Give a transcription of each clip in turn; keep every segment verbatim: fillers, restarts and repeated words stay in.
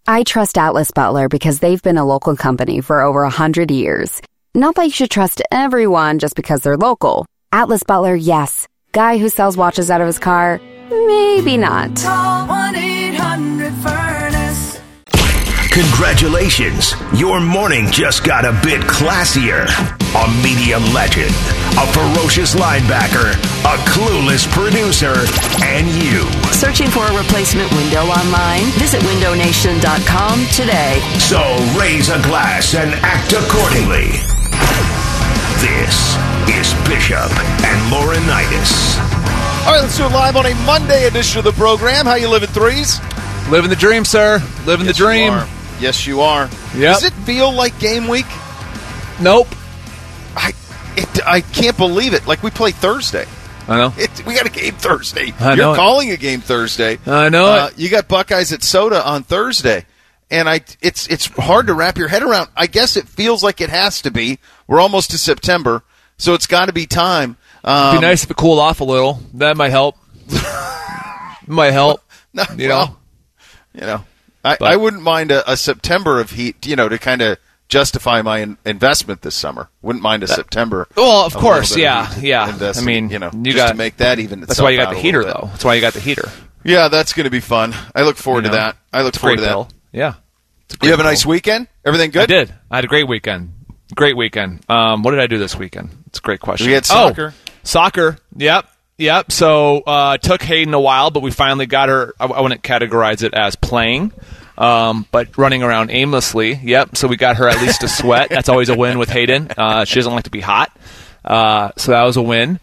I trust Atlas Butler because they've been a local company for over one hundred years. Not that you should trust everyone just because they're local. Atlas Butler, yes. Guy who sells watches out of his car, maybe not. Call one eight hundred furnace. Congratulations, your morning just got a bit classier. A medium legend, a ferocious linebacker, a clueless producer, and you. Searching for a replacement window online? Visit window nation dot com today. So raise a glass and act accordingly. This is Bishop and Laurinaitis. All right, let's do it live on a Monday edition of the program. How you living, threes? Living the dream, sir. Living yes, the dream. You yes, you are. Yep. Does it feel like game week? Nope. I it, I can't believe it. Like we play Thursday. I know. It, we got a game Thursday. I You're know calling a game Thursday. I know uh, it. You got Buckeyes at Soda on Thursday. And I, it's it's hard to wrap your head around. I guess it feels like it has to be. We're almost to September, so it's got to be time. Um, It'd be nice if it cooled off a little. That might help. might help. No, you well, know, you know, I, But- I wouldn't mind a, a September of heat. You know, to kind of justify my in, investment this summer. Wouldn't mind a September. Well, of a course, little bit yeah, of yeah. investment, I mean, you know, you just got to make that even. That's why you got itself the out a heater, little bit. though. That's why you got the heater. Yeah, that's going to be fun. I look forward You to know, that. I look It's a forward great to that. bill. Yeah. It's a You have a great nice bill. weekend? Everything good? I did. I had a great weekend. Great weekend. Um, what did I do this weekend? It's a great question. We had soccer. Oh, soccer. Yep. Yep. So uh, it took Hayden a while, but we finally got her. I, I wouldn't categorize it as playing, um, but running around aimlessly. Yep. So we got her at least to sweat. That's always a win with Hayden. Uh, she doesn't like to be hot. Uh, so that was a win.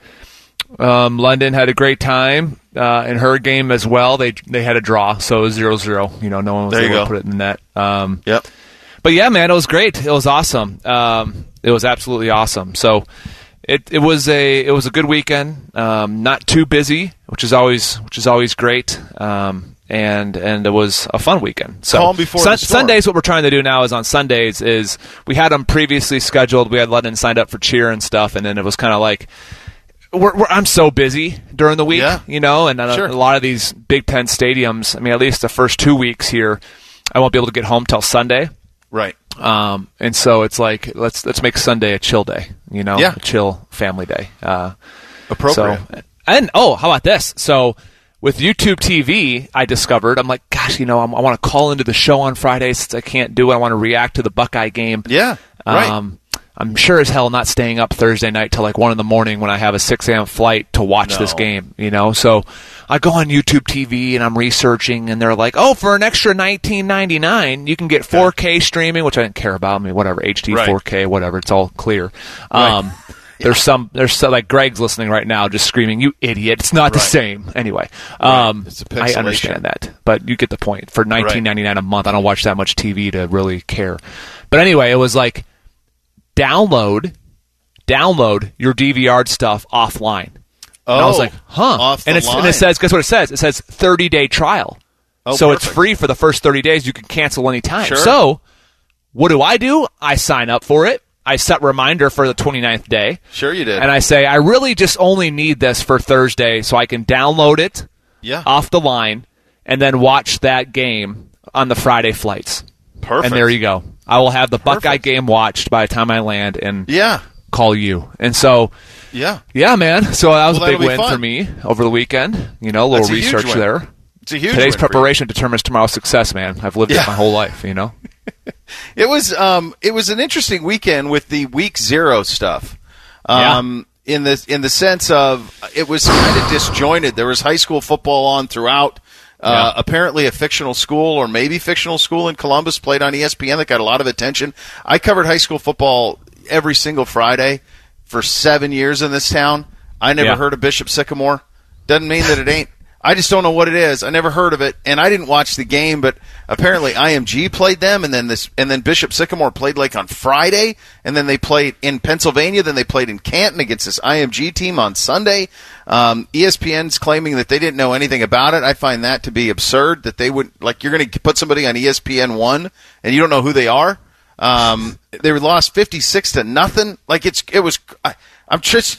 Um, London had a great time uh, in her game as well. They they had a draw, so it was zero zero. You know, no one was There you able go. to put it in the net. Um, Yep. But yeah, man, it was great. It was awesome. Um, it was absolutely awesome. So it it was a it was a good weekend. Um, not too busy, which is always which is always great. Um, and and it was a fun weekend. So Calm before the storm. Sundays, what we're trying to do now is on Sundays is we had them previously scheduled. We had London signed up for cheer and stuff, and then it was kind of like. We're, we're, I'm so busy during the week, Yeah. you know, and a, Sure. a lot of these Big Ten stadiums, I mean, at least the first two weeks here, I won't be able to get home till Sunday. Right. Um, and so it's like, let's let's make Sunday a chill day, you know, Yeah. a chill family day. Uh, Appropriate. So, and, oh, how about this? So with YouTube T V, I discovered, I'm like, gosh, you know, I'm, I want to call into the show on Friday since I can't do it. I want to react to the Buckeye game. Yeah. Right. Um, I'm sure as hell not staying up Thursday night till like one in the morning when I have a six a.m. flight to watch No. this game, you know? So I go on YouTube T V and I'm researching and they're like, oh, for an extra nineteen ninety-nine, you can get four K streaming, which I didn't care about. I mean, whatever, H D, Right. four K, whatever. It's all clear. Right. Um, There's some, there's some, like Greg's listening right now just screaming, you idiot. It's not the Right. same. Anyway, Right. um, It's a I pixelation. understand that, but you get the point. For nineteen ninety-nine a month, I don't watch that much T V to really care. But anyway, it was like, download, download your D V R stuff offline. Oh, and I was like, huh. Off the and, it's, and line. it says, guess what it says? It says thirty-day trial. Oh, so perfect. it's free for the first thirty days. You can cancel any time. Sure. So what do I do? I sign up for it. I set reminder for the twenty-ninth day. Sure you did. And I say, I really just only need this for Thursday so I can download it Yeah. off the line and then watch that game on the Friday flights. Perfect. And there you go. I will have the Buckeye Perfect. game watched by the time I land and Yeah. call you. And so, Yeah. yeah, man. So that was Well, a big that'll be win fun. for me over the weekend. You know, a little That's a huge research win. there. It's a huge Today's win for you. preparation determines tomorrow's success, man. I've lived Yeah. it my whole life, you know? It was um it was an interesting weekend with the week zero stuff. Um in the in the sense of it was kind of disjointed. There was high school football on throughout. Uh, Yeah. Apparently a fictional school or maybe fictional school in Columbus played on E S P N that got a lot of attention. I covered high school football every single Friday for seven years in this town. I never Yeah. heard of Bishop Sycamore. Doesn't mean that it ain't. I just don't know what it is. I never heard of it, and I didn't watch the game. But apparently, I M G played them, and then this, and then Bishop Sycamore played like on Friday, and then they played in Pennsylvania. Then they played in Canton against this I M G team on Sunday. Um, E S P N's claiming that they didn't know anything about it. I find that to be absurd. That they would like you're going to put somebody on E S P N one, and you don't know who they are. Um, they lost fifty-six to nothing. Like it's it was. I, I'm just.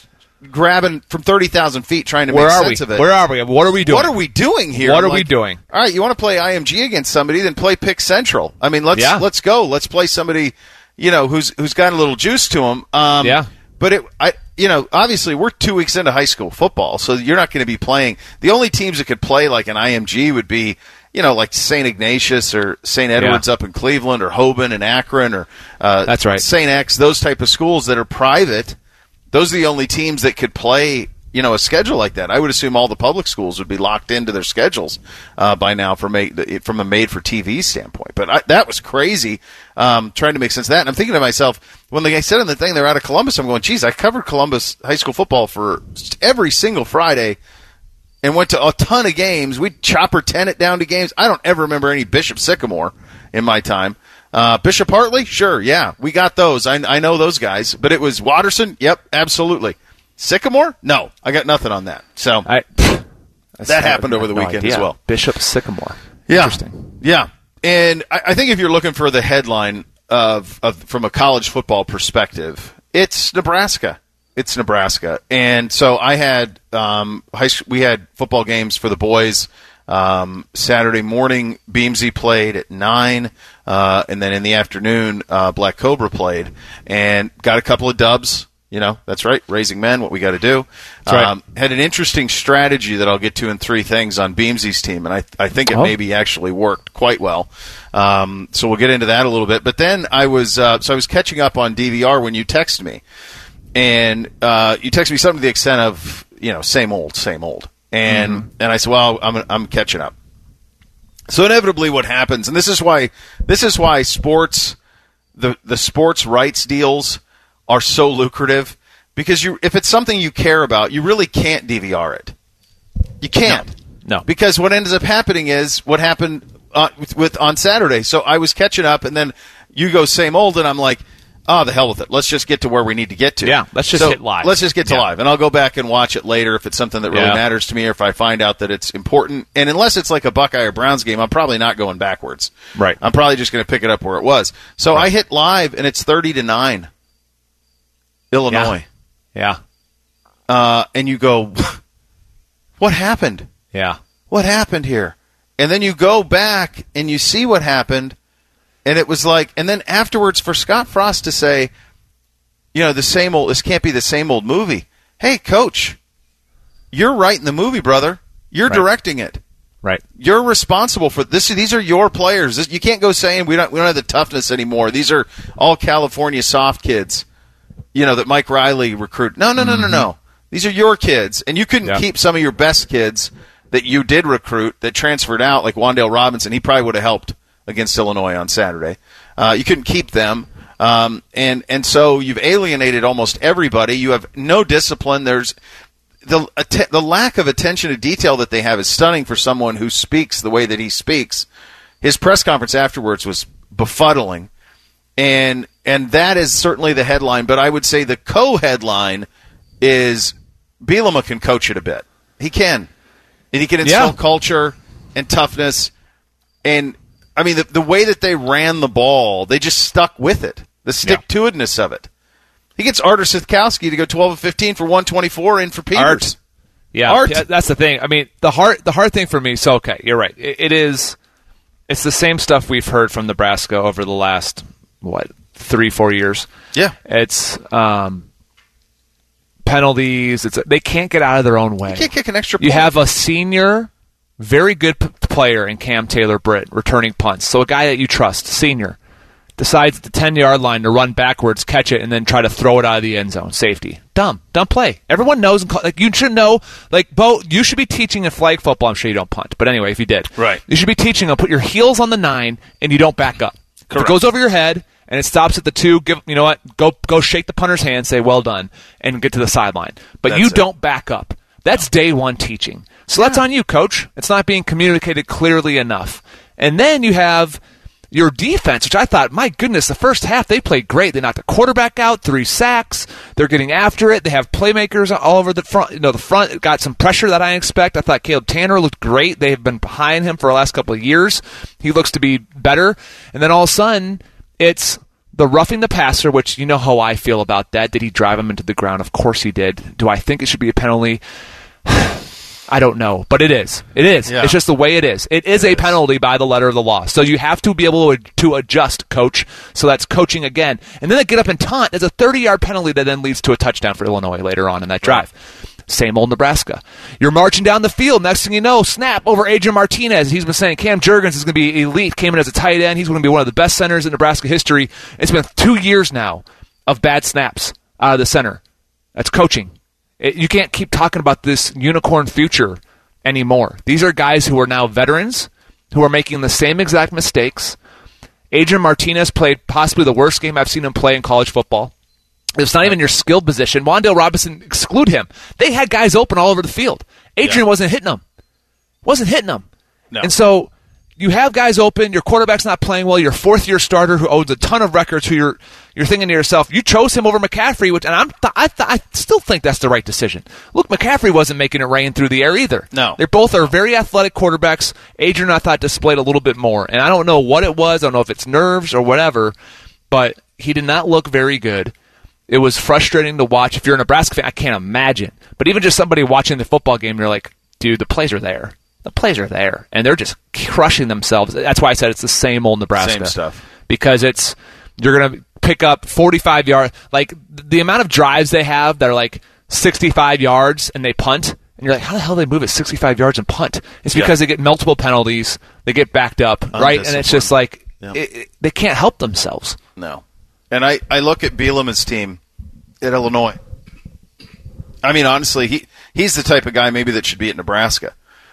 grabbing from thirty thousand feet trying to Where make are sense we? of it. Where are we? What are we doing? What are we doing here? What are like, we doing? All right, you want to play I M G against somebody, then play Pick Central. I mean, let's Yeah. let's go. Let's play somebody, you know, who's who's got a little juice to him. Um, Yeah. But it, I, you know, obviously we're two weeks into high school football, so you're not going to be playing. The only teams that could play like an I M G would be, you know, like Saint Ignatius or Saint Edwards Yeah. up in Cleveland or Hoban and Akron or uh, That's right. Saint X, those type of schools that are private. Those are the only teams that could play, you know, a schedule like that. I would assume all the public schools would be locked into their schedules uh, by now from a, from a made-for-T V standpoint. But I, that was crazy, um, trying to make sense of that. And I'm thinking to myself, when they said on the thing they're out of Columbus, I'm going, geez, I covered Columbus high school football for every single Friday and went to a ton of games. We'd chopper ten it down to games. I don't ever remember any Bishop Sycamore in my time. Uh, Bishop Hartley? Sure, yeah. We got those. I, I know those guys. But it was Watterson? Yep, absolutely. Sycamore? No, I got nothing on that. So I, that happened over the no weekend idea. as well. Bishop Sycamore. Yeah. Interesting. Yeah. And I, I think if you're looking for the headline of, of from a college football perspective, it's Nebraska. It's Nebraska. And so I had um, high school, we had football games for the boys. Um, Saturday morning, Beamsy played at nine, uh, and then in the afternoon, uh, Black Cobra played, and got a couple of dubs. You know, that's right, raising men, what we got to do. That's right. Um, had an interesting strategy that I'll get to in three things on Beamsy's team, and I, I think it Oh. maybe actually worked quite well. Um, so we'll get into that a little bit. But then I was, uh, so I was catching up on D V R when you texted me, and uh, you texted me something to the extent of, you know, same old, same old. And mm-hmm. and I said, well, I'm I'm catching up. So inevitably, what happens, and this is why this is why sports, the the sports rights deals are so lucrative, because you if it's something you care about, you really can't D V R it. You can't. No. no. Because what ends up happening is what happened uh, with, with on Saturday. So I was catching up, and then you go same old, and I'm like, oh, the hell with it. Let's just get to where we need to get to. Yeah, let's just so hit live. Let's just get to yeah. live. And I'll go back and watch it later if it's something that really yeah. matters to me or if I find out that it's important. And unless it's like a Buckeye or Browns game, I'm probably not going backwards. Right. I'm probably just going to pick it up where it was. So right. I hit live, and it's thirty to nine. Illinois. Yeah. Uh, and you go, what happened? Yeah. What happened here? And then you go back and you see what happened. And it was like, and then afterwards for Scott Frost to say, you know, the same old, this can't be the same old movie. Hey, coach, you're writing the movie, brother. You're right. directing it. Right. You're responsible for this. These are your players. This, you can't go saying we don't, we don't have the toughness anymore. These are all California soft kids, you know, that Mike Riley recruited. No, no, no, mm-hmm. no, no. These are your kids. And you couldn't yeah. keep some of your best kids that you did recruit that transferred out, like Wandale Robinson. He probably would have helped against Illinois on Saturday. Uh, you couldn't keep them. Um, and, and so you've alienated almost everybody. You have no discipline. There's the, att- the lack of attention to detail that they have is stunning for someone who speaks the way that he speaks. His press conference afterwards was befuddling. And, and that is certainly the headline, but I would say the co-headline is Bielema can coach it a bit. He can. And he can instill yeah. culture and toughness. And, I mean, the, the way that they ran the ball, they just stuck with it. The stick-to-itiveness of it. He gets Artur Sitkowski to go twelve of fifteen for one twenty-four in for Peters. Art. Yeah, Art. that's the thing. I mean, the hard, the hard thing for me, so, okay, you're right. It, it is, it's the same stuff we've heard from Nebraska over the last, what, three, four years. Yeah. It's um, penalties. It's They can't get out of their own way. You can't kick an extra point. You have a senior, very good p- player in Cam Taylor-Britt returning punts. So a guy that you trust, senior, decides at the ten-yard line to run backwards, catch it, and then try to throw it out of the end zone. Safety. Dumb. Dumb play. Everyone knows. And call, like you should know. Like, Bo, you should be teaching in flag football. I'm sure you don't punt. But anyway, if you did. Right. You should be teaching them, put your heels on the nine, and you don't back up. If it goes over your head and it stops at the two, give you know what? Go go shake the punter's hand, say well done, and get to the sideline. But That's you it. don't back up. That's day one teaching. So yeah. that's on you, coach. It's not being communicated clearly enough. And then you have your defense, which I thought, my goodness, the first half they played great. They knocked the quarterback out, three sacks. They're getting after it. They have playmakers all over the front. You know, the front got some pressure that I expect. I thought Caleb Tanner looked great. They've been behind him for the last couple of years. He looks to be better. And then all of a sudden, it's the roughing the passer, which you know how I feel about that. Did he drive him into the ground? Of course he did. Do I think it should be a penalty? I don't know, but it is. It is. Yeah. It's just the way it is. It is it a is. penalty by the letter of the law. So you have to be able to, to adjust, coach. So that's coaching again. And then they get up and taunt. It's a thirty-yard penalty that then leads to a touchdown for Illinois later on in that drive. Right. Same old Nebraska. You're marching down the field. Next thing you know, snap over Adrian Martinez. He's been saying Cam Jurgens is going to be elite. Came in as a tight end. He's going to be one of the best centers in Nebraska history. It's been two years now of bad snaps out of the center. That's coaching. It, you can't keep talking about this unicorn future anymore. These are guys who are now veterans, who are making the same exact mistakes. Adrian Martinez played possibly the worst game I've seen him play in college football. It's not even your skill position. Wan'Dale Robinson, exclude him. They had guys open all over the field. Adrian yeah. wasn't hitting them. Wasn't hitting them. No. And so you have guys open. Your quarterback's not playing well. Your fourth-year starter who owns a ton of records, who you're you're thinking to yourself, you chose him over McCaffrey, which, and I'm th- I, th- I still think that's the right decision. Look, McCaffrey wasn't making it rain through the air either. No. They both are very athletic quarterbacks. Adrian, I thought, displayed a little bit more. And I don't know what it was. I don't know if it's nerves or whatever, but he did not look very good. It was frustrating to watch. If you're a Nebraska fan, I can't imagine. But even just somebody watching the football game, you're like, dude, the plays are there. The plays are there. And they're just crushing themselves. That's why I said it's the same old Nebraska. Same stuff. Because it's, you're going to pick up forty-five yards. Like, the amount of drives they have that are like sixty-five yards and they punt. And you're like, how the hell do they move at sixty-five yards and punt? It's because yeah. they get multiple penalties. They get backed up, right? And it's just like, yep. it, it, they can't help themselves. No. And I, I look at Bielema's team at Illinois. I mean, honestly, he he's the type of guy maybe that should be at Nebraska.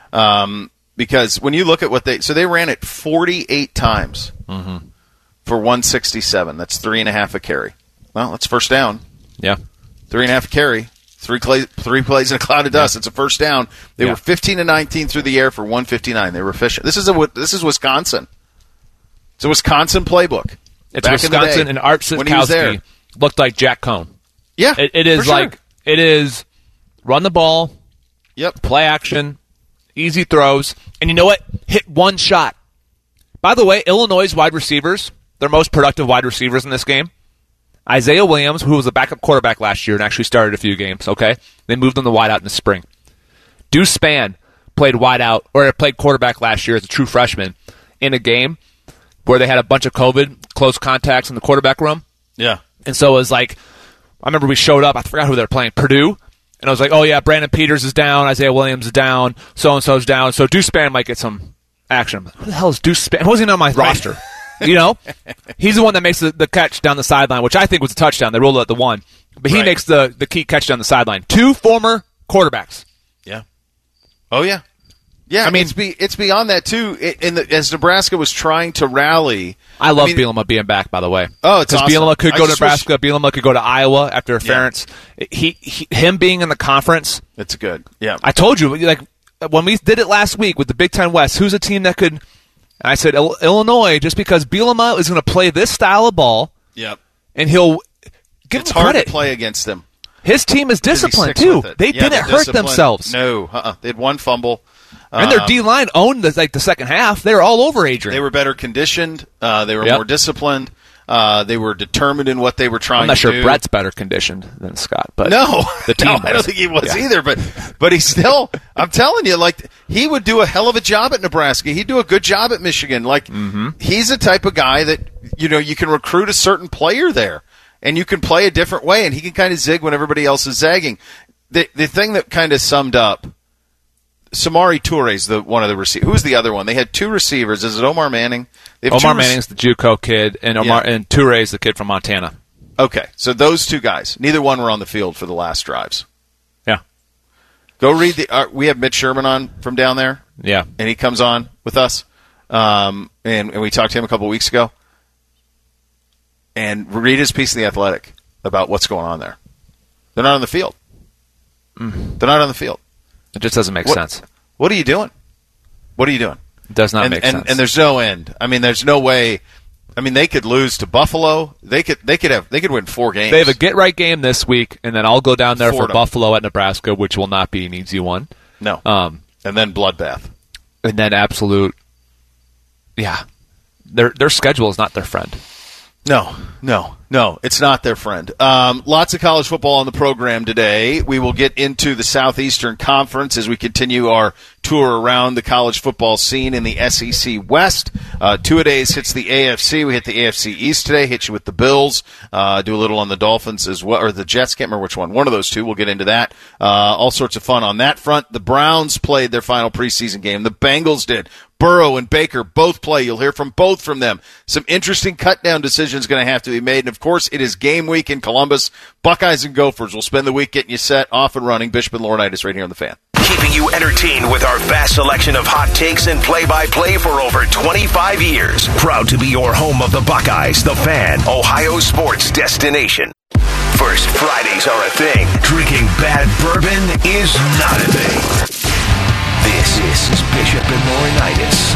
Um, because when you look at what they – so they ran it forty-eight times mm-hmm. for one sixty-seven. That's three and a half a carry. Well, that's first down. Yeah. Three and a half a carry. Three, clay, three plays in a cloud of dust. Yeah. It's a first down. They yeah. were fifteen and nineteen through the air for one fifty-nine. They were efficient. This is a this is Wisconsin. It's a Wisconsin playbook. It's Back Wisconsin, and Art Sitkowski looked like Jack Cohn. Yeah, it, it is sure. like it is run the ball, yep, play action, easy throws, and you know what? Hit one shot. By the way, Illinois' wide receivers, their most productive wide receivers in this game, Isaiah Williams, who was a backup quarterback last year and actually started a few games. Okay, they moved him to wide out in the spring. Deuce Spann played wide out or played quarterback last year as a true freshman in a game where they had a bunch of COVID close contacts in the quarterback room. Yeah. And so it was like, I remember we showed up, I forgot who they were playing, Purdue, and I was like, oh yeah, Brandon Peters is down, Isaiah Williams is down, so-and-so's down, so Deuce Spann might get some action. I'm like, who the hell is Deuce Spann? Who wasn't on my roster? You know? He's the one that makes the, the catch down the sideline, which I think was a touchdown. They rolled out the one. But he right. makes the, the key catch down the sideline. Two former quarterbacks. Yeah. Oh, yeah. Yeah, I mean, it's, be, it's beyond that, too. It, in the, as Nebraska was trying to rally. I love I mean, Bielema being back, by the way. Oh, it's awesome. Because Bielema could I go to Nebraska. Wish... Bielema could go to Iowa after interference. Yeah. He, he, him being in the conference. It's good. Yeah. I told you, like when we did it last week with the Big Ten West, who's a team that could. And I said Il- Illinois, just because Bielema is going to play this style of ball. Yep. And he'll give it's him hard credit. To play against them. His team is disciplined too. They yeah, didn't hurt disciplined. themselves. No, uh-uh. They had one fumble. And their um, D line owned the, like the second half. They were all over Adrian. They were better conditioned. Uh, they were yep. more disciplined. Uh, they were determined in what they were trying to do. I'm not sure do. Brett's better conditioned than Scott, but no, the team no, was. I don't think he was yeah. either. But but he's still. I'm telling you, like he would do a hell of a job at Nebraska. He'd do a good job at Michigan. Like mm-hmm. he's the type of guy that you know you can recruit a certain player there, and you can play a different way, and he can kind of zig when everybody else is zagging. The the thing that kind of summed up. Samari Toure's the one of the receivers. Who's the other one? They had two receivers. Is it Omar Manning? They have Omar rec- Manning's the JUCO kid, and Omar yeah. and Toure's the kid from Montana. Okay, so those two guys. Neither one were on the field for the last drives. Yeah. Go read the. Uh, we have Mitch Sherman on from down there. Yeah, and he comes on with us, um, and, and we talked to him a couple weeks ago. And read his piece in The Athletic about what's going on there. They're not on the field. Mm. They're not on the field. It just doesn't make what, sense. What are you doing? What are you doing? It does not and, make and, sense. And there's no end. I mean, there's no way. I mean, they could lose to Buffalo. They could. They could have. They could win four games. They have a get right game this week, and then I'll go down there Fordham. for Buffalo at Nebraska, which will not be an easy one. No. Um, and then bloodbath. And then absolute. Yeah, their their schedule is not their friend. No, no, no, it's not their friend. Um, lots of college football on the program today. We will get into the Southeastern Conference as we continue our tour around the college football scene in the S E C West. Uh, two-a-days hits the A F C. We hit the A F C East today, hit you with the Bills, uh, do a little on the Dolphins as well, or the Jets, can't remember which one. One of those two. We'll get into that. Uh, all sorts of fun on that front. The Browns played their final preseason game. The Bengals did. Burrow and Baker both play. You'll hear from both from them. Some interesting cut-down decisions going to have to be made. And, of course, it is game week in Columbus. Buckeyes and Gophers will spend the week getting you set, off and running. Bishop and Laurinaitis right here on The Fan. Keeping you entertained with our vast selection of hot takes and play-by-play for over twenty-five years. Proud to be your home of the Buckeyes, The Fan, Ohio sports destination. First Fridays are a thing. Drinking bad bourbon is not a thing. This, this is Bishop and Laurinaitis.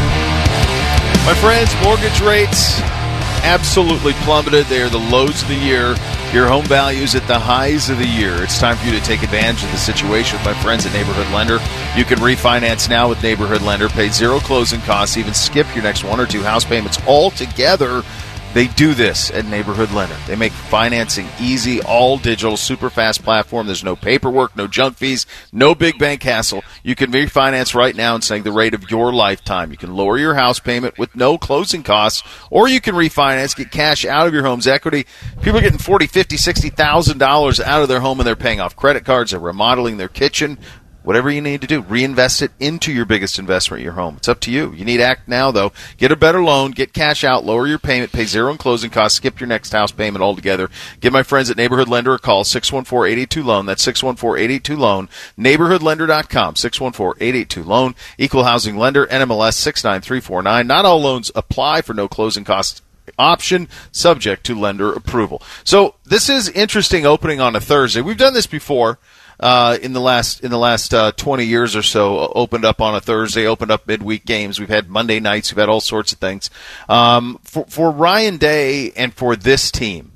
My friends, mortgage rates absolutely plummeted. They are the lows of the year. Your home values at the highs of the year. It's time for you to take advantage of the situation with my friends at Neighborhood Lender. You can refinance now with Neighborhood Lender, pay zero closing costs, even skip your next one or two house payments altogether. They do this at Neighborhood Lender. They make financing easy, all digital, super fast platform. There's no paperwork, no junk fees, no big bank hassle. You can refinance right now and save the rate of your lifetime. You can lower your house payment with no closing costs, or you can refinance, get cash out of your home's equity. People are getting forty thousand dollars, fifty thousand dollars, sixty thousand dollars out of their home, and they're paying off credit cards. They're remodeling their kitchen. Whatever you need to do, reinvest it into your biggest investment, your home. It's up to you. You need to act now, though. Get a better loan, get cash out, lower your payment, pay zero in closing costs, skip your next house payment altogether. Give my friends at Neighborhood Lender a call, six one four, eight eight two, loan. That's six one four, eight eight two, loan. neighborhood lender dot com, six one four, eight eight two, loan. Equal housing lender, N M L S six nine three four nine. Not all loans apply for no closing costs option, subject to lender approval. So this is interesting opening on a Thursday. We've done this before. Uh, in the last in the last uh, twenty years or so, opened up on a Thursday, opened up midweek games. We've had Monday nights. We've had all sorts of things. Um, for, for Ryan Day and for this team,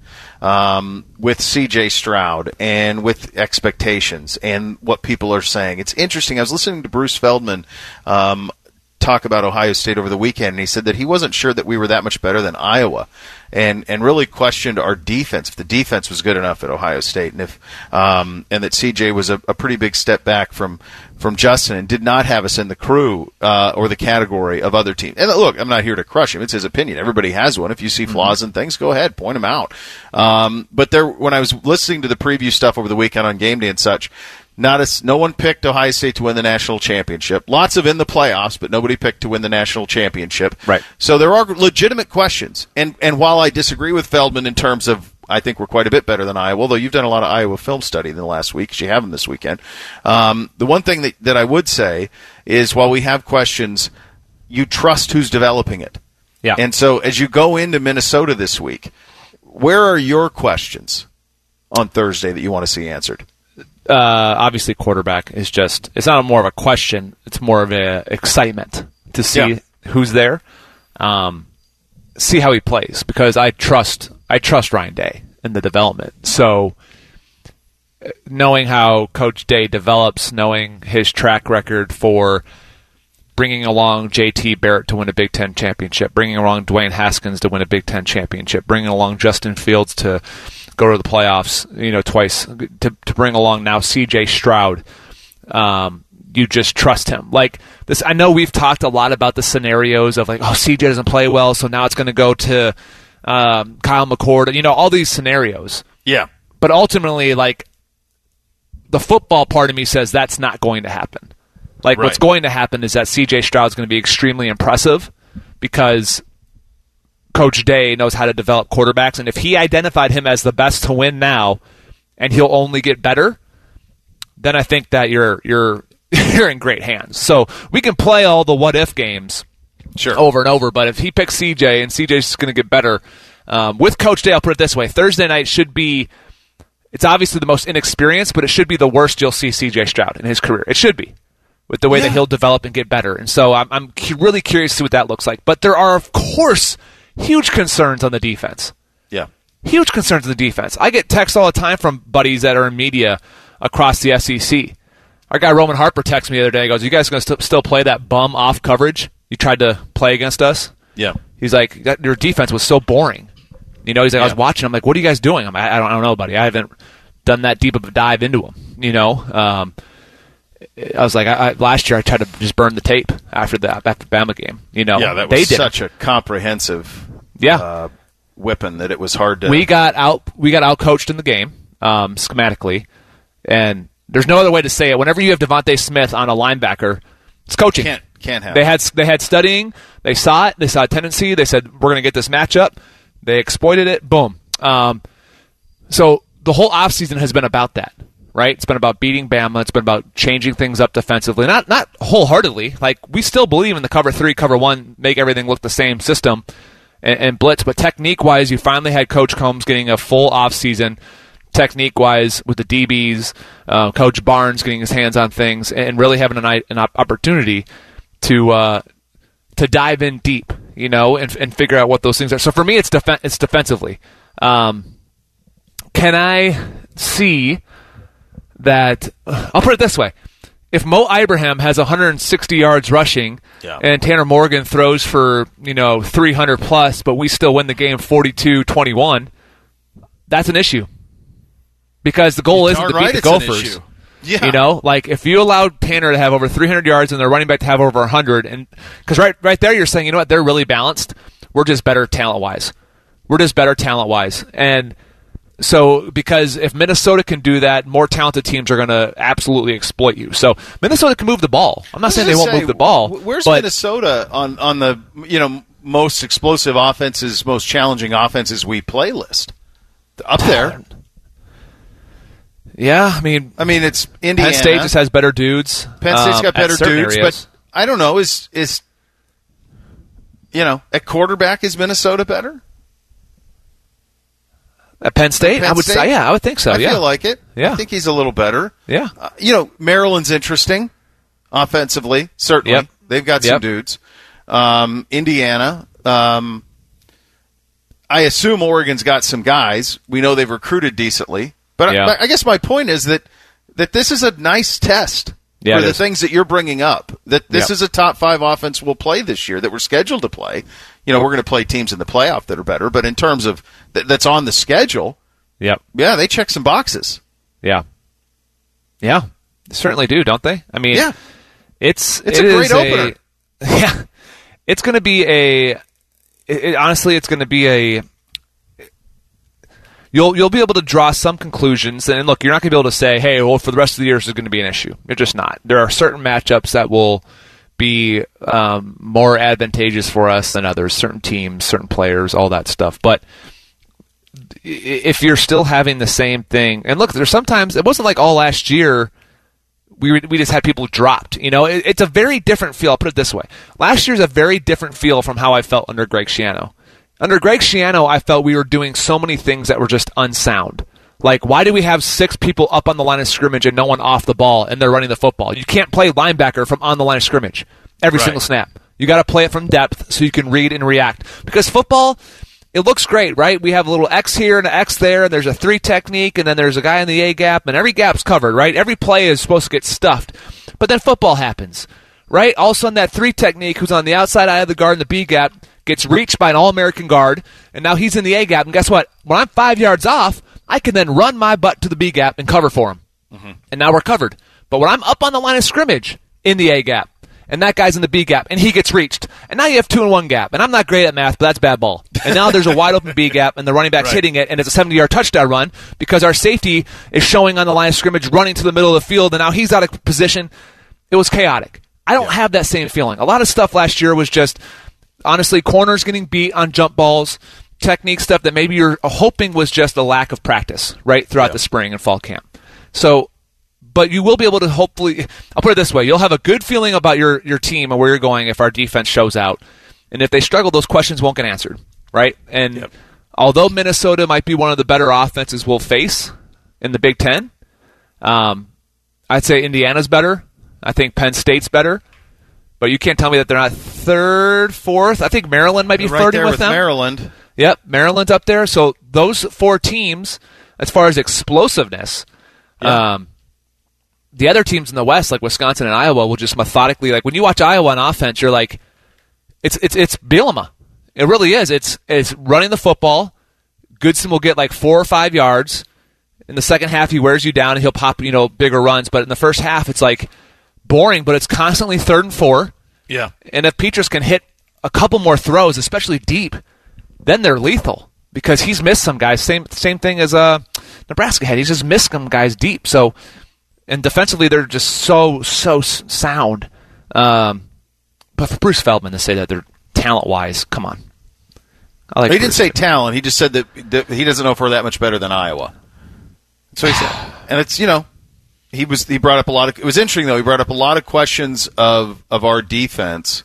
um, with C J Stroud and with expectations and what people are saying, it's interesting. I was listening to Bruce Feldman um, talk about Ohio State over the weekend, and he said that he wasn't sure that we were that much better than Iowa, and and really questioned our defense, if the defense was good enough at Ohio State, and if um, and that C J was a, a pretty big step back from from Justin and did not have us in the crew uh, or the category of other teams. And look, I'm not here to crush him. It's his opinion. Everybody has one. If you see flaws in things, go ahead, point them out. Um, but there, when I was listening to the preview stuff over the weekend on Game Day and such, Not a, no one picked Ohio State to win the national championship. Lots of in the playoffs, but nobody picked to win the national championship. Right. So there are legitimate questions. And and while I disagree with Feldman in terms of I think we're quite a bit better than Iowa, although you've done a lot of Iowa film study in the last week, because you have them this weekend. Um, the one thing that, that I would say is while we have questions, you trust who's developing it. Yeah. And so as you go into Minnesota this week, where are your questions on Thursday that you want to see answered? Uh, obviously, quarterback is just, it's not more of a question. It's more of an excitement to see Yeah. who's there, um, see how he plays, because I trust I trust Ryan Day in the development. So knowing how Coach Day develops, knowing his track record for bringing along J T Barrett to win a Big Ten championship, bringing along Dwayne Haskins to win a Big Ten championship, bringing along Justin Fields to go to the playoffs, you know, twice, to to bring along now C J Stroud. Um, you just trust him. Like this, I know we've talked a lot about the scenarios of like, oh, C J doesn't play well, so now it's going to go to um, Kyle McCord. You know, all these scenarios. Yeah. But ultimately, like, the football part of me says that's not going to happen. Like, Right. what's going to happen is that C J Stroud's going to be extremely impressive because Coach Day knows how to develop quarterbacks, and if he identified him as the best to win now, and he'll only get better, then I think that you're you're you're in great hands. So we can play all the what if games, Sure. over and over. But if he picks C J and C J's going to get better um, with Coach Day, I'll put it this way: Thursday night should be. It's obviously the most inexperienced, but it should be the worst you'll see C J Stroud in his career. It should be, with the way Yeah. that he'll develop and get better. And so I'm, I'm cu- really curious to see what that looks like. But there are, of course, huge concerns on the defense. Yeah. Huge concerns on the defense. I get texts all the time from buddies that are in media across the S E C. Our guy Roman Harper texted me the other day. He goes, "You guys going to st- still play that bum off coverage you tried to play against us?" Yeah. He's like, that, "Your defense was so boring. You know, he's like, Yeah. I was watching. I'm like, what are you guys doing? I'm like, I don't, I don't know, buddy. I haven't done that deep of a dive into them. You know, um, I was like, I, I, last year I tried to just burn the tape after the after the Bama game. You know, Yeah, that they was did. such a comprehensive Yeah. uh, whipping that it was hard to. We got out. We got out coached in the game, um, schematically, and there's no other way to say it. Whenever you have Devontae Smith on a linebacker, it's coaching. can't can't have. They had they had studying. They saw it. They saw a tendency. They said, we're going to get this matchup. They exploited it. Boom. Um, so the whole offseason has been about that, right? It's been about beating Bama. It's been about changing things up defensively. Not not wholeheartedly. Like, we still believe in the cover three, cover one, make everything look the same system and, and blitz. But technique-wise, you finally had Coach Combs getting a full offseason. Technique-wise, with the D Bs, uh, Coach Barnes getting his hands on things and really having an, an opportunity to uh, to dive in deep, you know, and, and figure out what those things are. So for me, it's def- it's defensively. Um, can I see that? I'll put it this way: if Mo Ibrahim has one hundred sixty yards rushing, Yeah. and Tanner Morgan throws for, you know, three hundred plus, but we still win the game forty-two twenty-one, that's an issue. Because the goal You're isn't to darn beat right the it's an Gophers. issue. Yeah. You know, like, if you allowed Tanner to have over three hundred yards and their running back to have over one hundred, and because right, right there you're saying, you know what, they're really balanced. We're just better talent-wise. We're just better talent-wise. And so, because if Minnesota can do that, more talented teams are going to absolutely exploit you. So Minnesota can move the ball. I'm not saying they won't say, move the ball. wh- Where's but Minnesota on, on the you know most explosive offenses, most challenging offenses we play list? Up there. Yeah, I mean, I mean, it's Indiana. Penn State just has better dudes. Penn State's um, got at better certain dudes, areas. but I don't know. Is is you know at quarterback is Minnesota better? At Penn State, Penn I would State? say, yeah, I would think so. I yeah, feel like it. Yeah. I think he's a little better. Yeah. Uh, you know, Maryland's interesting offensively. Certainly, Yep. they've got some Yep. dudes. Um, Indiana. Um, I assume Oregon's got some guys. We know they've recruited decently. But Yeah. I, I guess my point is that that this is a nice test Yeah, for it the is. things that you're bringing up. That this Yep. is a top five offense we'll play this year that we're scheduled to play. You know, we're going to play teams in the playoff that are better, but in terms of th- that's on the schedule, Yep. yeah, they check some boxes. Yeah. Yeah. They certainly do, don't they? I mean, Yeah. it's It's it a great is opener. Yeah. It's going to be a it, it, honestly, it's going to be a You'll you'll be able to draw some conclusions, and look, you're not going to be able to say, "Hey, well, for the rest of the year, this is going to be an issue." You're just not. There are certain matchups that will be um, more advantageous for us than others. Certain teams, certain players, all that stuff. But i- if you're still having the same thing, and look, there's sometimes it wasn't like all last year. We were, we just had people dropped. You know, it, it's a very different feel. I'll put it this way: last year's a very different feel from how I felt under Greg Schiano. Under Greg Schiano, I felt we were doing so many things that were just unsound. Like, why do we have six people up on the line of scrimmage and no one off the ball, and they're running the football? You can't play linebacker from on the line of scrimmage every Right. single snap. You got to play it from depth so you can read and react. Because football, it looks great, right? We have a little X here and an X there, and there's a three technique, and then there's a guy in the A gap, and every gap's covered, right? Every play is supposed to get stuffed. But then football happens, right? All of a sudden, that three technique, who's on the outside eye of the guard in the B gap, gets reached by an All-American guard, and now he's in the A gap. And guess what? When I'm five yards off, I can then run my butt to the B gap and cover for him. Mm-hmm. And now we're covered. But when I'm up on the line of scrimmage in the A gap, and that guy's in the B gap, and he gets reached, and now you have two and one gap. And I'm not great at math, but that's bad ball. And now there's a wide open B gap, and the running back's Right. hitting it, and it's a seventy-yard touchdown run because our safety is showing on the line of scrimmage, running to the middle of the field, and now he's out of position. It was chaotic. I don't have that same feeling. A lot of stuff last year was just, honestly, corners getting beat on jump balls, technique stuff that maybe you're hoping was just a lack of practice, right, throughout Yeah. the spring and fall camp. So, but you will be able to hopefully, I'll put it this way, you'll have a good feeling about your, your team and where you're going if our defense shows out. And if they struggle, those questions won't get answered, right? And Yep. although Minnesota might be one of the better offenses we'll face in the Big Ten, um, I'd say Indiana's better. I think Penn State's better. But you can't tell me that they're not third, fourth. I think Maryland might be right flirting there with with them. Maryland. Yep, Maryland's up there. So those four teams, as far as explosiveness, Yeah. um, the other teams in the West, like Wisconsin and Iowa, will just methodically, like when you watch Iowa on offense, you're like, it's it's it's Bielema. It really is. It's it's running the football, Goodson will get like four or five yards. In the second half, he wears you down and he'll pop, you know, bigger runs. But in the first half, it's like boring, but it's constantly third and four. Yeah. And if Petrus can hit a couple more throws, especially deep, then they're lethal because he's missed some guys. Same same thing as uh, Nebraska had. He's just missed some guys deep. So, and defensively, they're just so, so sound. Um, but for Bruce Feldman to say that they're talent-wise, come on. I like he Bruce. didn't say talent. He just said that, that he doesn't know if we're that much better than Iowa. That's what he said. And it's, you know, he was he brought up a lot of – it was interesting, though. He brought up a lot of questions of, of our defense,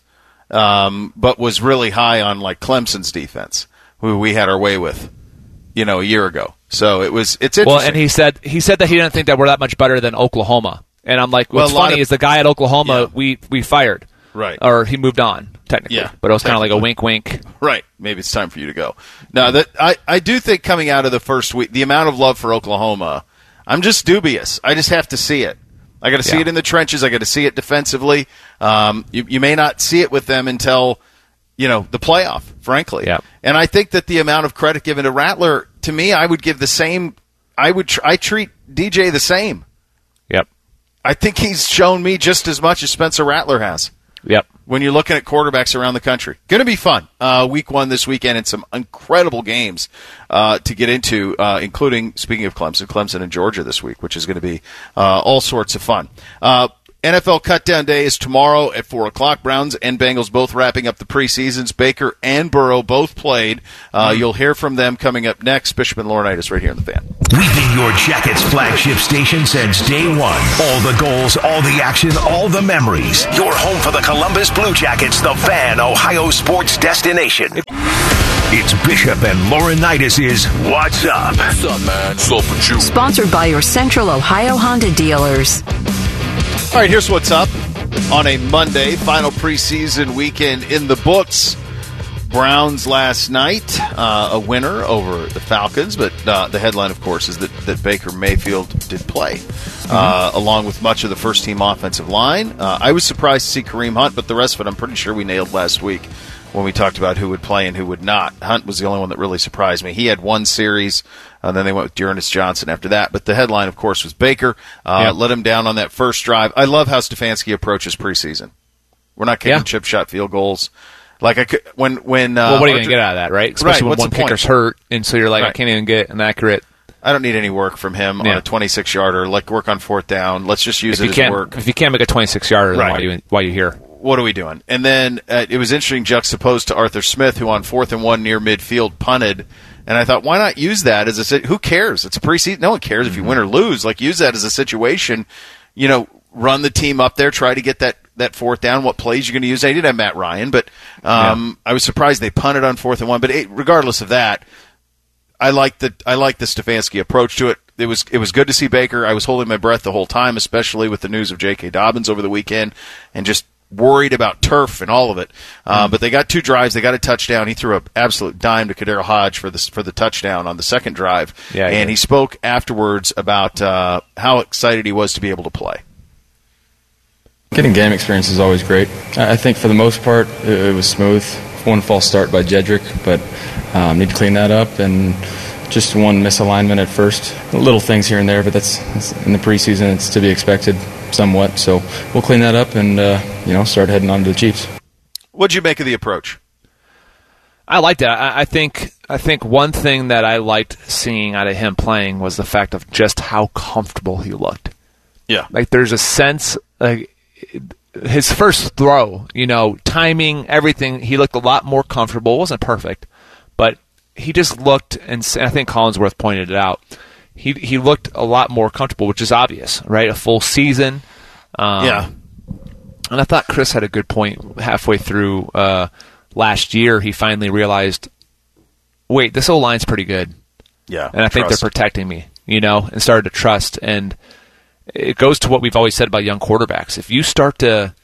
um, but was really high on, like, Clemson's defense, who we had our way with, you know, a year ago. So it was – it's interesting. Well, and he said he said that he didn't think that we're that much better than Oklahoma. And I'm like, what's well, funny of, is the guy at Oklahoma yeah. we, we fired. Right. Or he moved on, technically. Yeah, but it was kind of like a wink, wink. Right. Maybe it's time for you to go. Now, that I, I do think coming out of the first week, the amount of love for Oklahoma, I'm just dubious. I just have to see it. I got to see Yeah. it in the trenches. I got to see it defensively. Um, you, you may not see it with them until, you know, the playoff, frankly. Yeah. And I think that the amount of credit given to Rattler, to me, I would give the same. I would. Tr- I treat D J the same. Yep. I think he's shown me just as much as Spencer Rattler has. Yep. When you're looking at quarterbacks around the country. Going to be fun. Uh, week one this weekend and some incredible games uh, to get into, uh, including, speaking of Clemson, Clemson and Georgia this week, which is going to be uh, all sorts of fun. Uh, N F L Cutdown Day is tomorrow at four o'clock. Browns and Bengals both wrapping up the preseasons. Baker and Burrow both played. Uh, mm-hmm. You'll hear from them coming up next. Bishop and Laurinaitis right here in the Fan. We've been your Jackets flagship station since day one. All the goals, all the action, all the memories. Your home for the Columbus Blue Jackets, the Fan, Ohio sports destination. It's Bishop and Laurinaitis' What's Up? What's up, man? What's up with you? Sponsored by your Central Ohio Honda dealers. All right, here's what's up on a Monday. Final preseason weekend in the books. Browns last night, uh, a winner over the Falcons, but uh, the headline, of course, is that, that Baker Mayfield did play, mm-hmm. uh, along with much of the first-team offensive line. Uh, I was surprised to see Kareem Hunt, but the rest of it I'm pretty sure we nailed last week when we talked about who would play and who would not. Hunt was the only one that really surprised me. He had one series, and uh, then they went with Dearness Johnson after that. But the headline, of course, was Baker. Uh, yeah. Let him down on that first drive. I love how Stefanski approaches preseason. We're not kicking yeah. chip shot field goals. Like I could, when when uh, well, what are you going to get out of that, right? Especially right, when what's one the point? kicker's hurt, and so you're like, right. I can't even get an accurate. I don't need any work from him yeah. on a twenty-six yarder. Like work on fourth down. Let's just use if it you as can't, work. If you can't make a twenty-six yarder, right. then why you why you here? What are we doing? And then uh, it was interesting juxtaposed to Arthur Smith, who on fourth and one near midfield punted. And I thought, why not use that as a who cares? It's a preseason. No one cares if you win or lose. Like use that as a situation. You know, run the team up there, try to get that. that fourth down, what plays you're going to use. They did have Matt Ryan, but um, yeah. I was surprised they punted on fourth and one. But it, regardless of that, I like the I like the Stefanski approach to it. It was it was good to see Baker. I was holding my breath the whole time, especially with the news of J K. Dobbins over the weekend, and just worried about turf and all of it. Uh, mm. But they got two drives. They got a touchdown. He threw an absolute dime to Kadero Hodge for the for the touchdown on the second drive. Yeah, and yeah. he spoke afterwards about uh, how excited he was to be able to play. Getting game experience is always great. I think for the most part it was smooth. One false start by Jedrick, but um, need to clean that up, and just one misalignment at first. Little things here and there, but that's, that's in the preseason. It's to be expected somewhat. So we'll clean that up and uh, you know start heading on to the Chiefs. What'd you make of the approach? I liked it. I, I think I think one thing that I liked seeing out of him playing was the fact of just how comfortable he looked. Yeah, like there's a sense like. His first throw, you know, timing, everything, he looked a lot more comfortable. It wasn't perfect, but he just looked, and I think Collinsworth pointed it out, he he looked a lot more comfortable, which is obvious, right? A full season. Um, yeah. And I thought Chris had a good point halfway through uh, last year. He finally realized, wait, this O-line's pretty good. Yeah. And I think trust. they're protecting me, you know, and started to trust. And it goes to what we've always said about young quarterbacks. If you start to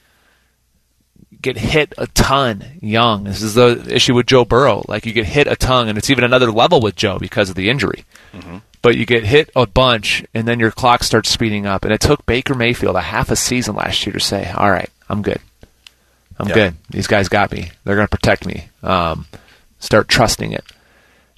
get hit a ton young, this is the issue with Joe Burrow. Like you get hit a ton, and it's even another level with Joe because of the injury. Mm-hmm. But you get hit a bunch, and then your clock starts speeding up. And it took Baker Mayfield a half a season last year to say, all right, I'm good. I'm yeah. good. These guys got me. They're going to protect me. Um, start trusting it.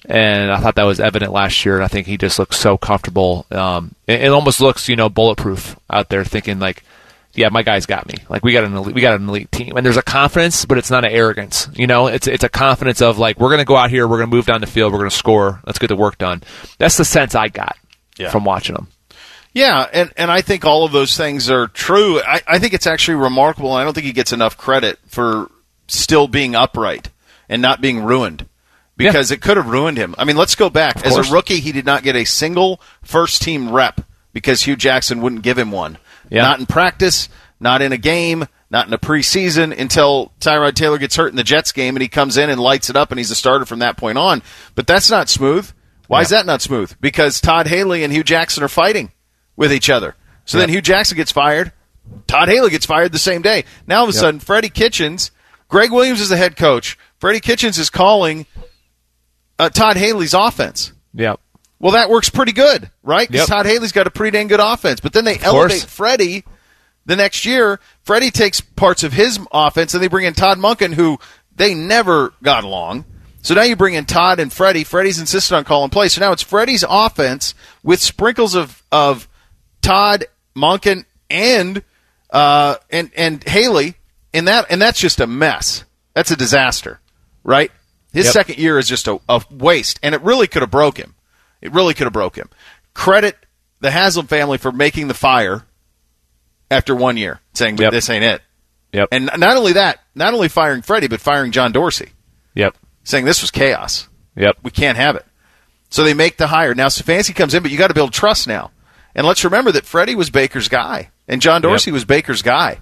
And I thought that was evident last year, and I think he just looks so comfortable. Um, it, it almost looks, you know, bulletproof out there, thinking like, yeah, my guy's got me. Like we got an elite, we got an elite team, and there's a confidence, but it's not an arrogance. You know, it's it's a confidence of like we're gonna go out here, we're gonna move down the field, we're gonna score, let's get the work done. That's the sense I got yeah. from watching them. Yeah, and, and I think all of those things are true. I, I think it's actually remarkable, and I don't think he gets enough credit for still being upright and not being ruined. Because yeah. it could have ruined him. I mean, let's go back. As a rookie, he did not get a single first-team rep because Hugh Jackson wouldn't give him one. Yeah. Not in practice, not in a game, not in a preseason, until Tyrod Taylor gets hurt in the Jets game and he comes in and lights it up and he's a starter from that point on. But that's not smooth. Why yeah. is that not smooth? Because Todd Haley and Hugh Jackson are fighting with each other. So yeah. then Hugh Jackson gets fired. Todd Haley gets fired the same day. Now all of a yep. sudden, Freddie Kitchens, Greg Williams is the head coach. Freddie Kitchens is calling Uh, Todd Haley's offense. Yeah. Well, that works pretty good, right? Because yep. Todd Haley's got a pretty dang good offense. But then they of elevate course. Freddie the next year. Freddie takes parts of his offense, and they bring in Todd Monken, who they never got along. So now you bring in Todd and Freddie. Freddie's insisted on calling plays. So now it's Freddie's offense with sprinkles of, of Todd, Monken, and uh, and and Haley, and that and that's just a mess. That's a disaster, right? His yep. second year is just a, a waste, and it really could have broke him. It really could have broke him. Credit the Haslam family for making the fire after one year, saying, yep. this ain't it. Yep. And not only that, not only firing Freddie, but firing John Dorsey. Yep. Saying this was chaos. Yep. We can't have it. So they make the hire. Now Stefanski comes in, but you got to build trust now. And let's remember that Freddie was Baker's guy, and John Dorsey yep. was Baker's guy.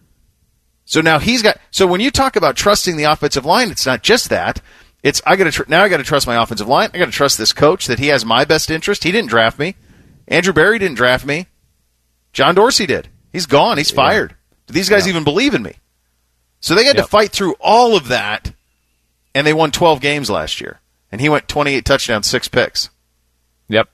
So now he's got. So when you talk about trusting the offensive line, it's not just that. It's I got to tr- now. I got to trust my offensive line. I got to trust this coach that he has my best interest. He didn't draft me. Andrew Berry didn't draft me. John Dorsey did. He's gone. He's yeah. fired. Do these guys yeah. even believe in me? So they had yep. to fight through all of that, and they won twelve games last year. And he went twenty-eight touchdowns, six picks. Yep.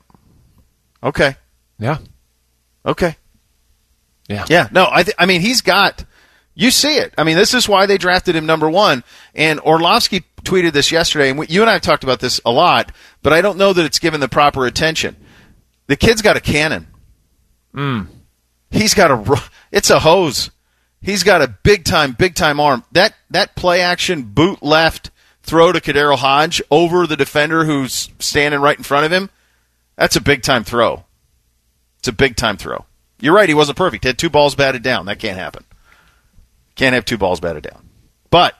Okay. Yeah. Okay. Yeah. Yeah. No, I. Th- I mean, he's got. You see it. I mean, this is why they drafted him number one. And Orlovsky tweeted this yesterday, and we, you and I have talked about this a lot, but I don't know that it's given the proper attention. The kid's got a cannon. Mm. He's got a. It's a hose. He's got a big time, big time arm. That that play action boot left throw to Kadero Hodge over the defender who's standing right in front of him. That's a big time throw. It's a big time throw. You're right. He wasn't perfect. He had two balls batted down. That can't happen. Can't have two balls batted down. But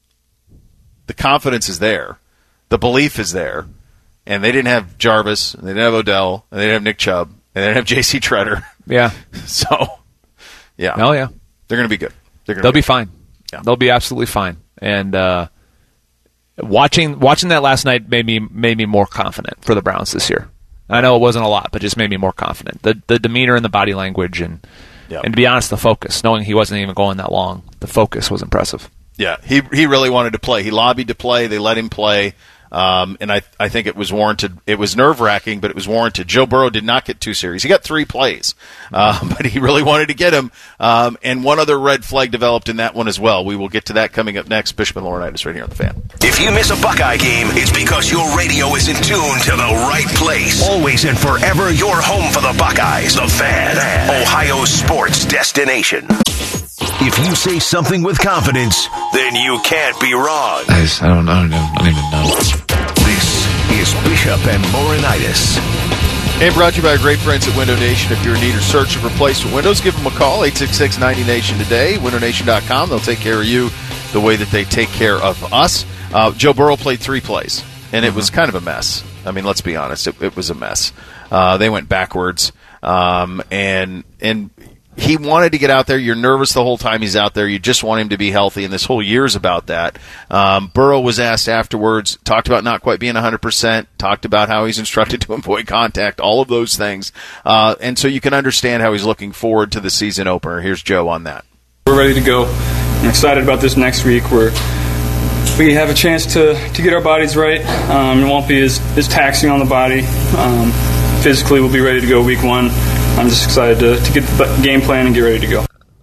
the confidence is there. The belief is there. And they didn't have Jarvis, and they didn't have Odell, and they didn't have Nick Chubb, and they didn't have J C Treader. Yeah. So, yeah. Oh, yeah. They're going to be good. They're gonna They'll be, be fine. Yeah. They'll be absolutely fine. And uh, watching watching that last night made me made me more confident for the Browns this year. I know it wasn't a lot, but just made me more confident. The the demeanor and the body language and Yep. And to be honest, the focus, knowing he wasn't even going that long, the focus was impressive. Yeah, he he really wanted to play. He lobbied to play. They let him play. Um, and I I think it was warranted. It was nerve-wracking, but it was warranted. Joe Burrow did not get two series. He got three plays, uh, but he really wanted to get him. Um, and one other red flag developed in that one as well. We will get to that coming up next. Bishop and Laurinaitis right here on The Fan. If you miss a Buckeye game, it's because your radio isn't tuned to the right place. Always and forever your home for the Buckeyes. The Fan, Ohio's sports destination. If you say something with confidence, then you can't be wrong. I, just, I don't know. I don't, I don't even know. This is Bishop and Laurinaitis. And brought to you by our great friends at Window Nation. If you're in need or search of replacement windows, give them a call, eight six six, ninety nation today, window nation dot com. They'll take care of you the way that they take care of us. Uh, Joe Burrow played three plays, and it mm-hmm. was kind of a mess. I mean, let's be honest. It, it was a mess. Uh, they went backwards, um, and and he wanted to get out there. You're nervous the whole time he's out there. You just want him to be healthy, and this whole year's about that. Um, Burrow was asked afterwards, talked about not quite being one hundred percent, talked about how he's instructed to avoid contact, all of those things. Uh, and so you can understand how he's looking forward to the season opener. Here's Joe on that. We're ready to go. I'm excited about this next week where we have a chance to, to get our bodies right. Um, it won't be as, as taxing on the body. Um, physically, we'll be ready to go week one. I'm just excited to, to get the game plan and get ready to go.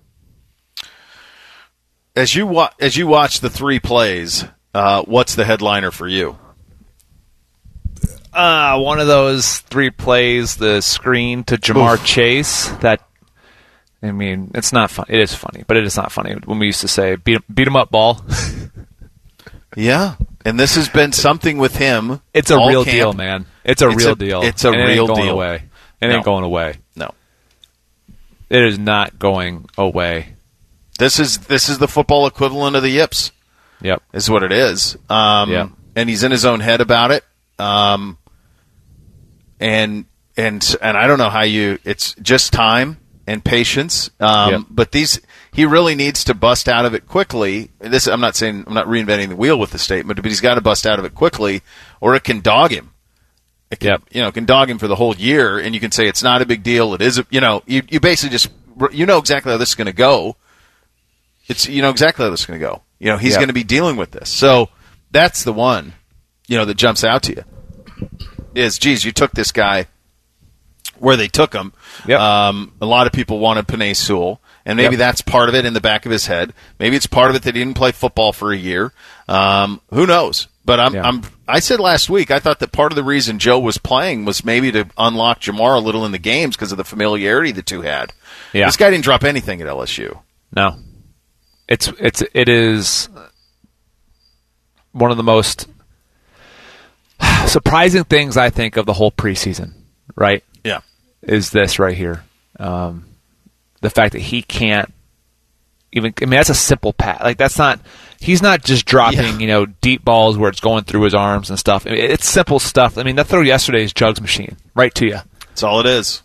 As you wa- as you watch the three plays, uh, what's the headliner for you? Uh, one of those three plays, the screen to Jamar Oof. Chase. That, I mean, it's not fun. It is funny, but it is not funny. When we used to say, beat, beat him up, ball. Yeah, and this has been something with him. It's a real camp. deal, man. It's a it's real a, deal. It's a and real it ain't going deal. Away. It no. ain't going away. No. It is not going away. This is this is the football equivalent of the yips. Yep. Is what it is. Um, yep. And he's in his own head about it. Um, and and and I don't know how you. It's just time and patience. Um, yep. But these, he really needs to bust out of it quickly. This, I'm not saying I'm not reinventing the wheel with the statement, but he's got to bust out of it quickly, or it can dog him. It can, yep. you know, it can dog him for the whole year, and you can say it's not a big deal. It is, a, you know, you you basically just you know exactly how this is going to go. It's you know exactly how this is going to go. You know, he's yep. going to be dealing with this. So that's the one, you know, that jumps out to you. Is, geez, you took this guy where they took him. Yep. Um, a lot of people wanted Penei Sewell, and maybe yep. that's part of it in the back of his head. Maybe it's part of it that he didn't play football for a year. Um, who knows? But I'm, yeah. I'm, I said last week I thought that part of the reason Joe was playing was maybe to unlock Jamar a little in the games because of the familiarity the two had. Yeah. This guy didn't drop anything at L S U. No. It's it's it is one of the most surprising things I think of the whole preseason, right? Yeah. Is this right here. Um, the fact that he can't even I mean that's a simple pass. Like that's not he's not just dropping, yeah. you know, deep balls where it's going through his arms and stuff. I mean, it's simple stuff. I mean, that throw yesterday is Jugs machine right to you. That's all it is.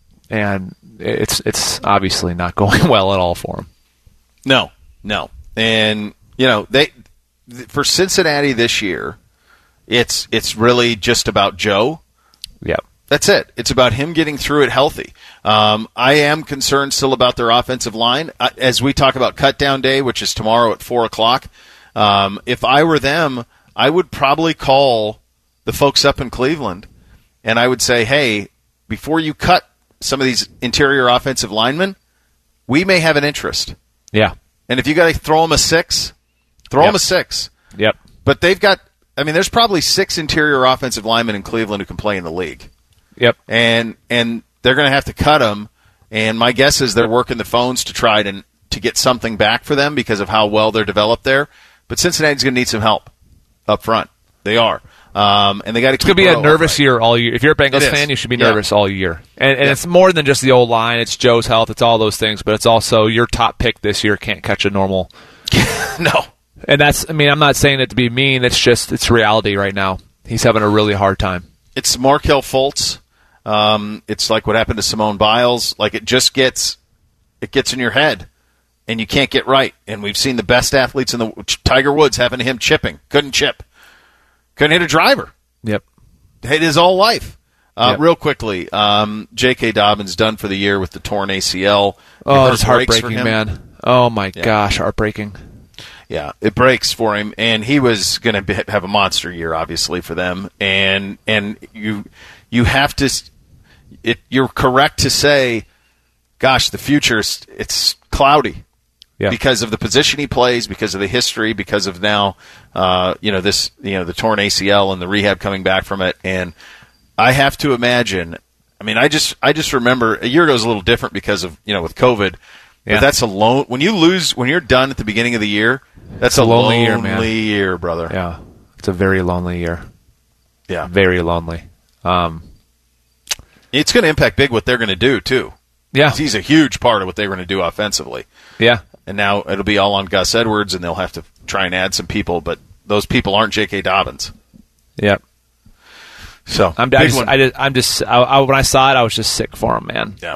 And it's it's obviously not going well at all for him. No. No. And, you know, they for Cincinnati this year, it's it's really just about Joe. Yep. That's it. It's about him getting through it healthy. Um, I am concerned still about their offensive line. As we talk about cut down day, which is tomorrow at four o'clock, um, if I were them, I would probably call the folks up in Cleveland, and I would say, hey, before you cut some of these interior offensive linemen, we may have an interest. Yeah. And if you got to throw them a six, throw yep. them a six. Yep. But they've got, I mean, there's probably six interior offensive linemen in Cleveland who can play in the league. Yep. And and they're going to have to cut them. And my guess is they're working the phones to try to to get something back for them because of how well they're developed there. But Cincinnati's going to need some help up front. They are. Um, and they got to. It's going to be a nervous year all year. If you're a Bengals fan, you should be nervous yeah. all year. And, and yeah. it's more than just the old line. It's Joe's health. It's all those things. But it's also your top pick this year can't catch a normal. No. And that's. I mean, I'm not saying it to be mean. It's just it's reality right now. He's having a really hard time. It's Markelle Fultz. Um, it's like what happened to Simone Biles. Like it just gets, it gets in your head, and you can't get right. And we've seen the best athletes in the Tiger Woods having him chipping, couldn't chip, couldn't hit a driver. Yep, hit his whole life. Uh, yep. Real quickly, um, J K. Dobbins done for the year with the torn A C L. Oh, it's heartbreaking, man. Oh my yeah. gosh, heartbreaking. Yeah, it breaks for him, and he was going to have a monster year, obviously, for them. And and you you have to. It, you're correct to say, gosh, the future is it's cloudy yeah. because of the position he plays, because of the history, because of now, uh, you know this, you know the torn A C L and the rehab coming back from it. And I have to imagine. I mean, I just I just remember a year ago was a little different because of you know with COVID. Yeah. But that's a lone when you lose when you're done at the beginning of the year. That's it's a lonely, lonely year, man. year, brother. Yeah, it's a very lonely year. Yeah, very lonely. Um, It's going to impact big what they're going to do, too. Yeah. He's a huge part of what they're going to do offensively. Yeah. And now it'll be all on Gus Edwards, and they'll have to try and add some people, but those people aren't J K. Dobbins. Yep. So, I'm, big I just, one. I just, I'm just I, I, when I saw it, I was just sick for him, man. Yeah.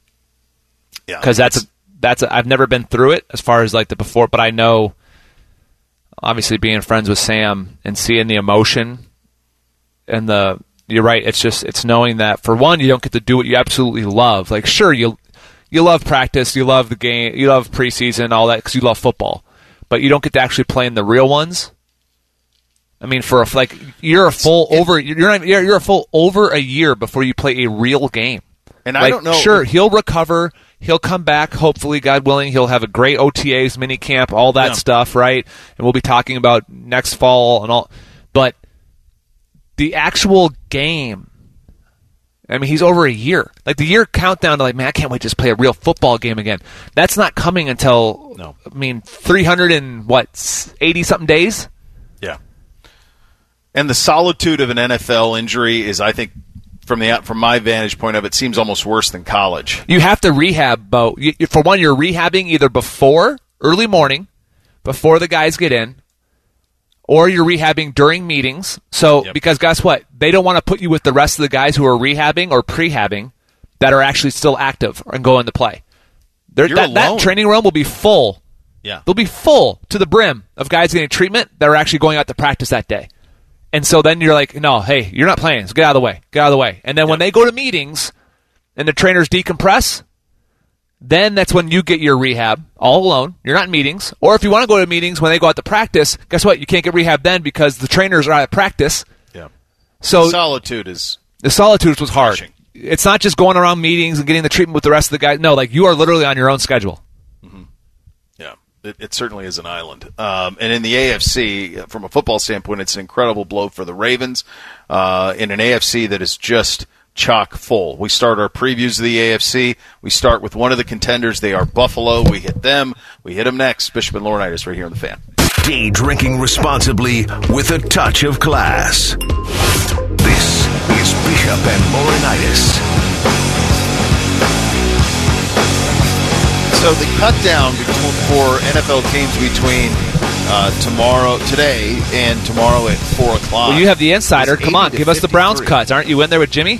Yeah. Because that's, a, that's a, I've never been through it as far as like the before, but I know, obviously, being friends with Sam and seeing the emotion and the, you're right. It's just it's knowing that for one, you don't get to do what you absolutely love. Like, sure, you you love practice, you love the game, you love preseason, all that because you love football, but you don't get to actually play in the real ones. I mean, for a, like you're a full over you're not you're, you're a full over a year before you play a real game. And like, I don't know. Sure, he'll recover. He'll come back. Hopefully, God willing, he'll have a great O T As, mini camp, all that yeah. stuff, right? And we'll be talking about next fall and all, but. the actual game. I mean, he's over a year. Like, the year countdown to, like, man, I can't wait to just play a real football game again. That's not coming until, no. I mean, three hundred and, what, eighty-something days? Yeah. And the solitude of an N F L injury is, I think, from the from my vantage point of it, seems almost worse than college. You have to rehab, Bo. You, for one, you're rehabbing either before, early morning, before the guys get in, or you're rehabbing during meetings. So, yep. Because guess what? They don't want to put you with the rest of the guys who are rehabbing or prehabbing that are actually still active and go into play. That, that training room will be full. Yeah. They'll be full to the brim of guys getting treatment that are actually going out to practice that day. And so then you're like, no, hey, you're not playing. So get out of the way. Get out of the way. And then yep. when they go to meetings and the trainers decompress, then that's when you get your rehab all alone. You're not in meetings. Or if you want to go to meetings when they go out to practice, guess what? You can't get rehab then because the trainers are out of practice. Yeah. So the solitude is the solitude was hard. Pushing. It's not just going around meetings and getting the treatment with the rest of the guys. No, like you are literally on your own schedule. Mm-hmm. Yeah, it, it certainly is an island. Um, and in the A F C, from a football standpoint, it's an incredible blow for the Ravens uh, in an A F C that is just chock full. We start our previews of the A F C. We start with one of the contenders. They are Buffalo. We hit them. We hit them next. Bishop and Laurinaitis right here on The Fan. Day drinking responsibly with a touch of class. This is Bishop and Laurinaitis. So the cut down for N F L games between uh, tomorrow, today, and tomorrow at four o'clock. Well, you have the insider. Come on, give us the Browns cuts. Aren't you in there with Jimmy?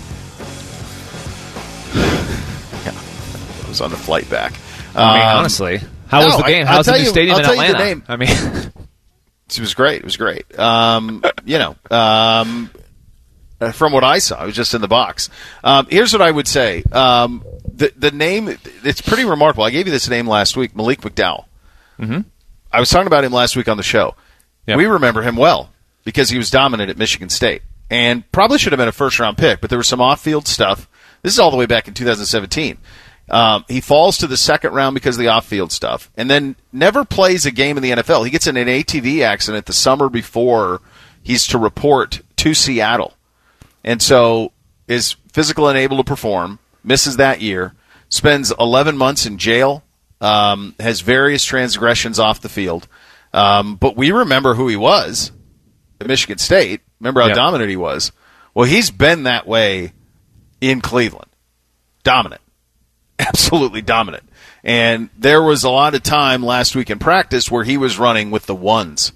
Yeah, I was on the flight back. I mean, um, honestly, how no, was the game? I, How's the new you, stadium I'll in tell Atlanta? You the name. I mean, it was great. It was great. Um, you know, um, from what I saw, I was just in the box. Um, here's what I would say. Um, the the name, it's pretty remarkable. I gave you this name last week, Malik McDowell. Mm-hmm. I was talking about him last week on the show. Yep. We remember him well because he was dominant at Michigan State and probably should have been a first-round pick, but there was some off-field stuff. This is all the way back in two thousand seventeen. Um, he falls to the second round because of the off-field stuff and then never plays a game in the N F L. He gets in an A T V accident the summer before he's to report to Seattle. And so is physical and able to perform, misses that year, spends eleven months in jail, um, has various transgressions off the field. Um, but we remember who he was at Michigan State. Remember how yep. dominant he was. Well, he's been that way in Cleveland. Dominant. Absolutely dominant. And there was a lot of time last week in practice where he was running with the ones.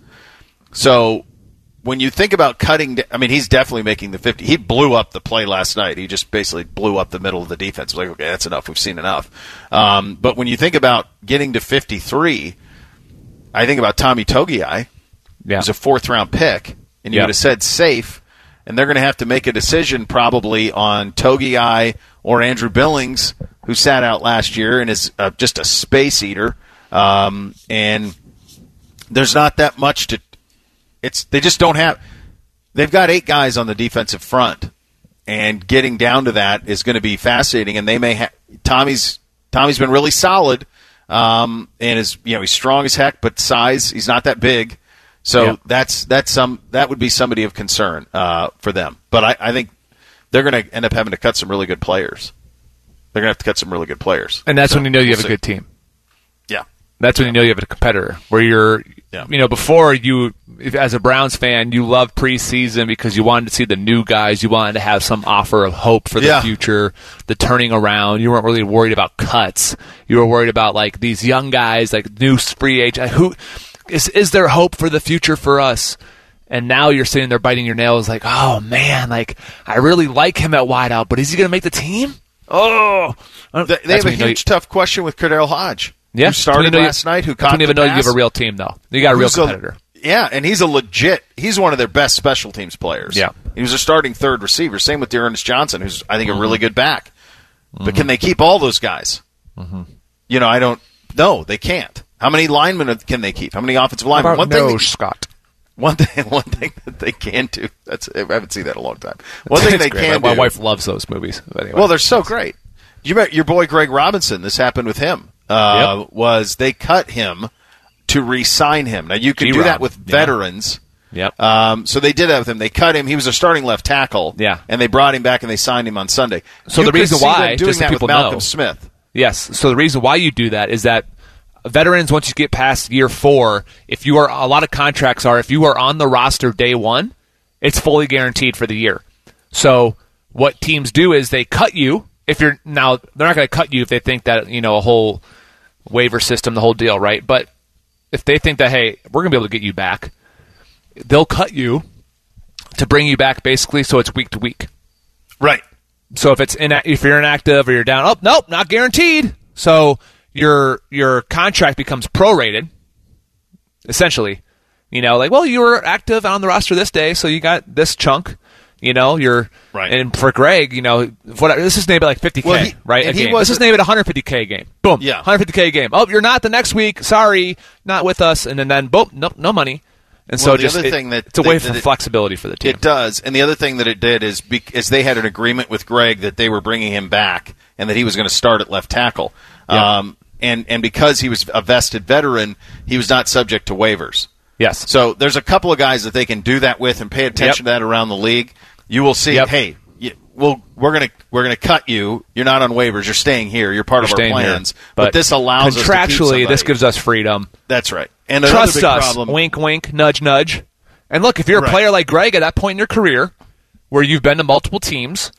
So when you think about cutting, I mean, he's definitely making the fifty. He blew up the play last night. He just basically blew up the middle of the defense. Like, okay, that's enough. We've seen enough. Um, but when you think about getting to fifty-three, I think about Tommy Togiai. Yeah. Who's a fourth-round pick, and you yeah. would have said safe, and they're going to have to make a decision probably on Togiai or Andrew Billings, who sat out last year and is uh, just a space eater. Um, and there's not that much to It's they just don't have. They've got eight guys on the defensive front, and getting down to that is going to be fascinating. And they may have Tommy's. Tommy's been really solid, um, and is you know he's strong as heck, but size he's not that big. So yeah. that's that's some that would be somebody of concern uh, for them. But I, I think they're going to end up having to cut some really good players. They're going to have to cut some really good players, and that's so, when you know you we'll have see. a good team. Yeah. That's when you know you have a competitor. Where you're, yeah. you know, before you, if, as a Browns fan, you loved preseason because you wanted to see the new guys. You wanted to have some offer of hope for the yeah. future, the turning around. You weren't really worried about cuts. You were worried about like these young guys, like new free agent. Who is is there hope for the future for us? And now you're sitting there biting your nails, like, oh man, like I really like him at wideout, but is he going to make the team? Oh, they, they have a huge, you, tough question with Cordell Hodge. Yeah, who started last you, night, who caught don't even the know pass. You have a real team, though. You got a real Who's competitor. A, yeah, and he's a legit, he's one of their best special teams players. Yeah. He was a starting third receiver. Same with Dearness Johnson, who's, I think, mm-hmm. a really good back. Mm-hmm. But can they keep all those guys? Mm-hmm. You know, I don't know. They can't. How many linemen can they keep? How many offensive How linemen? about One no, thing they, Scott. One thing, one thing that they can do, that's, I haven't seen that in a long time. One thing they great. can my, do. My wife loves those movies. Anyway, well, they're so great. You met your boy Greg Robinson. This happened with him. Uh, yep. Was they cut him to re-sign him. Now, you can G-Rob. do that with veterans. Yep. Um, so they did that with him. They cut him. He was a starting left tackle. Yeah. And they brought him back and they signed him on Sunday. So you the could reason see why, them doing just so that people with Malcolm know. Smith. Yes. So the reason why you do that is that veterans, once you get past year four, if you are, a lot of contracts are, if you are on the roster day one, it's fully guaranteed for the year. So what teams do is they cut you. If you're now, they're not going to cut you if they think that, you know, a whole waiver system, the whole deal, right? But if they think that, hey, we're going to be able to get you back, they'll cut you to bring you back basically so it's week to week. Right. So if it's in, if you're inactive or you're down, oh, nope, not guaranteed. So your your contract becomes prorated, essentially. You know, like, well, you were active on the roster this day, so you got this chunk. You know, you're right. And for Greg, you know, what this is named at like fifty K, well, he, right? A he game. This is named at one hundred fifty K game. Boom. Yeah. one hundred fifty K game. Oh, you're not the next week. Sorry, not with us. And then, then boom, no, no money. And well, so the just other it, thing that it's a way that for it, flexibility for the team. It does. And the other thing that it did is, be, is they had an agreement with Greg that they were bringing him back and that he was going to start at left tackle. Yeah. Um, and, and because he was a vested veteran, he was not subject to waivers. Yes. So there's a couple of guys that they can do that with and pay attention Yep. to that around the league. You will see, Yep. hey, you, well, we're gonna we're gonna cut you. You're not on waivers. You're staying here. You're part You're of our staying here. plans. But, But this allows us to keep contractually, somebody. this gives us freedom. That's right. And another Trust big us. problem. Wink, wink, nudge, nudge. And look, if you're a Right. player like Greg at that point in your career, where you've been to multiple teams,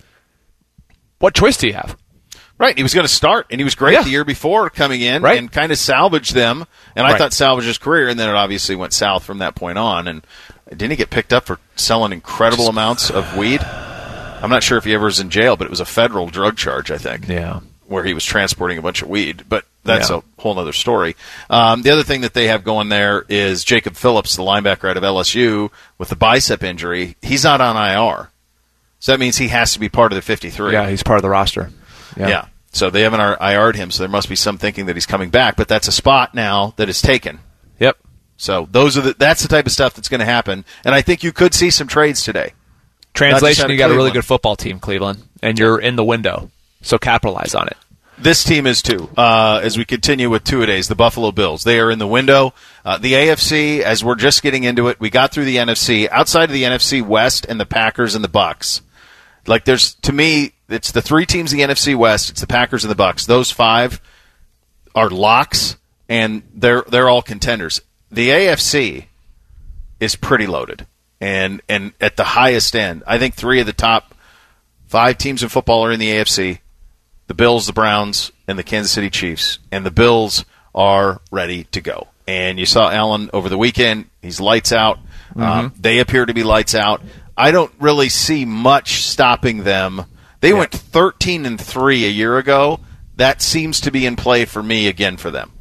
what choice do you have? Right, he was going to start, and he was great Yeah. the year before coming in Right. and kind of salvaged them. And I Right. thought salvaged his career, and then it obviously went south from that point on. And didn't he get picked up for selling incredible amounts of weed? I'm not sure if he ever was in jail, but it was a federal drug charge, I think. Yeah. Where he was transporting a bunch of weed. But that's Yeah. a whole other story. Um, the other thing that they have going there is Jacob Phillips, the linebacker out of L S U, with the bicep injury. He's not on I R. So that means he has to be part of the fifty-three. Yeah, he's part of the roster. Yeah. Yeah. So they haven't I R'd him, so there must be some thinking that he's coming back. But that's a spot now that is taken. Yep. So those are the, that's the type of stuff that's going to happen. And I think you could see some trades today. Translation, out of you got a really Cleveland. good football team, Cleveland, and you're in the window. So capitalize on it. This team is too. Uh, as we continue with two-a-days, the Buffalo Bills. They are in the window. Uh, the A F C, as we're just getting into it, we got through the N F C. Outside of the N F C West and the Packers and the Bucks, like there's to me, it's the three teams in the N F C West. It's the Packers and the Bucks. Those five are locks, and they're they're all contenders. The A F C is pretty loaded, and and at the highest end, I think three of the top five teams in football are in the A F C. The Bills, the Browns, and the Kansas City Chiefs. And the Bills are ready to go. And you saw Allen over the weekend. He's lights out. Mm-hmm. Um, they appear to be lights out. I don't really see much stopping them. They Yeah. went thirteen and three a year ago. That seems to be in play for me again for them.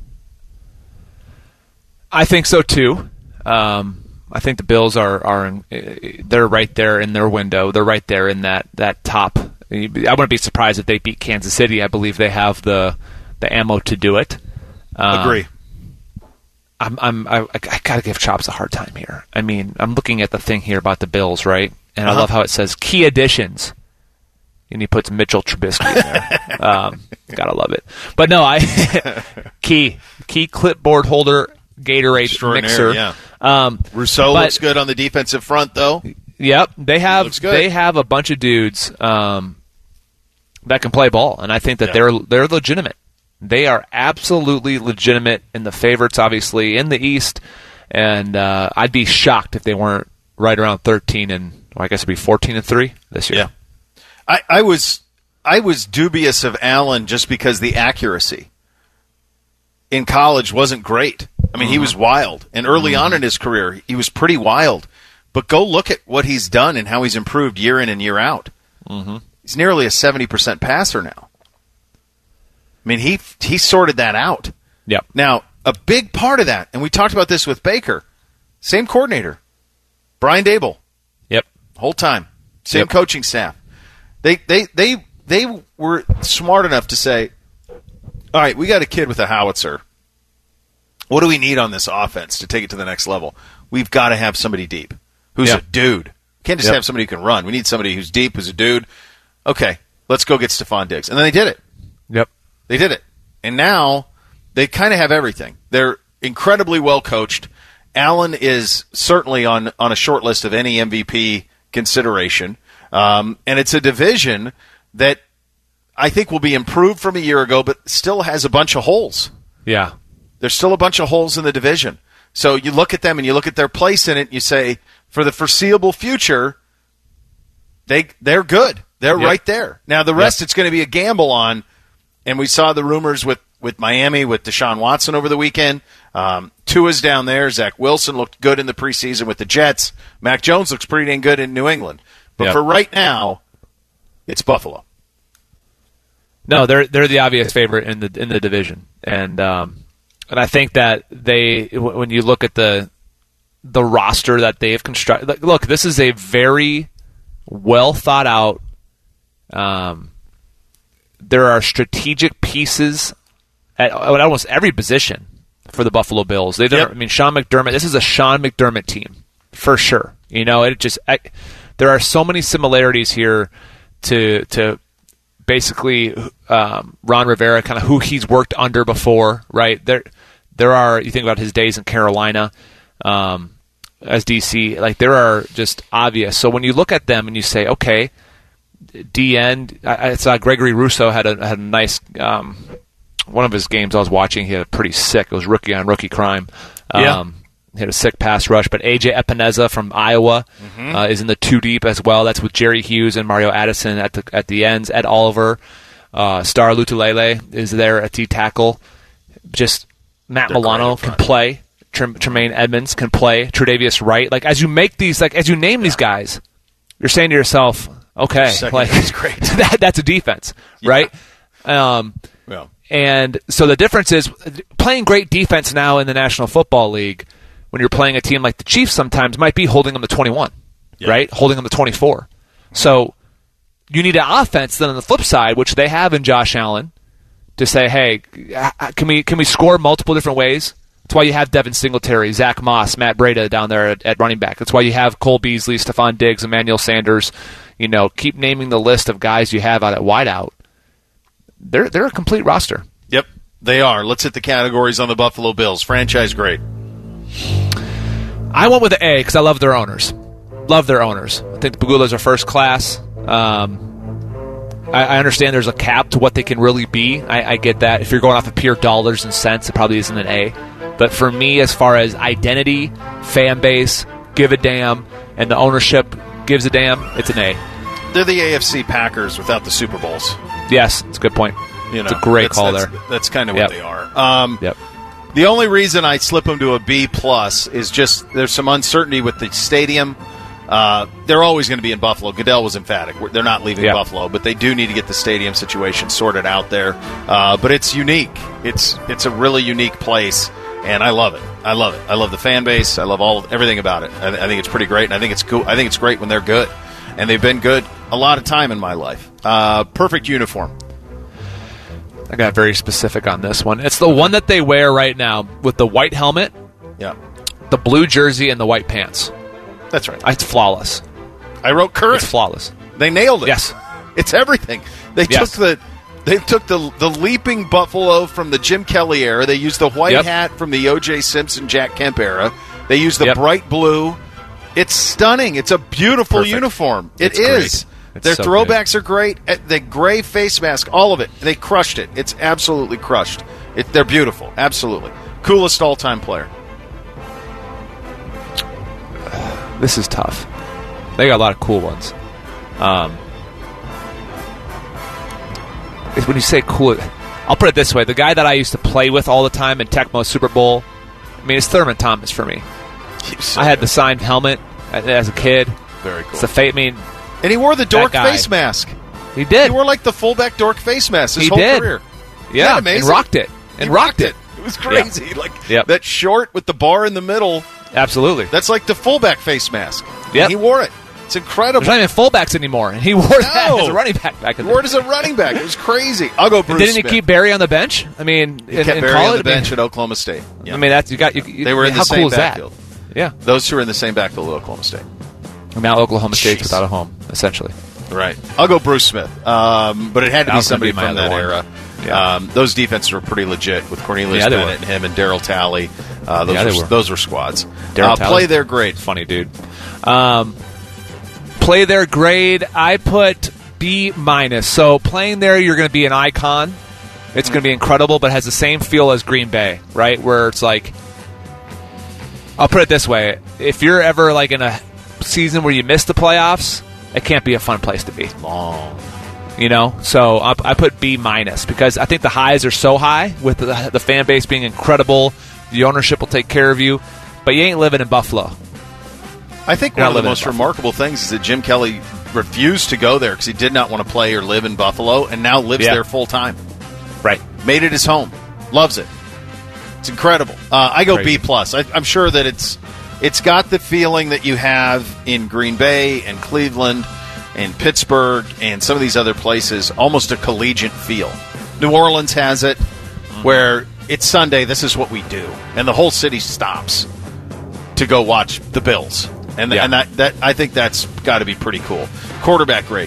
I think so too. Um, I think the Bills are are in, they're right there in their window. They're right there in that that top. I wouldn't be surprised if they beat Kansas City. I believe they have the the ammo to do it. Um, Agree. I'm I'm I, I gotta give Chops a hard time here. I mean, I'm looking at the thing here about the Bills, right? And Uh-huh. I love how it says key additions, and he puts Mitchell Trubisky in there. um, gotta love it. But no, I key key clipboard holder, Gatorade Extraordinary, mixer. yeah. Um, Rousseau but- looks good on the defensive front, though. Yep, they have looks good. they have a bunch of dudes um, that can play ball, and I think that Yeah. they're they're legitimate. They are absolutely legitimate in the favorites, obviously in the East, and uh, I'd be shocked if they weren't right around thirteen and well, I guess it'd be fourteen and three this year. Yeah. I, I was I was dubious of Allen just because the accuracy in college wasn't great. I mean, he was wild, and early on in his career, he was pretty wild. But go look at what he's done and how he's improved year in and year out. Mm-hmm. He's nearly a seventy percent passer now. I mean, he he sorted that out. Yep. Now, a big part of that, and we talked about this with Baker, same coordinator, Brian Dable, Yep. whole time, same Yep. coaching staff. They they they they were smart enough to say, all right, we got a kid with a howitzer. What do we need on this offense to take it to the next level? We've got to have somebody deep who's Yeah. a dude. We can't just Yep. have somebody who can run. We need somebody who's deep, who's a dude. Okay, let's go get Stephon Diggs. And then they did it. Yep. They did it. And now they kind of have everything. They're incredibly well coached, Allen is certainly on, on a short list of any M V P consideration. Um, and it's a division that I think will be improved from a year ago, but still has a bunch of holes. Yeah. There's still a bunch of holes in the division. So you look at them and you look at their place in it and you say, for the foreseeable future, they, they're good. They're yep. right there. Now, the rest yep. it's going to be a gamble on, and we saw the rumors with, with Miami, with Deshaun Watson over the weekend. Um, Tua's down there. Zach Wilson looked good in the preseason with the Jets. Mac Jones looks pretty dang good in New England. But yep. for right now, it's Buffalo. No, they're they're the obvious favorite in the in the division, and um, and I think that they when you look at the the roster that they've constructed, look, this is a very well thought out. Um, there are strategic pieces at, at almost every position for the Buffalo Bills. They yep. I mean, Sean McDermott. This is a Sean McDermott team for sure. You know, it just I, there are so many similarities here to to. Basically, um, Ron Rivera, kind of who he's worked under before, right? There, there are. You think about his days in Carolina um, as D C. Like there are just obvious. So when you look at them and you say, okay, D end. I, I saw Gregory Rousseau had a had a nice um, one of his games I was watching. He had a pretty sick. It was rookie on rookie crime. Um, yeah. He had a sick pass rush, but A J Epineza from Iowa mm-hmm. uh, is in the two deep as well. That's with Jerry Hughes and Mario Addison at the at the ends. Ed Oliver, uh, Star Lutulele is there at D tackle. Just Matt They're Milano can play. Trem- Tremaine Edmonds can play. Tre'Davious Wright. Like as you make these, like as you name yeah. these guys, you're saying to yourself, okay, like that's great. that, that's a defense, yeah. right? Um, yeah. And so the difference is playing great defense now in the National Football League. When you're playing a team like the Chiefs sometimes might be holding them to twenty-one, yeah. right? Holding them to twenty-four. Mm-hmm. So you need an offense then on the flip side, which they have in Josh Allen, to say, hey, can we can we score multiple different ways? That's why you have Devin Singletary, Zach Moss, Matt Breida down there at, at running back. That's why you have Cole Beasley, Stephon Diggs, Emmanuel Sanders. You know, keep naming the list of guys you have out at wideout. They're they're a complete roster. Yep, they are. Let's hit the categories on the Buffalo Bills. Franchise grade. I went with the A because I love their owners. Love their owners. I think the Pegulas are first class. Um, I, I understand there's a cap to what they can really be. I, I get that. If you're going off of pure dollars and cents, it probably isn't an A. But for me, as far as identity, fan base, give a damn, and the ownership gives a damn, it's an A. They're the A F C Packers without the Super Bowls. Yes, it's a good point. You know, it's a great that's, call that's, there. That's kind of yep. what they are. Um, yep. The only reason I slip them to a B plus is just there's some uncertainty with the stadium. Uh, they're always going to be in Buffalo. Goodell was emphatic. They're not leaving yeah. Buffalo, but they do need to get the stadium situation sorted out there. Uh, but it's unique. It's it's a really unique place, and I love it. I love it. I love the fan base. I love all everything about it. I, I think it's pretty great, and I think it's cool. I think it's great when they're good, and they've been good a lot of time in my life. Uh, perfect uniform. I got very specific on this one. It's the one that they wear right now with the white helmet, yeah, the blue jersey, and the white pants. That's right. It's flawless. I wrote current. It's flawless. They nailed it. Yes. It's everything. They yes. took the they took the the leaping buffalo from the Jim Kelly era. They used the white yep. hat from the O J Simpson, Jack Kemp era. They used the yep. bright bright blue. It's stunning. It's a beautiful Perfect. uniform. It it's is. Great. It's Their so throwbacks good. are great. The gray face mask, all of it. They crushed it. It's absolutely crushed. It, they're beautiful. Absolutely. Coolest all-time player. This is tough. They got a lot of cool ones. Um, when you say cool, I'll put it this way. The guy that I used to play with all the time in Tecmo Super Bowl, I mean, it's Thurman Thomas for me. So I had good. the signed helmet as a kid. Very cool. It's the fate. I mean, and he wore the dork face mask. He did. He wore like the fullback dork face mask his he whole did. career. Yeah, amazing? and rocked it. And he rocked it. it. It was crazy. Yeah. Like yep. that short with the bar in the middle. Absolutely. That's like the fullback face mask. Yeah, he wore it. It's incredible. There's not even fullbacks anymore, and he wore no. that as a running back back in the He wore it as a running back. It was crazy. I'll go Bruce Didn't Smith. he keep Barry on the bench? I mean, he in, kept in Barry college, on the bench I mean, at Oklahoma State. Yeah. I mean, that's you got. You, you, they were in how the same cool is backfield. That? Yeah, those two are in the same backfield at Oklahoma State. And now Oklahoma State's without a home, essentially. Right. I'll go Bruce Smith, um, but it had to that be was somebody be my from that one. era. Yeah. Um, those defenses were pretty legit with Cornelius Yeah, they Bennett were. and him and Daryl Talley. Uh, those, Yeah, they were, were. those were squads. Daryl Uh, Talley. play their grade. Funny dude. Um, play their grade. I put B minus. So playing there, you're going to be an icon. It's going to be incredible, but has the same feel as Green Bay, right? Where it's like, I'll put it this way: if you're ever like in a season where you miss the playoffs, it can't be a fun place to be. Long. You know, so I, I put B minus because I think the highs are so high with the, the fan base being incredible. The ownership will take care of you, but you ain't living in Buffalo. I think You're one of not the living most in Buffalo. remarkable things is that Jim Kelly refused to go there because he did not want to play or live in Buffalo, and now lives Yeah. there full time. Right. Made it his home. Loves it. It's incredible. Uh, I go Crazy. B plus. I, I'm sure that it's it's got the feeling that you have in Green Bay and Cleveland and Pittsburgh and some of these other places, almost a collegiate feel. New Orleans has it, where it's Sunday. This is what we do, and the whole city stops to go watch the Bills, and Yeah. and that, that I think that's got to be pretty cool. Quarterback grade.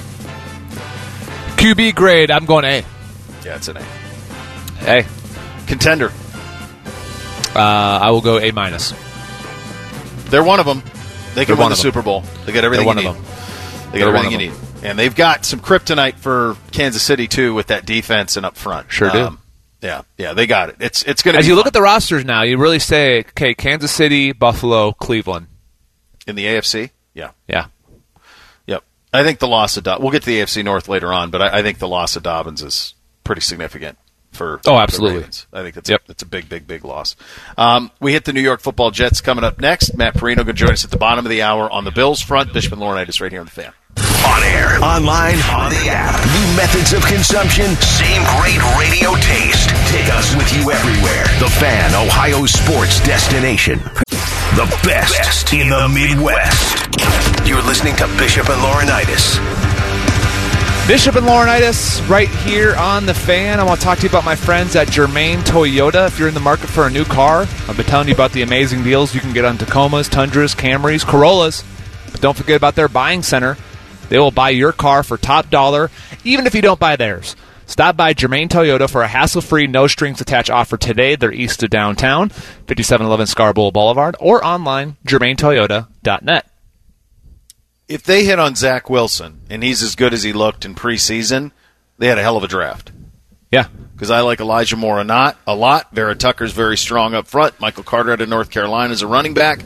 Q B grade, I'm going A. Yeah, it's an A. Hey, Contender. uh, I will go A minus. They're one of them. They can They're win one the of them. Super Bowl. They got everything They're you one need. of They got They're one everything you of need. And they've got some kryptonite for Kansas City, too, with that defense and up front. Sure do. Um, yeah, yeah, they got it. It's it's going to As be you look fun. at the rosters now, you really say, okay, Kansas City, Buffalo, Cleveland. in the A F C. Yeah. Yeah. Yep. I think the loss of Dobbins, we'll get to the A F C North later on, but I, I think the loss of Dobbins is pretty significant for Oh, the absolutely. Ravens. I think that's, Yep. that's a big, big, big loss. Um, we hit the New York Football Jets coming up next. Matt Perino going to join us at the bottom of the hour on the Bills front. Bishop and Laurinaitis right here on the Fan. On air, online, on the app. New methods of consumption, same great radio taste. Take us with you everywhere. The Fan, Ohio sports destination. The best, best in the Midwest. You're listening to Bishop and Laurinaitis. Bishop and Laurinaitis right here on The Fan. I want to talk to you about my friends at Germain Toyota. If you're in the market for a new car, I've been telling you about the amazing deals you can get on Tacomas, Tundras, Camrys, Corollas. But don't forget about their buying center. They will buy your car for top dollar, even if you don't buy theirs. Stop by Germain Toyota for a hassle-free, no-strings-attached offer today. They're east of downtown, fifty-seven eleven Scarborough Boulevard, or online, germain toyota dot net. If they hit on Zach Wilson and he's as good as he looked in preseason, they had a hell of a draft. Yeah. Because I like Elijah Moore a lot. A lot. Vera Tucker's very strong up front. Michael Carter out of North Carolina is a running back.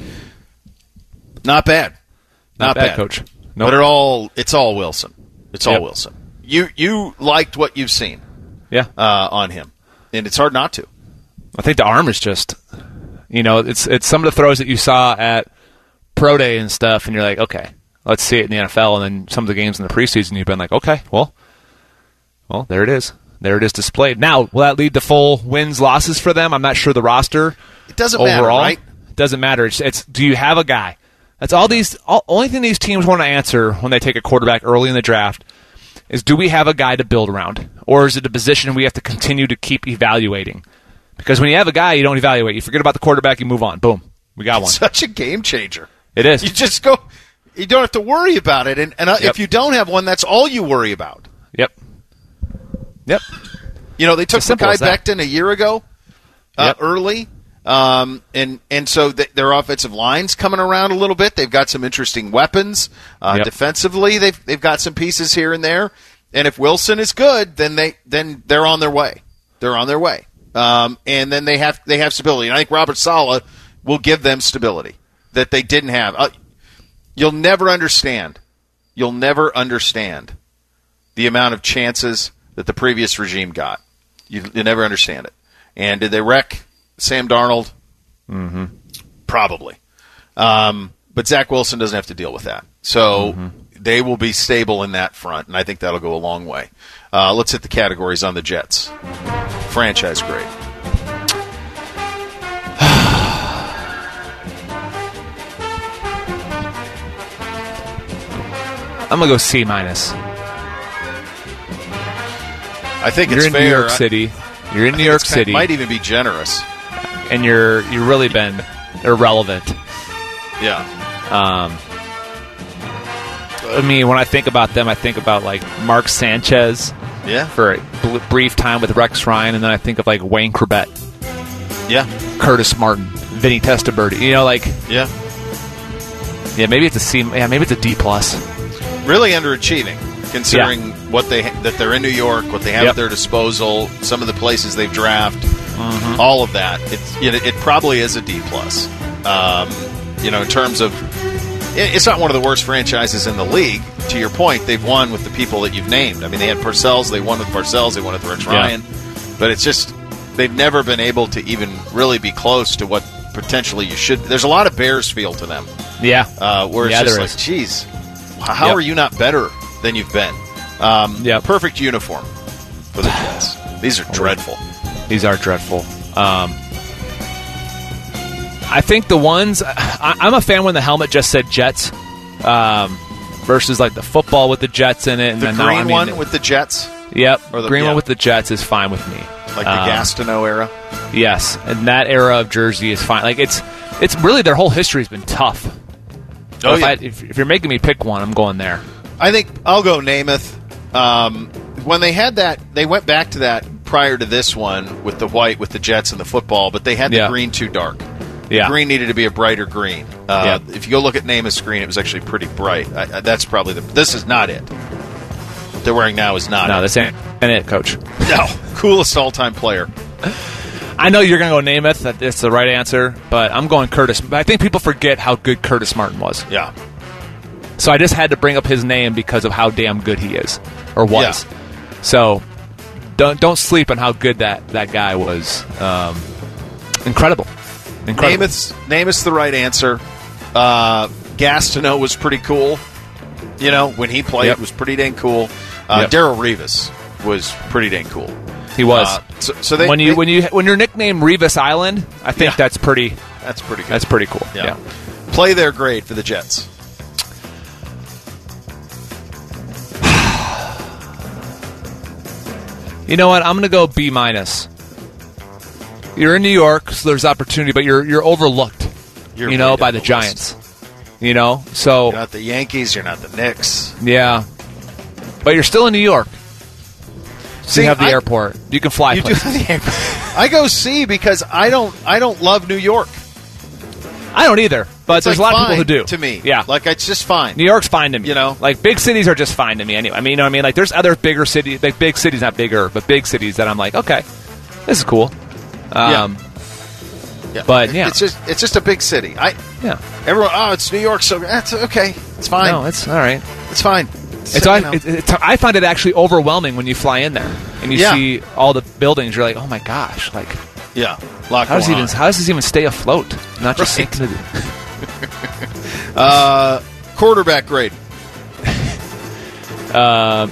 Not bad. Not bad, Coach. Nope. But it all it's all Wilson. It's all Yep. Wilson. You you liked what you've seen Yeah. uh, on him, and it's hard not to. I think the arm is just, you know, it's it's some of the throws that you saw at Pro Day and stuff, and you're like, okay, let's see it in the N F L. And then some of the games in the preseason, you've been like, okay, well, well, there it is. There it is displayed. Now, will that lead to full wins, losses for them? I'm not sure the roster. It doesn't overall, matter, right? It doesn't matter. It's, it's do you have a guy? That's all these. All, only thing these teams want to answer when they take a quarterback early in the draft is, do we have a guy to build around, or is it a position we have to continue to keep evaluating? Because when you have a guy, you don't evaluate. You forget about the quarterback, you move on. Boom, we got one. Such a game changer. It is. You just go. You don't have to worry about it, and, and uh, Yep. if you don't have one, that's all you worry about. Yep. Yep. You know, they took It's simple Mekhi as that. Becton a year ago, uh, Yep. early, um, and and so th- their offensive line's coming around a little bit. They've got some interesting weapons uh, Yep. defensively. They've they've got some pieces here and there. And if Wilson is good, then they then they're on their way. They're on their way, um, and then they have they have stability. And I think Robert Saleh will give them stability that they didn't have. Uh, you'll never understand. You'll never understand the amount of chances that the previous regime got. You, you never understand it. And did they wreck Sam Darnold? Mm-hmm. Probably. Um, but Zach Wilson doesn't have to deal with that. So Mm-hmm. they will be stable in that front, and I think that'll go a long way. Uh, let's hit the categories on the Jets. Franchise grade. I'm gonna go C minus. I think You're it's in fair. New York City. You're in I New think York it's kind- City, might even be generous. and you're you've really been irrelevant. Yeah. Um, I mean, when I think about them, I think about like Mark Sanchez Yeah. For a bl- brief time with Rex Ryan, and then I think of like Wayne Corbett, Yeah. Curtis Martin, Vinny Testaverde. You know, like Yeah. yeah, maybe it's a C. Yeah, maybe it's a D plus. Really underachieving, considering Yeah. what they that they're in New York, what they have Yep. at their disposal, some of the places they've drafted, Mm-hmm. all of that. It's you know, it probably is a D plus. Um, you know, in terms of, it- it's not one of the worst franchises in the league. To your point, they've won with the people that you've named. I mean, they had Parcells, they won with Parcells, they won with Rex Yeah. Ryan, but it's just they've never been able to even really be close to what potentially you should. There's a lot of Bears feel to them. Yeah, Uh, where it's Yeah, just there like, is. geez, how Yep. are you not better than you've been? Um, Yep. Perfect uniform for the Jets. These are dreadful. These are dreadful. Um, I think the ones I, I'm a fan when the helmet just said Jets, um, versus like the football with the Jets in it. And The then green now, I mean, one with the Jets, yep, or the- green yeah. one with the Jets is fine with me. like the Um, Gastineau era. Yes, and that era of jersey is fine. Like it's it's really their whole history has been tough. So Oh, if, yeah. I, if, if you're making me pick one, I'm going there. I think I'll go Namath. Um, when they had that, they went back to that prior to this one with the white, with the Jets and the football, but they had the Yeah. green too dark. Yeah. The green needed to be a brighter green. Uh, Yeah. If you go look at Namath's green, it was actually pretty bright. I, I, that's probably the. This is not it. What they're wearing now is not No, it. this ain't it, Coach. No, coolest all-time player. I know you're going to go Namath. That it's the right answer, but I'm going Curtis. But I think people forget how good Curtis Martin was. Yeah. So I just had to bring up his name because of how damn good he is, or was. Yeah. So don't don't sleep on how good that, that guy was. Um, incredible. Incredible. Namath's, Namath's the right answer. Uh, Gastineau was pretty cool. You know, when he played, Yep. it was pretty dang cool. Uh, Yep. Darrell Revis was pretty dang cool. He was. Uh, so, so they, when you they- when you when you're nicknamed Revis Island, I think Yeah. that's pretty. that's pretty good. That's pretty cool. yeah. Yeah. Play their grade for the Jets. You know what? I'm going to go B minus. You're in New York, so there's opportunity, but you're you're overlooked. You're you know, way by down the list. Giants. You know, so You're not the Yankees. You're not the Knicks. yeah, but you're still in New York. So See, you have the I- airport. You can fly. You do places. the airport. I go C because I don't. I don't love New York. I don't either, but It's there's like a lot of people who fine do. To me, Yeah. like it's just fine. New York's fine to me. You know? like big cities are just fine to me anyway. I mean, you know what I mean? Like there's other bigger cities, like big cities, not bigger, but big cities that I'm like, okay, this is cool. Um, Yeah. But, yeah. it's just it's just a big city. I yeah. everyone. Oh, it's New York, so that's okay. It's fine. No, it's all right. It's fine. It's, you I, know. it, it's, I find it actually overwhelming when you fly in there and you Yeah. see all the buildings. You're like, oh my gosh, like yeah. Lot how does going even on. how does this even stay afloat? Not just Right. sinking to the. Uh, quarterback grade. Uh,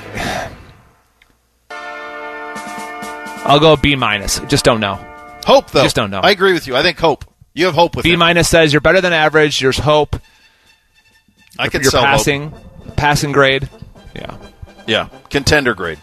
I'll go B minus. Just don't know. Hope though. Just don't know. I agree with you. I think hope. You have hope with B him. minus says you're better than average. There's hope. I can You're sell passing, passing grade. Yeah. hope. Yeah. Contender grade.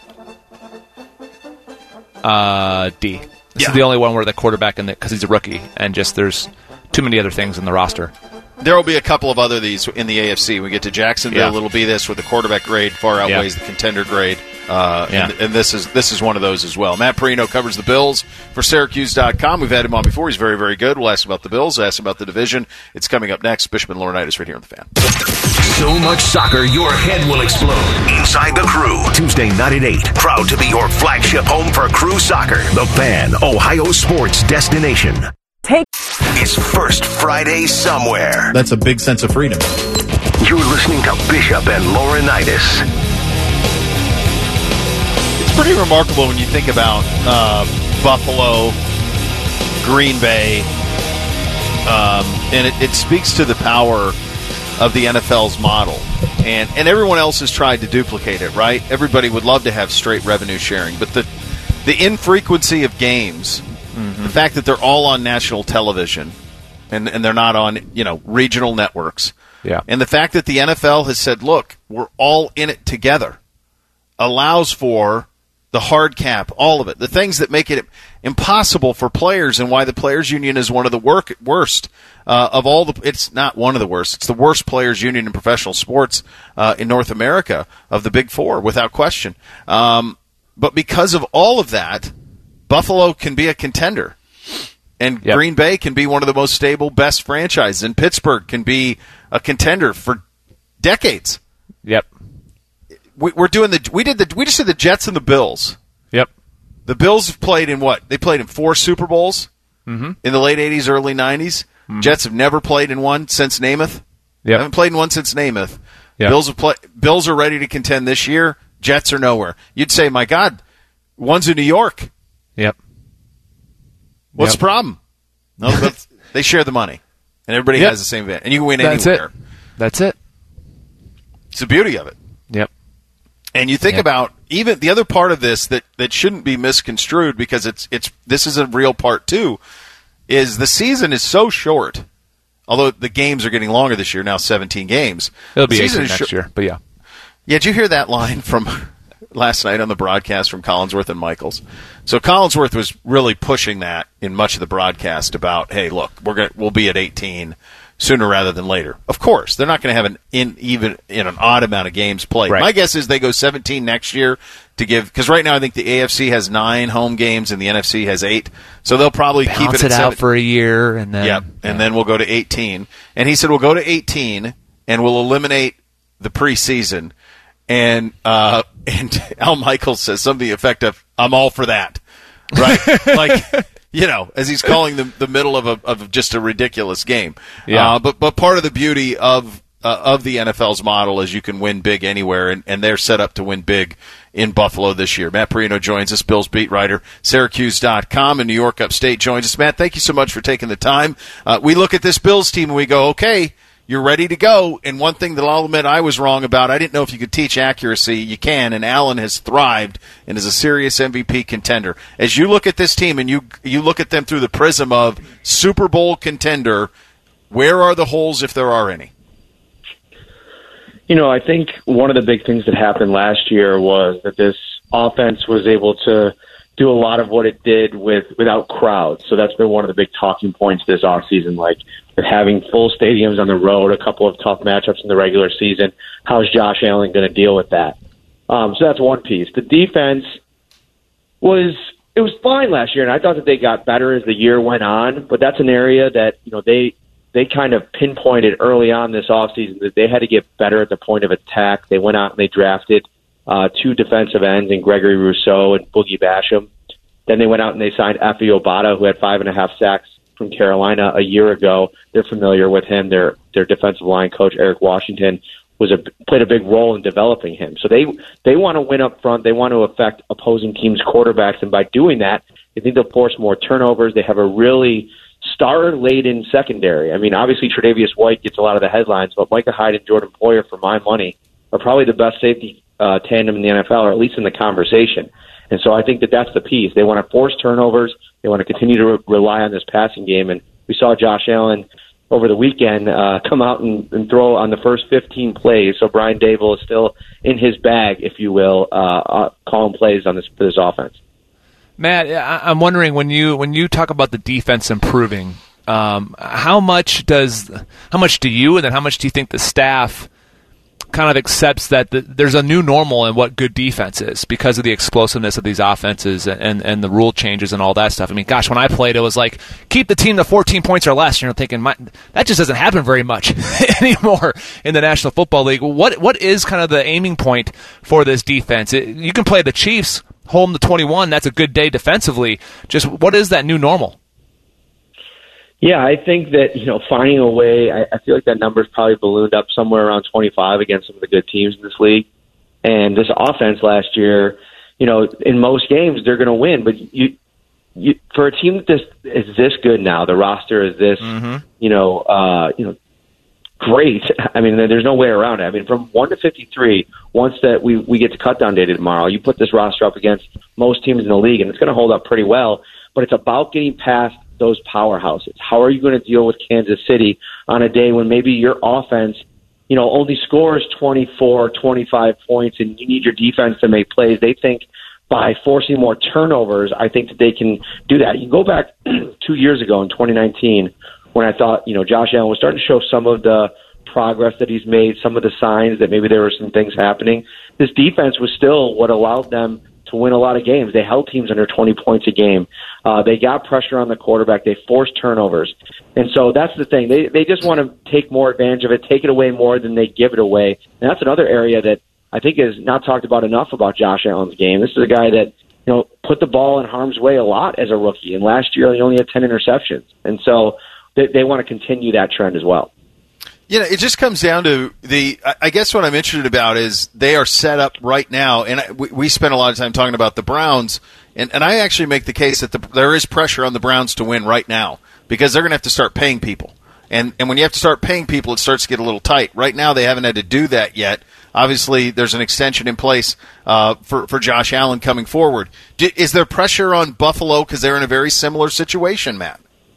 Uh, D. This Yeah. is the only one where the quarterback in the because he's a rookie and just there's too many other things in the roster. There will be a couple of other these in the A F C. We get to Jacksonville. Yeah. It'll be this where the quarterback grade far outweighs Yeah. the contender grade. Uh, Yeah. and, and this is this is one of those as well. Matt Perino covers the Bills for Syracuse dot com. We've had him on before. He's very, very good. We'll ask about the Bills, ask about the division. It's coming up next. Bishop and Laurinaitis right here on The Fan. So much soccer, your head will explode. Inside the Crew, Tuesday night at eight. Proud to be your flagship home for Crew Soccer. The Fan, Ohio sports destination. Take It's First Friday somewhere. That's a big sense of freedom. You're listening to Bishop and Laurinaitis. It's pretty remarkable when you think about uh, Buffalo, Green Bay, um, and it, it speaks to the power of the N F L's model. And and everyone else has tried to duplicate it, right? Everybody would love to have straight revenue sharing, but the the infrequency of games, mm-hmm. the fact that they're all on national television and and they're not on, you know, regional networks. Yeah. And the fact that the N F L has said, "Look, we're all in it together," allows for the hard cap, all of it, the things that make it impossible for players, and why the players union is one of the work, worst uh, of all the. It's not one of the worst; it's the worst players union in professional sports uh, in North America of the Big Four, without question. Um, but because of all of that, Buffalo can be a contender. And yep. Green Bay can be one of the most stable, best franchises. And Pittsburgh can be a contender for decades. Yep. We, we're doing the we did the we just did the Jets and the Bills. Yep. The Bills have played in what? They played in four Super Bowls mm-hmm. in the late eighties, early nineties. Mm-hmm. Jets have never played in one since Namath. Yep. Haven't played in one since Namath. Yep. Bills have play, Bills are ready to contend this year. Jets are nowhere. You'd say, my God, one's in New York. Yep. What's yep. the problem? No, but they share the money, and everybody yep. has the same event, and you can win That's anywhere. It. That's it. It's the beauty of it. Yep. And you think yep. about even the other part of this that, that shouldn't be misconstrued because it's it's this is a real part too, is the season is so short. Although the games are getting longer this year, now seventeen games. It'll be eighteen next sh- year, but yeah. Yeah, did you hear that line from last night on the broadcast from Collinsworth and Michaels? So Collinsworth was really pushing that in much of the broadcast about, hey, look, we're gonna, we'll be at eighteen sooner rather than later. Of course, they're not going to have an in even in an odd amount of games played. Right. My guess is they go seventeen next year to give because right now I think the A F C has nine home games and the N F C has eight, so they'll probably Bounce keep it, it at out seven. for a year and then Yep, yeah. and then we'll go to eighteen. And he said we'll go to eighteen and we'll eliminate the preseason. And uh, and Al Michaels says something to the effect of, "I'm all for that," right? Like, you know, as he's calling the the middle of a of just a ridiculous game. Yeah. Uh, but but part of the beauty of uh, of the N F L's model is you can win big anywhere, and, and they're set up to win big in Buffalo this year. Matt Perino joins us, Bills beat writer, Syracuse dot com, and New York Upstate joins us. Matt, thank you so much for taking the time. Uh, we look at this Bills team and we go, okay, you're ready to go. And one thing that I'll admit I was wrong about, I didn't know if you could teach accuracy. You can, and Allen has thrived and is a serious M V P contender. As you look at this team and you you look at them through the prism of Super Bowl contender, where are the holes if there are any? You know, I think one of the big things that happened last year was that this offense was able to do a lot of what it did with without crowds. So that's been one of the big talking points this offseason, like with having full stadiums on the road, a couple of tough matchups in the regular season. How is Josh Allen going to deal with that? Um, so that's one piece. The defense was it was fine last year, and I thought that they got better as the year went on. But that's an area that you know they they kind of pinpointed early on this offseason that they had to get better at the point of attack. They went out and they drafted uh, two defensive ends in Gregory Rousseau and Boogie Basham. Then they went out and they signed Efe Obada, who had five and a half sacks from Carolina a year ago. They're familiar with him. Their their defensive line coach, Eric Washington, was a played a big role in developing him. So they they want to win up front. They want to affect opposing teams' quarterbacks, and by doing that, they think they'll force more turnovers. They have a really star-laden secondary. I mean, obviously Tre'Davious White gets a lot of the headlines, but Micah Hyde and Jordan Poyer, for my money, are probably the best safety uh, tandem in the N F L, or at least in the conversation. And so I think that that's the piece. They want to force turnovers. They want to continue to re- rely on this passing game. And we saw Josh Allen over the weekend uh, come out and, and throw on the first fifteen plays. So Brian Dable is still in his bag, if you will, uh, uh, calling plays on this for this offense. Matt, I'm wondering when you when you talk about the defense improving, um, how much does how much do you and then how much do you think the staff kind of accepts that the, there's a new normal in what good defense is because of the explosiveness of these offenses and, and, and the rule changes and all that stuff. I mean, gosh, when I played, it was like, keep the team to fourteen points or less. You're thinking, my, that just doesn't happen very much anymore in the National Football League. What What is kind of the aiming point for this defense? It, you can play the Chiefs, hold them to twenty-one. That's a good day defensively. Just what is that new normal? Yeah, I think that, you know, finding a way, I, I feel like that number's probably ballooned up somewhere around twenty-five against some of the good teams in this league. And this offense last year, you know, in most games they're going to win, but you, you, for a team that this, is this good now, the roster is this, mm-hmm. you know, uh, you know, great. I mean, there's no way around it. I mean, from one to fifty-three, once that we, we get to cut down day tomorrow, you put this roster up against most teams in the league, and it's going to hold up pretty well. But it's about getting past those powerhouses. How are you going to deal with Kansas City on a day when maybe your offense, you know, only scores twenty-four, twenty-five points, and you need your defense to make plays? They think by forcing more turnovers, I think that they can do that. You go back two years ago in twenty nineteen when I thought, you know, Josh Allen was starting to show some of the progress that he's made, some of the signs that maybe there were some things happening. This defense was still what allowed them to win a lot of games. They held teams under twenty points a game. Uh, they got pressure on the quarterback. They forced turnovers. And so that's the thing. They they just want to take more advantage of it, take it away more than they give it away. And that's another area that I think is not talked about enough about Josh Allen's game. This is a guy that, you know, put the ball in harm's way a lot as a rookie. And last year he only had ten interceptions. And so they, they want to continue that trend as well. You know, it just comes down to the, I guess what I'm interested about is they are set up right now, and we, we spent a lot of time talking about the Browns, and, and I actually make the case that the, there is pressure on the Browns to win right now because they're going to have to start paying people. And, and when you have to start paying people, it starts to get a little tight. Right now, they haven't had to do that yet. Obviously, there's an extension in place uh, for, for Josh Allen coming forward. Do, is there pressure on Buffalo because they're in a very similar situation, Matt?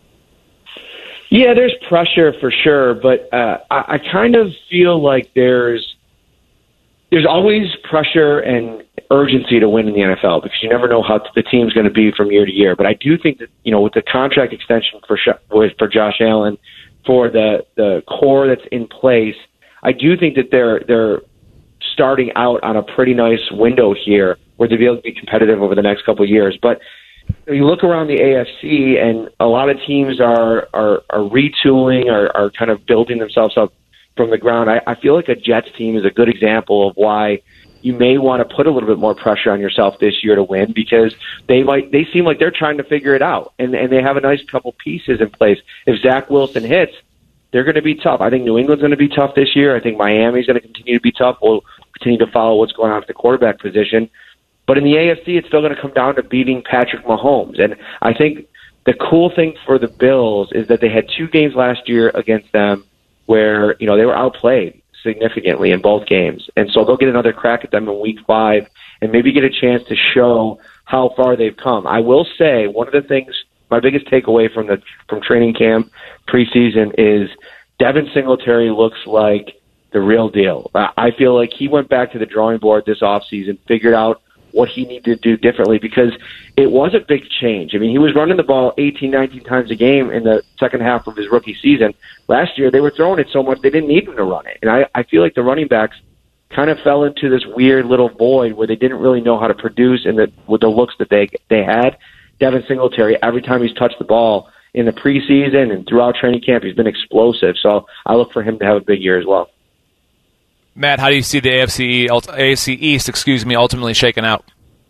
Yeah, there's pressure for sure, but uh, I, I kind of feel like there's there's always pressure and urgency to win in the N F L because you never know how the team's going to be from year to year. But I do think that, you know, with the contract extension for for Josh Allen, for the the core that's in place, I do think that they're they're starting out on a pretty nice window here where they'll be able to be competitive over the next couple of years. But you look around the A F C, and a lot of teams are are, are retooling, are, are kind of building themselves up from the ground. I, I feel like a Jets team is a good example of why you may want to put a little bit more pressure on yourself this year to win because they might they seem like they're trying to figure it out, and and they have a nice couple pieces in place. If Zach Wilson hits, they're going to be tough. I think New England's going to be tough this year. I think Miami's going to continue to be tough. We'll continue to follow what's going on at the quarterback position. But in the A F C, it's still going to come down to beating Patrick Mahomes. And I think the cool thing for the Bills is that they had two games last year against them where, you know, they were outplayed significantly in both games. And so they'll get another crack at them in week five and maybe get a chance to show how far they've come. I will say one of the things, my biggest takeaway from the from training camp preseason is Devin Singletary looks like the real deal. I feel like he went back to the drawing board this offseason, figured out what he needed to do differently because it was a big change. I mean, he was running the ball eighteen, nineteen times a game in the second half of his rookie season. Last year, they were throwing it so much they didn't need him to run it. And I, I feel like the running backs kind of fell into this weird little void where they didn't really know how to produce in the, with the looks that they they had. Devin Singletary, every time he's touched the ball in the preseason and throughout training camp, he's been explosive. So I look for him to have a big year as well. Matt, how do you see the A F C, A F C East, excuse me, ultimately shaking out?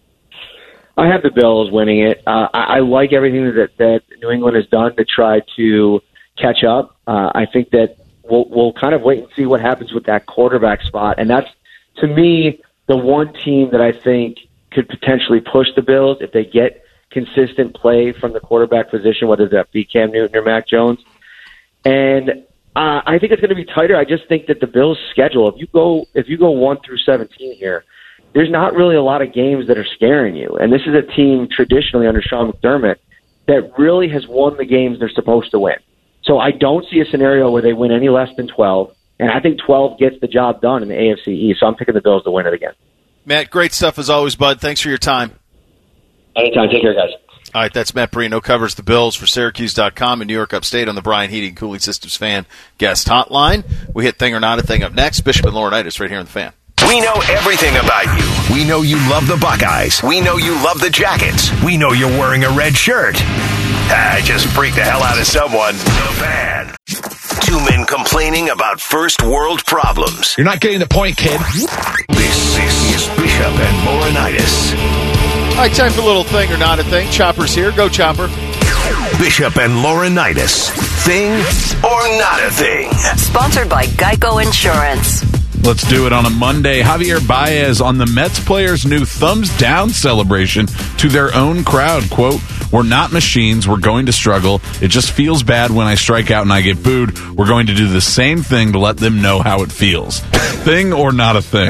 I have the Bills winning it. Uh, I, I like everything that, that New England has done to try to catch up. Uh, I think that we'll, we'll kind of wait and see what happens with that quarterback spot. And that's, to me, the one team that I think could potentially push the Bills if they get consistent play from the quarterback position, whether that be Cam Newton or Mac Jones. And Uh, I think it's going to be tighter. I just think that the Bills' schedule, if you go if you go one through seventeen here, there's not really a lot of games that are scaring you. And this is a team traditionally under Sean McDermott that really has won the games they're supposed to win. So I don't see a scenario where they win any less than twelve, and I think twelve gets the job done in the A F C East. So I'm picking the Bills to win it again. Matt, great stuff as always, bud. Thanks for your time. Anytime. Take care, guys. All right, that's Matt Perino, covers the Bills for Syracuse dot com and New York Upstate on the Brian Heating and Cooling Systems Fan Guest Hotline. We hit Thing or Not a Thing up next. Bishop and Laurinaitis right here on the Fan. We know everything about you. We know you love the Buckeyes. We know you love the Jackets. We know you're wearing a red shirt. I just freaked the hell out of someone. The Fan. Two men complaining about first world problems. You're not getting the point, kid. This, this is Bishop and Laurinaitis. All right, time for a little Thing or Not a Thing. Chopper's here. Go, Chopper. Bishop and Laurinaitis. Thing or Not a Thing. Sponsored by Geico Insurance. Let's do it on a Monday. Javier Baez on the Mets players' new thumbs down celebration to their own crowd. Quote, "We're not machines. We're going to struggle. It just feels bad when I strike out and I get booed. We're going to do the same thing to let them know how it feels." Thing or not a thing?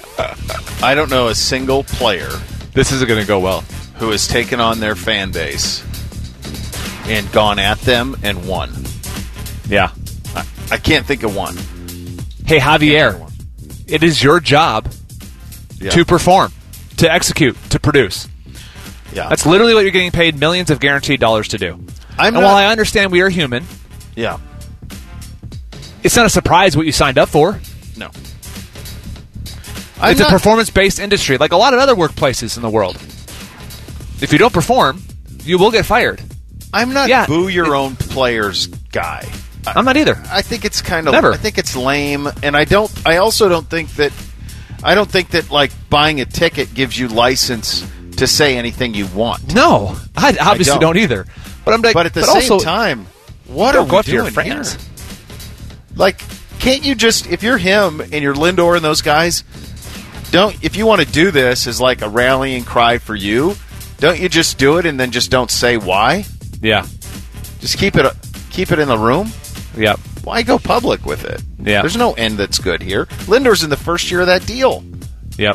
I don't know a single player. This isn't going to go well. Who has taken on their fan base and gone at them and won. Yeah. I, I can't think of one. Hey, Javier, it is your job yeah. to perform, to execute, to produce. Yeah. That's literally what you're getting paid millions of guaranteed dollars to do. I'm and not, while I understand we are human, yeah, it's not a surprise what you signed up for. No. it's not, a performance-based industry, like a lot of other workplaces in the world. If you don't perform, you will get fired. I'm not yeah, boo your it, own players guy. I'm not either. I think it's kind of. Never. I think it's lame, and I don't. I also don't think that. I don't think that like buying a ticket gives you license to say anything you want. No, I obviously I don't. don't either. But I'm like, but at the but same also, time, what don't are go we after your doing friends? here? Like, can't you just if you're him and you're Lindor and those guys, don't if you want to do this as like a rallying cry for you, don't you just do it and then just don't say why? Yeah, just keep it keep it in the room. Yep. Why go public with it? Yeah. There's no end that's good here. Lindor's in the first year of that deal. Yep.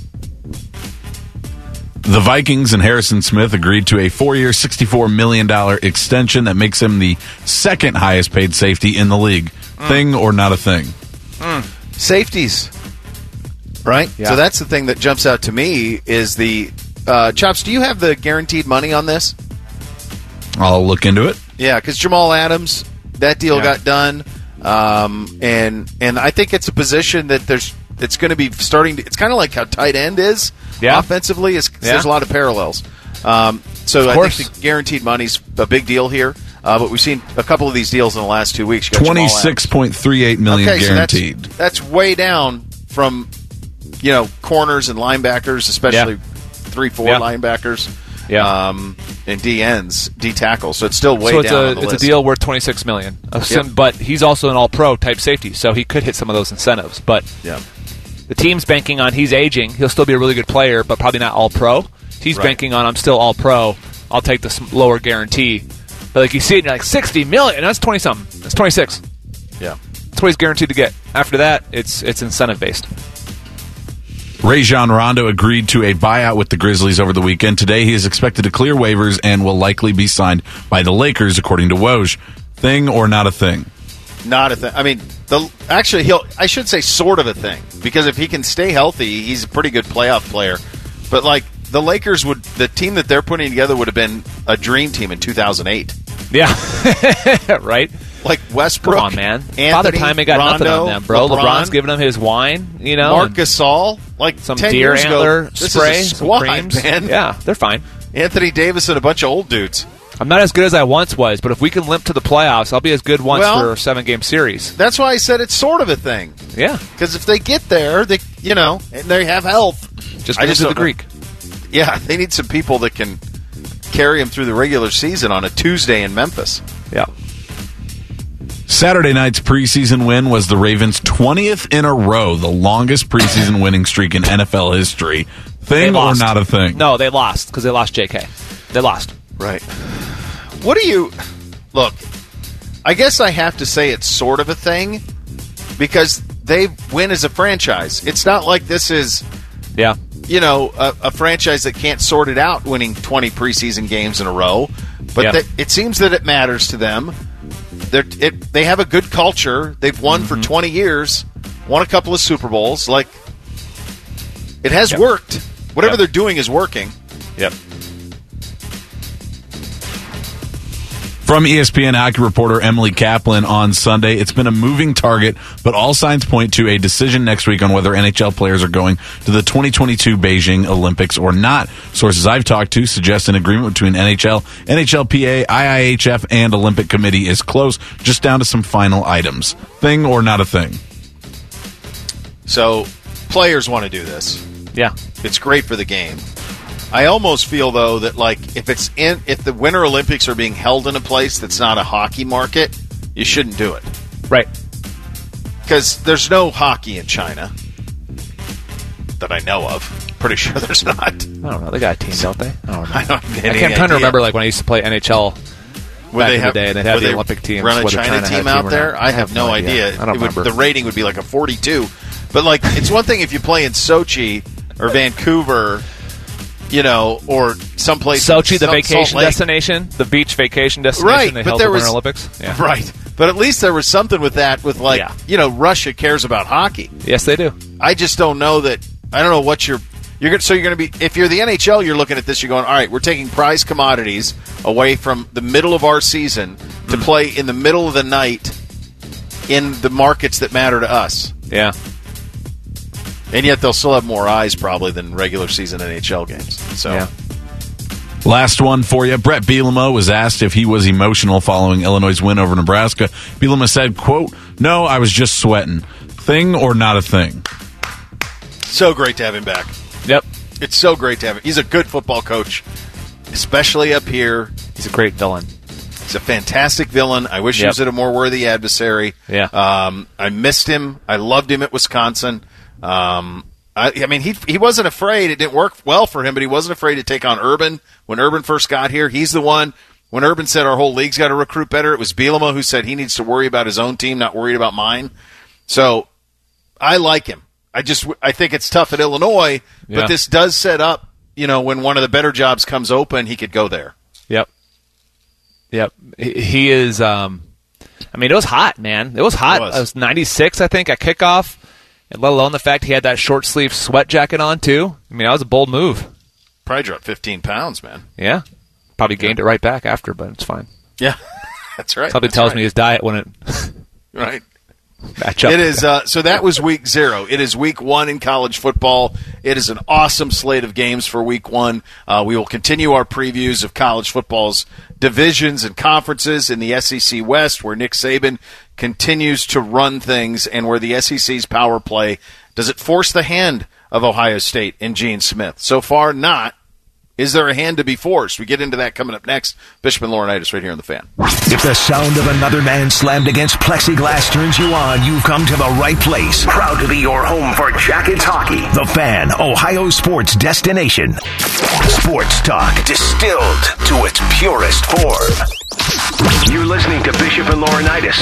The Vikings and Harrison Smith agreed to a four-year, sixty-four million dollars extension that makes him the second highest-paid safety in the league. Mm. Thing or not a thing? Mm. Safeties, right? Yeah. So that's the thing that jumps out to me is the uh, Chops. Do you have the guaranteed money on this? I'll look into it. Yeah, because Jamal Adams, that deal Yeah. got done, um, and and I think it's a position that there's it's going to be starting. To, it's kind of like how tight end is Yeah. offensively. Is Yeah. there's a lot of parallels. Um, so Of I course. think the guaranteed money's a big deal here. Uh, but we've seen a couple of these deals in the last two weeks. You got Jamal Adams. Twenty-six point three eight million Okay, so guaranteed. that's, that's way down from you know corners and linebackers, especially Yeah. three, four Yeah. linebackers. Yeah. Um, and D Ns, D tackles. So it's still way so it's down a on the it's list. a deal worth twenty-six million dollars. Yep. But he's also an all-pro type safety, so he could hit some of those incentives. But Yeah. the team's banking on he's aging. He'll still be a really good player, but probably not all-pro. He's Right. banking on I'm still all-pro. I'll take this lower guarantee. But like you see it, and you're like sixty million dollars. That's twenty something. That's twenty-six. Yeah. That's what he's guaranteed to get. After that, it's it's incentive based. Rajon Rondo agreed to a buyout with the Grizzlies over the weekend. Today, he is expected to clear waivers and will likely be signed by the Lakers, according to Woj. Thing or not a thing? Not a thing. I mean, the actually he'll. I should say sort of a thing because if he can stay healthy, he's a pretty good playoff player. But like the Lakers would, the team that they're putting together would have been a dream team in two thousand eight. Yeah, right. Like Westbrook, Come on, man. Anthony, Father Time ain't got Rondo, nothing on them, bro. LeBron, LeBron's giving him his wine, you know. Marc and Gasol, like some ten deer years antler ago, this spray, is a some squad, creams. man. Yeah, they're fine. Anthony Davis and a bunch of old dudes. I'm not as good as I once was, but if we can limp to the playoffs, I'll be as good once Well, for a seven-game series. That's why I said it's sort of a thing. Yeah, Because if they get there, they you know, and they have health. just I I just to the don't know. Greek. Yeah, they need some people that can carry them through the regular season on a Tuesday in Memphis. Yeah. Saturday night's preseason win was the Ravens' twentieth in a row, the longest preseason winning streak in N F L history. They Thing or lost. not a thing? No, they lost because they lost J K. They lost. Right. What do you look? I guess I have to say it's sort of a thing because they win as a franchise. It's not like this is, Yeah. you know, a, a franchise that can't sort it out, winning twenty preseason games in a row. But Yeah. that, it seems that it matters to them. They're, it, they have a good culture. They've won Mm-hmm. for twenty years, won a couple of Super Bowls. Like it has Yep. worked. Whatever Yep. they're doing is working. Yep. From E S P N hockey reporter Emily Kaplan on Sunday, it's been a moving target, but all signs point to a decision next week on whether N H L players are going to the twenty twenty-two Beijing Olympics or not. Sources I've talked to suggest an agreement between N H L, N H L P A, I I H F, and Olympic Committee is close, just down to some final items. Thing or not a thing? So players want to do this. Yeah. It's great for the game. I almost feel though that like if it's in if the Winter Olympics are being held in a place that's not a hockey market, you shouldn't do it. Right. Because there's no hockey in China that I know of. Pretty sure there's not. I don't know. They got a team, don't they? I don't know. I don't have I any can't, I'm trying to idea. remember like when I used to play N H L Would back they in have, the day, and they'd have would the they Olympic teams. Run a whether China, China had team a out or there? not. I have no idea. I don't It would- remember. the rating would be like a forty-two. But like, it's one thing if you play in Sochi or Vancouver, you know, or someplace. Sochi, the Salt- vacation Salt Lake. destination, the beach vacation destination Right, they but held there the was Winter Olympics. Yeah. Right, but at least there was something with that. With like, Yeah. you know, Russia cares about hockey. Yes, they do. I just don't know that. I don't know what you're. You're gonna, so you're going to be. If you're the N H L, you're looking at this. You're going, all right. We're taking prize commodities away from the middle of our season to Mm. play in the middle of the night in the markets that matter to us. Yeah. And yet they'll still have more eyes probably than regular season N H L games. So. Yeah. Last one for you. Brett Bielema was asked if he was emotional following Illinois' win over Nebraska. Bielema said, quote, "No, I was just sweating. Thing or not a thing?" So great to have him back. Yep. It's so great to have him. He's a good football coach, especially up here. He's a great villain. He's a fantastic villain. I wish Yep. he was at a more worthy adversary. Yeah. Um, I missed him. I loved him at Wisconsin. Um, I, I mean, he he wasn't afraid. It didn't work well for him, but he wasn't afraid to take on Urban. When Urban first got here, he's the one. When Urban said our whole league's got to recruit better, it was Bielema who said he needs to worry about his own team, not worried about mine. So I like him. I just I think it's tough at Illinois, Yeah. but this does set up, you know, when one of the better jobs comes open, he could go there. Yep. Yep. He he is, um, I mean, it was hot, man. It was hot. It was. It was ninety-six, I think, at kickoff, and let alone the fact he had that short sleeve sweat jacket on, too. I mean, that was a bold move. Probably dropped fifteen pounds, man. Yeah. Probably gained it right back after, but it's fine. Yeah, that's right. Something That's tells right. me his diet wouldn't Right. match up. It is. Uh, so that was week zero. It is week one in college football. It is an awesome slate of games for week one. Uh, we will continue our previews of college football's divisions and conferences in the S E C West, where Nick Saban continues to run things, and where the S E C's power play, does it force the hand of Ohio State and Gene Smith? So far, not. Is there a hand to be forced? We get into that coming up next. Bishop and Laurinaitis right here on The Fan. If the sound of another man slammed against plexiglass turns you on, you've come to the right place. Proud to be your home for Jackets hockey. The Fan, Ohio sports destination. Sports talk distilled to its purest form. You're listening to Bishop and Laurinaitis.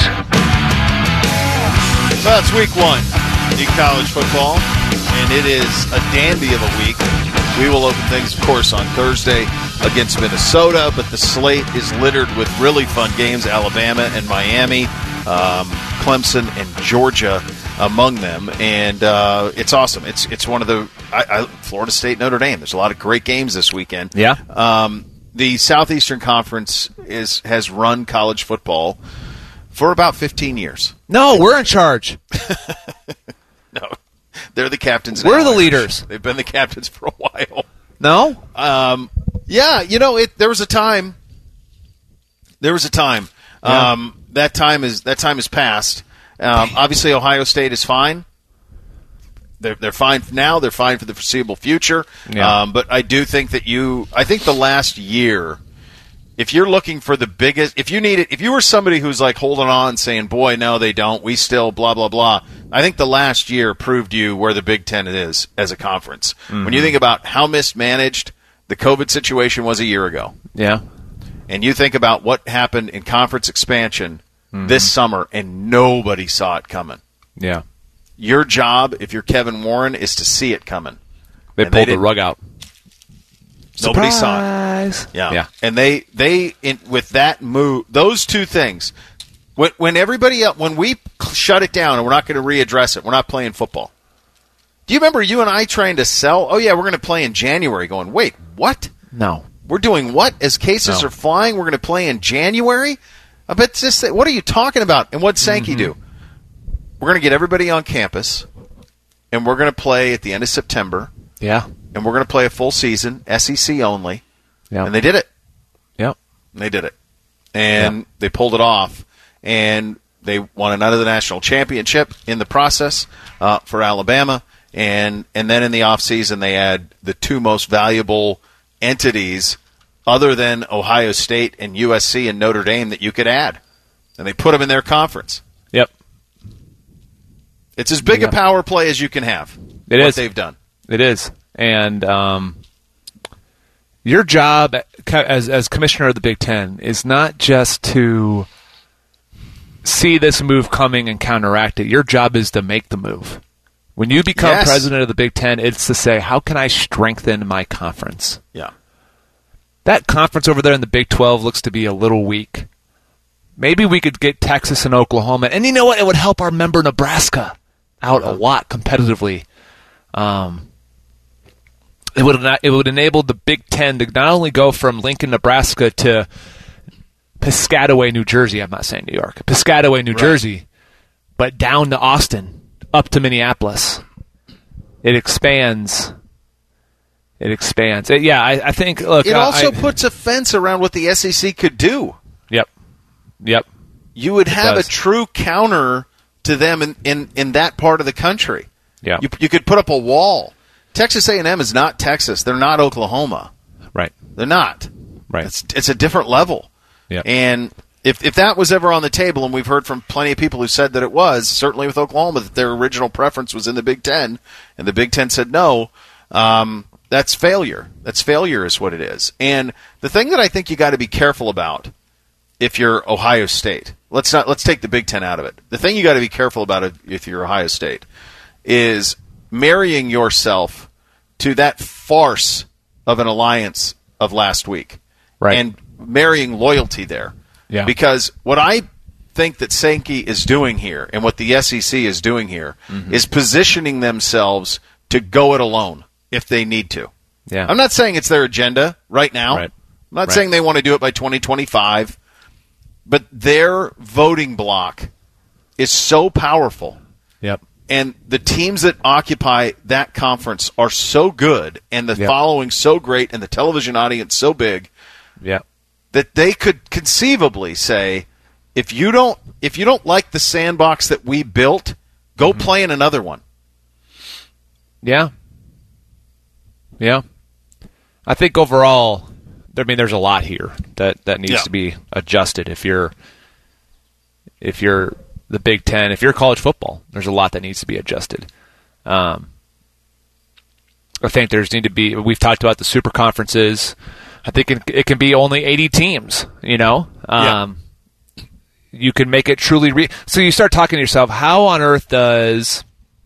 Well, it's week one in college football, and it is a dandy of a week. We will open things, of course, on Thursday against Minnesota, but the slate is littered with really fun games, Alabama and Miami, um, Clemson and Georgia among them, and uh, it's awesome. It's it's one of the I, I, Florida State, Notre Dame. There's a lot of great games this weekend. Yeah. Um, the Southeastern Conference is has run college football for about fifteen years. No, we're in charge. No. They're the captains. We're now, the Irish. leaders. They've been the captains for a while. No? Um, yeah, you know, it. There was a time. There was a time. Yeah. Um, that time is that time is past. Um, obviously, Ohio State is fine. They're they're fine now. They're fine for the foreseeable future. Yeah. Um, but I do think that you. I think the last year, if you're looking for the biggest, if you need it, if you were somebody who's like holding on, saying, "Boy, no, they don't. We still blah blah blah." I think the last year proved you where the Big Ten is as a conference. Mm-hmm. When you think about how mismanaged the COVID situation was a year ago, Yeah. and you think about what happened in conference expansion Mm-hmm. this summer, and nobody saw it coming. Yeah. Your job, if you're Kevin Warren, is to see it coming. They And pulled the didn't. rug out. Nobody saw it. Surprise. Yeah. Yeah. And they, they in, with that move, those two things, when, when everybody else, when we shut it down and we're not going to readdress it, we're not playing football. Do you remember you and I trying to sell? Oh, yeah, we're going to play in January. Going, wait, what? No. We're doing what? As cases No. are flying, we're going to play in January? I bet this, what are you talking about? And what'd Sankey Mm-hmm. do? We're going to get everybody on campus, and we're going to play at the end of September, Yeah. and we're going to play a full season, S E C only. Yeah. And they did it. Yep. And they did it. And Yeah. they pulled it off. And they won another national championship in the process uh, for Alabama. And and then in the offseason, they had the two most valuable entities other than Ohio State and U S C and Notre Dame that you could add. And they put them in their conference. Yep. It's as big Yeah. a power play as you can have. It what is. they've done. It is. And um, your job as as commissioner of the Big Ten is not just to see this move coming and counteract it. Your job is to make the move. When you become Yes. president of the Big Ten, it's to say, how can I strengthen my conference? Yeah. That conference over there in the Big twelve looks to be a little weak. Maybe we could get Texas and Oklahoma. And you know what? It would help our member Nebraska out a lot competitively. Um, it would it would enable the Big Ten to not only go from Lincoln, Nebraska to Piscataway, New Jersey. I'm not saying New York. Piscataway, New Right. Jersey, but down to Austin, up to Minneapolis. it expands. It expands. It, yeah, I, I think. Look, it uh, also I, puts a fence around what the S E C could do. Yep. Yep. You would have does. a true counter to them in, in, in that part of the country. Yeah. You, you could put up a wall. Texas A and M is not Texas. They're not Oklahoma. Right. They're not. Right. It's, it's a different level. Yep. And if if that was ever on the table, and we've heard from plenty of people who said that it was, certainly with Oklahoma, that their original preference was in the Big Ten, and the Big Ten said no, um, that's failure. That's failure is what it is. And the thing that I think you got to be careful about if you're Ohio State, let's not let's take the Big Ten out of it. The thing you got to be careful about if you're Ohio State is marrying yourself to that farce of an alliance of last week, right? And marrying loyalty there, yeah. Because what I think that Sankey is doing here, and what the S E C is doing here, mm-hmm. is positioning themselves to go it alone if they need to. Yeah, I'm not saying it's their agenda right now. Right. I'm not right. saying they want to do it by twenty twenty-five, but their voting block is so powerful. Yep. And the teams that occupy that conference are so good, and the yep. following so great, and the television audience so big, yep. that they could conceivably say, if you don't, if you don't like the sandbox that we built, go mm-hmm. play in another one. Yeah. Yeah. I think overall, I mean, there's a lot here that, that needs yeah. to be adjusted. If you're, if you're the Big Ten, if you're college football, there's a lot that needs to be adjusted. Um, I think there's need to be. We've talked about the super conferences. I think it, it can be only eighty teams. You know, um, yeah. you can make it truly. Re- so you start talking to yourself, how on earth does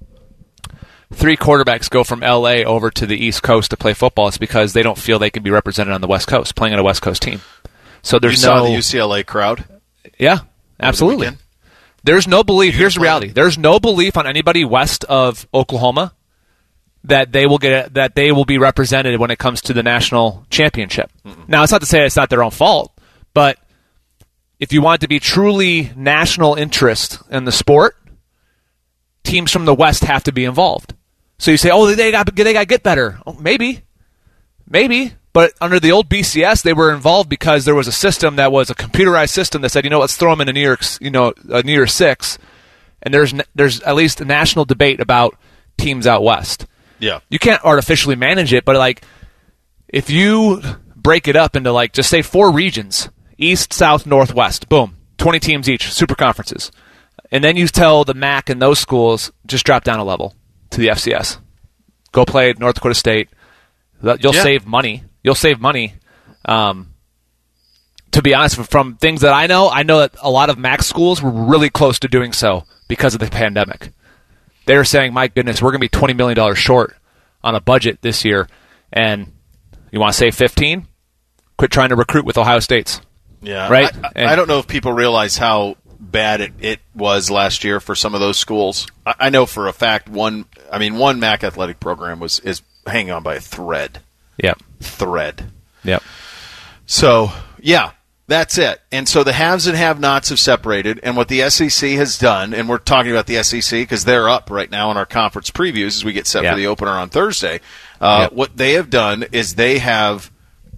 three quarterbacks go from L A over to the East Coast to play football? It's because they don't feel they can be represented on the West Coast, playing on a West Coast team. So there's you no saw the U C L A crowd. Yeah, absolutely. The there's no belief. Here's the reality. There's no belief on anybody west of Oklahoma that they will get that they will be represented when it comes to the national championship. Mm-mm. Now, it's not to say it's not their own fault, but if you want to be truly national interest in the sport, teams from the West have to be involved. So you say, oh, they got they got to get better. Oh, maybe, maybe. But under the old B C S, they were involved because there was a system that was a computerized system that said, you know, let's throw them in a New York, you know, a New Year's Six, and there's there's at least a national debate about teams out west. Yeah, you can't artificially manage it, but like if you break it up into like just say four regions: East, South, Northwest. Boom, twenty teams each, super conferences, and then you tell the M A C and those schools just drop down a level to the F C S. Go play at North Dakota State. You'll yeah. save money. You'll save money. Um, to be honest, from things that I know, I know that a lot of M A C schools were really close to doing so because of the pandemic. They were saying, my goodness, we're going to be twenty million dollars short on a budget this year, and you want to save fifteen? Quit trying to recruit with Ohio State's. Yeah, right? I, I, and, I don't know if people realize how bad it, it was last year for some of those schools. I, I know for a fact one, I mean, one M A C athletic program was is hanging on by a thread. Yep. Thread. Yep. So, yeah, that's it. And so the haves and have-nots have separated, and what the S E C has done, and we're talking about the S E C because they're up right now in our conference previews as we get set yep. for the opener on Thursday. Uh, yep. What they have done is they have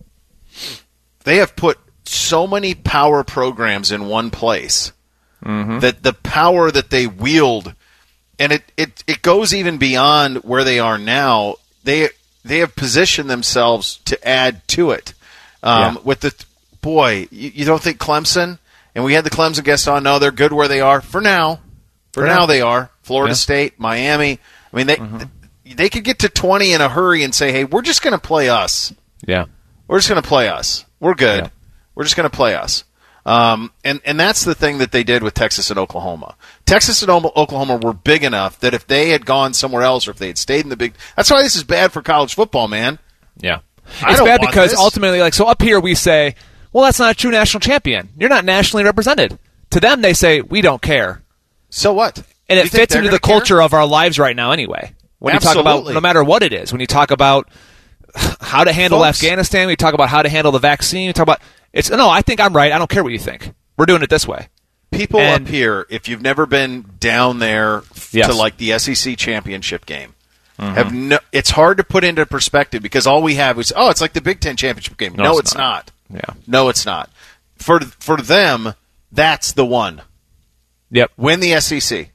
they have put so many power programs in one place mm-hmm. that the power that they wield, and it, it, it goes even beyond where they are now, they they have positioned themselves to add to it. Um, yeah. With the boy, you, you don't think Clemson? And we had the Clemson guest on. No, they're good where they are for now. For, for now, now, they are. Florida yeah. State, Miami. I mean, they mm-hmm. they could get to twenty in a hurry and say, "Hey, we're just going to play us. Yeah, we're just going to play us. We're good. Yeah. We're just going to play us." Um, and, and that's the thing that they did with Texas and Oklahoma. Texas and Oklahoma were big enough that if they had gone somewhere else or if they had stayed in the big... That's why this is bad for college football, man. Yeah. I it's don't bad want because this. ultimately, like, so up here we say, well, that's not a true national champion. You're not nationally represented. To them, they say, we don't care. So what? And it you fits into the care? culture of our lives right now anyway. When Absolutely. you talk about, no matter what it is, when you talk about how to handle Folks. Afghanistan, we talk about how to handle the vaccine, we talk about... It's no, I think I'm right. I don't care what you think. We're doing it this way. People and, up here, if you've never been down there yes. to like the S E C championship game, Mm-hmm. have no. It's hard to put into perspective because all we have is oh, it's like the Big Ten championship game. No, No, it's, it's not. not. Yeah. No, it's not. For for them, that's the one. Yep. Win the S E C.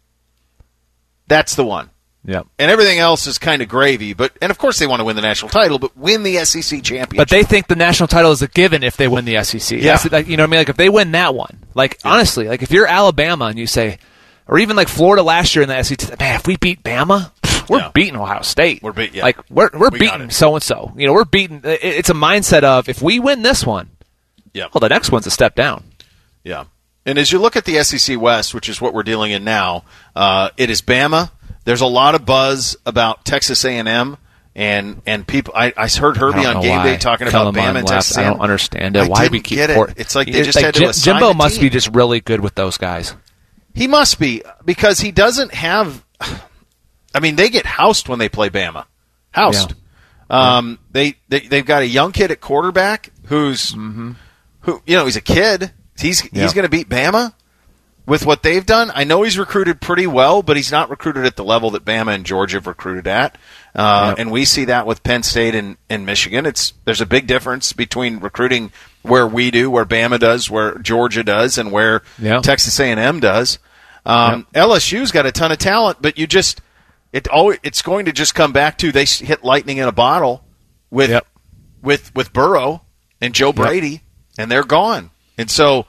That's the one. Yep. And everything else is kind of gravy, but and of course they want to win the national title, but win the S E C championship. But they think the national title is a given if they win the S E C. Yeah. That's, like, you know what I mean? Like if they win that one, like yeah. honestly, like if you're Alabama and you say, or even like Florida last year in the S E C, man, if we beat Bama, we're yeah. beating Ohio State. We're beat, yeah. Like we're we're we beating so and so. You know, we're beating. It's a mindset of if we win this one, yeah. well, the next one's a step down. Yeah. And as you look at the S E C West, which is what we're dealing in now, uh, it is Bama. There's a lot of buzz about Texas A and M, and and people. I, I heard Herbie on Game why. Day talking Kellen about Bama and left. Texas A and M. I don't understand it. I Why didn't we keep get it? port- It's like they It's just like had to Jim- assign Jimbo a must team. be just really good with those guys. He must be because he doesn't have. I mean, they get housed when they play Bama. Housed. Yeah. Um, they, they they've got a young kid at quarterback who's mm-hmm. who you know he's a kid. He's Yeah. he's going to beat Bama with what they've done. I know he's recruited pretty well, but he's not recruited at the level that Bama and Georgia have recruited at. Uh, Yep. And we see that with Penn State and, and Michigan. It's there's a big difference between recruiting where we do, where Bama does, where Georgia does, and where Yep. Texas A and M does. Um, L S U's got a ton of talent, but you just it always, it's going to just come back to they hit lightning in a bottle with Yep. with with Burrow and Joe Brady, yep. and they're gone. And so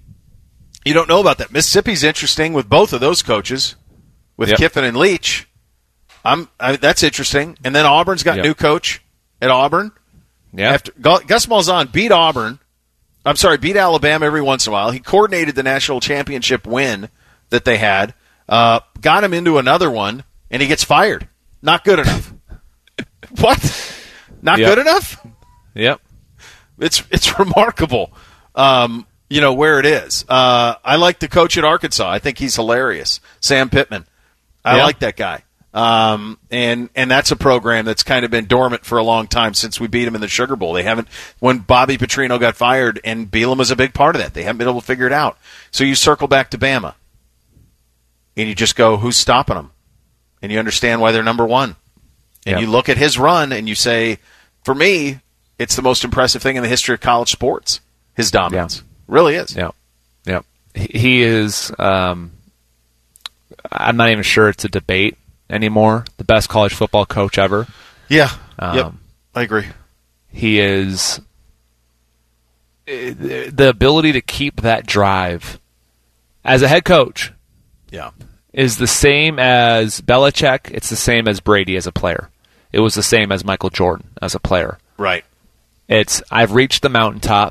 you don't know about that. Mississippi's interesting with both of those coaches, with yep. Kiffin and Leach. I'm I, that's interesting. And then Auburn's got yep. new coach at Auburn. Yeah. After Gus Malzahn beat Auburn, I'm sorry, beat Alabama every once in a while. He coordinated the national championship win that they had, uh, got him into another one, and he gets fired. Not good enough. What? Not yep. good enough? Yep. It's it's remarkable, um, you know, where it is. Uh, I like the coach at Arkansas. I think he's hilarious. Sam Pittman. I yeah. like that guy. Um, and, and that's a program that's kind of been dormant for a long time since we beat them in the Sugar Bowl. They haven't, when Bobby Petrino got fired, and Bielema was a big part of that. They haven't been able to figure it out. So you circle back to Bama. And you just go, who's stopping them? And you understand why they're number one. And yep. you look at his run and you say, for me, it's the most impressive thing in the history of college sports. His dominance. Yeah. Really is. Yeah. Yeah. He is, um, I'm not even sure it's a debate anymore. The best college football coach ever. Yeah. Um, yep. I agree. He is the ability to keep that drive as a head coach. Yeah. Is the same as Belichick. It's the same as Brady as a player. It was the same as Michael Jordan as a player. Right. It's I've reached the mountaintop.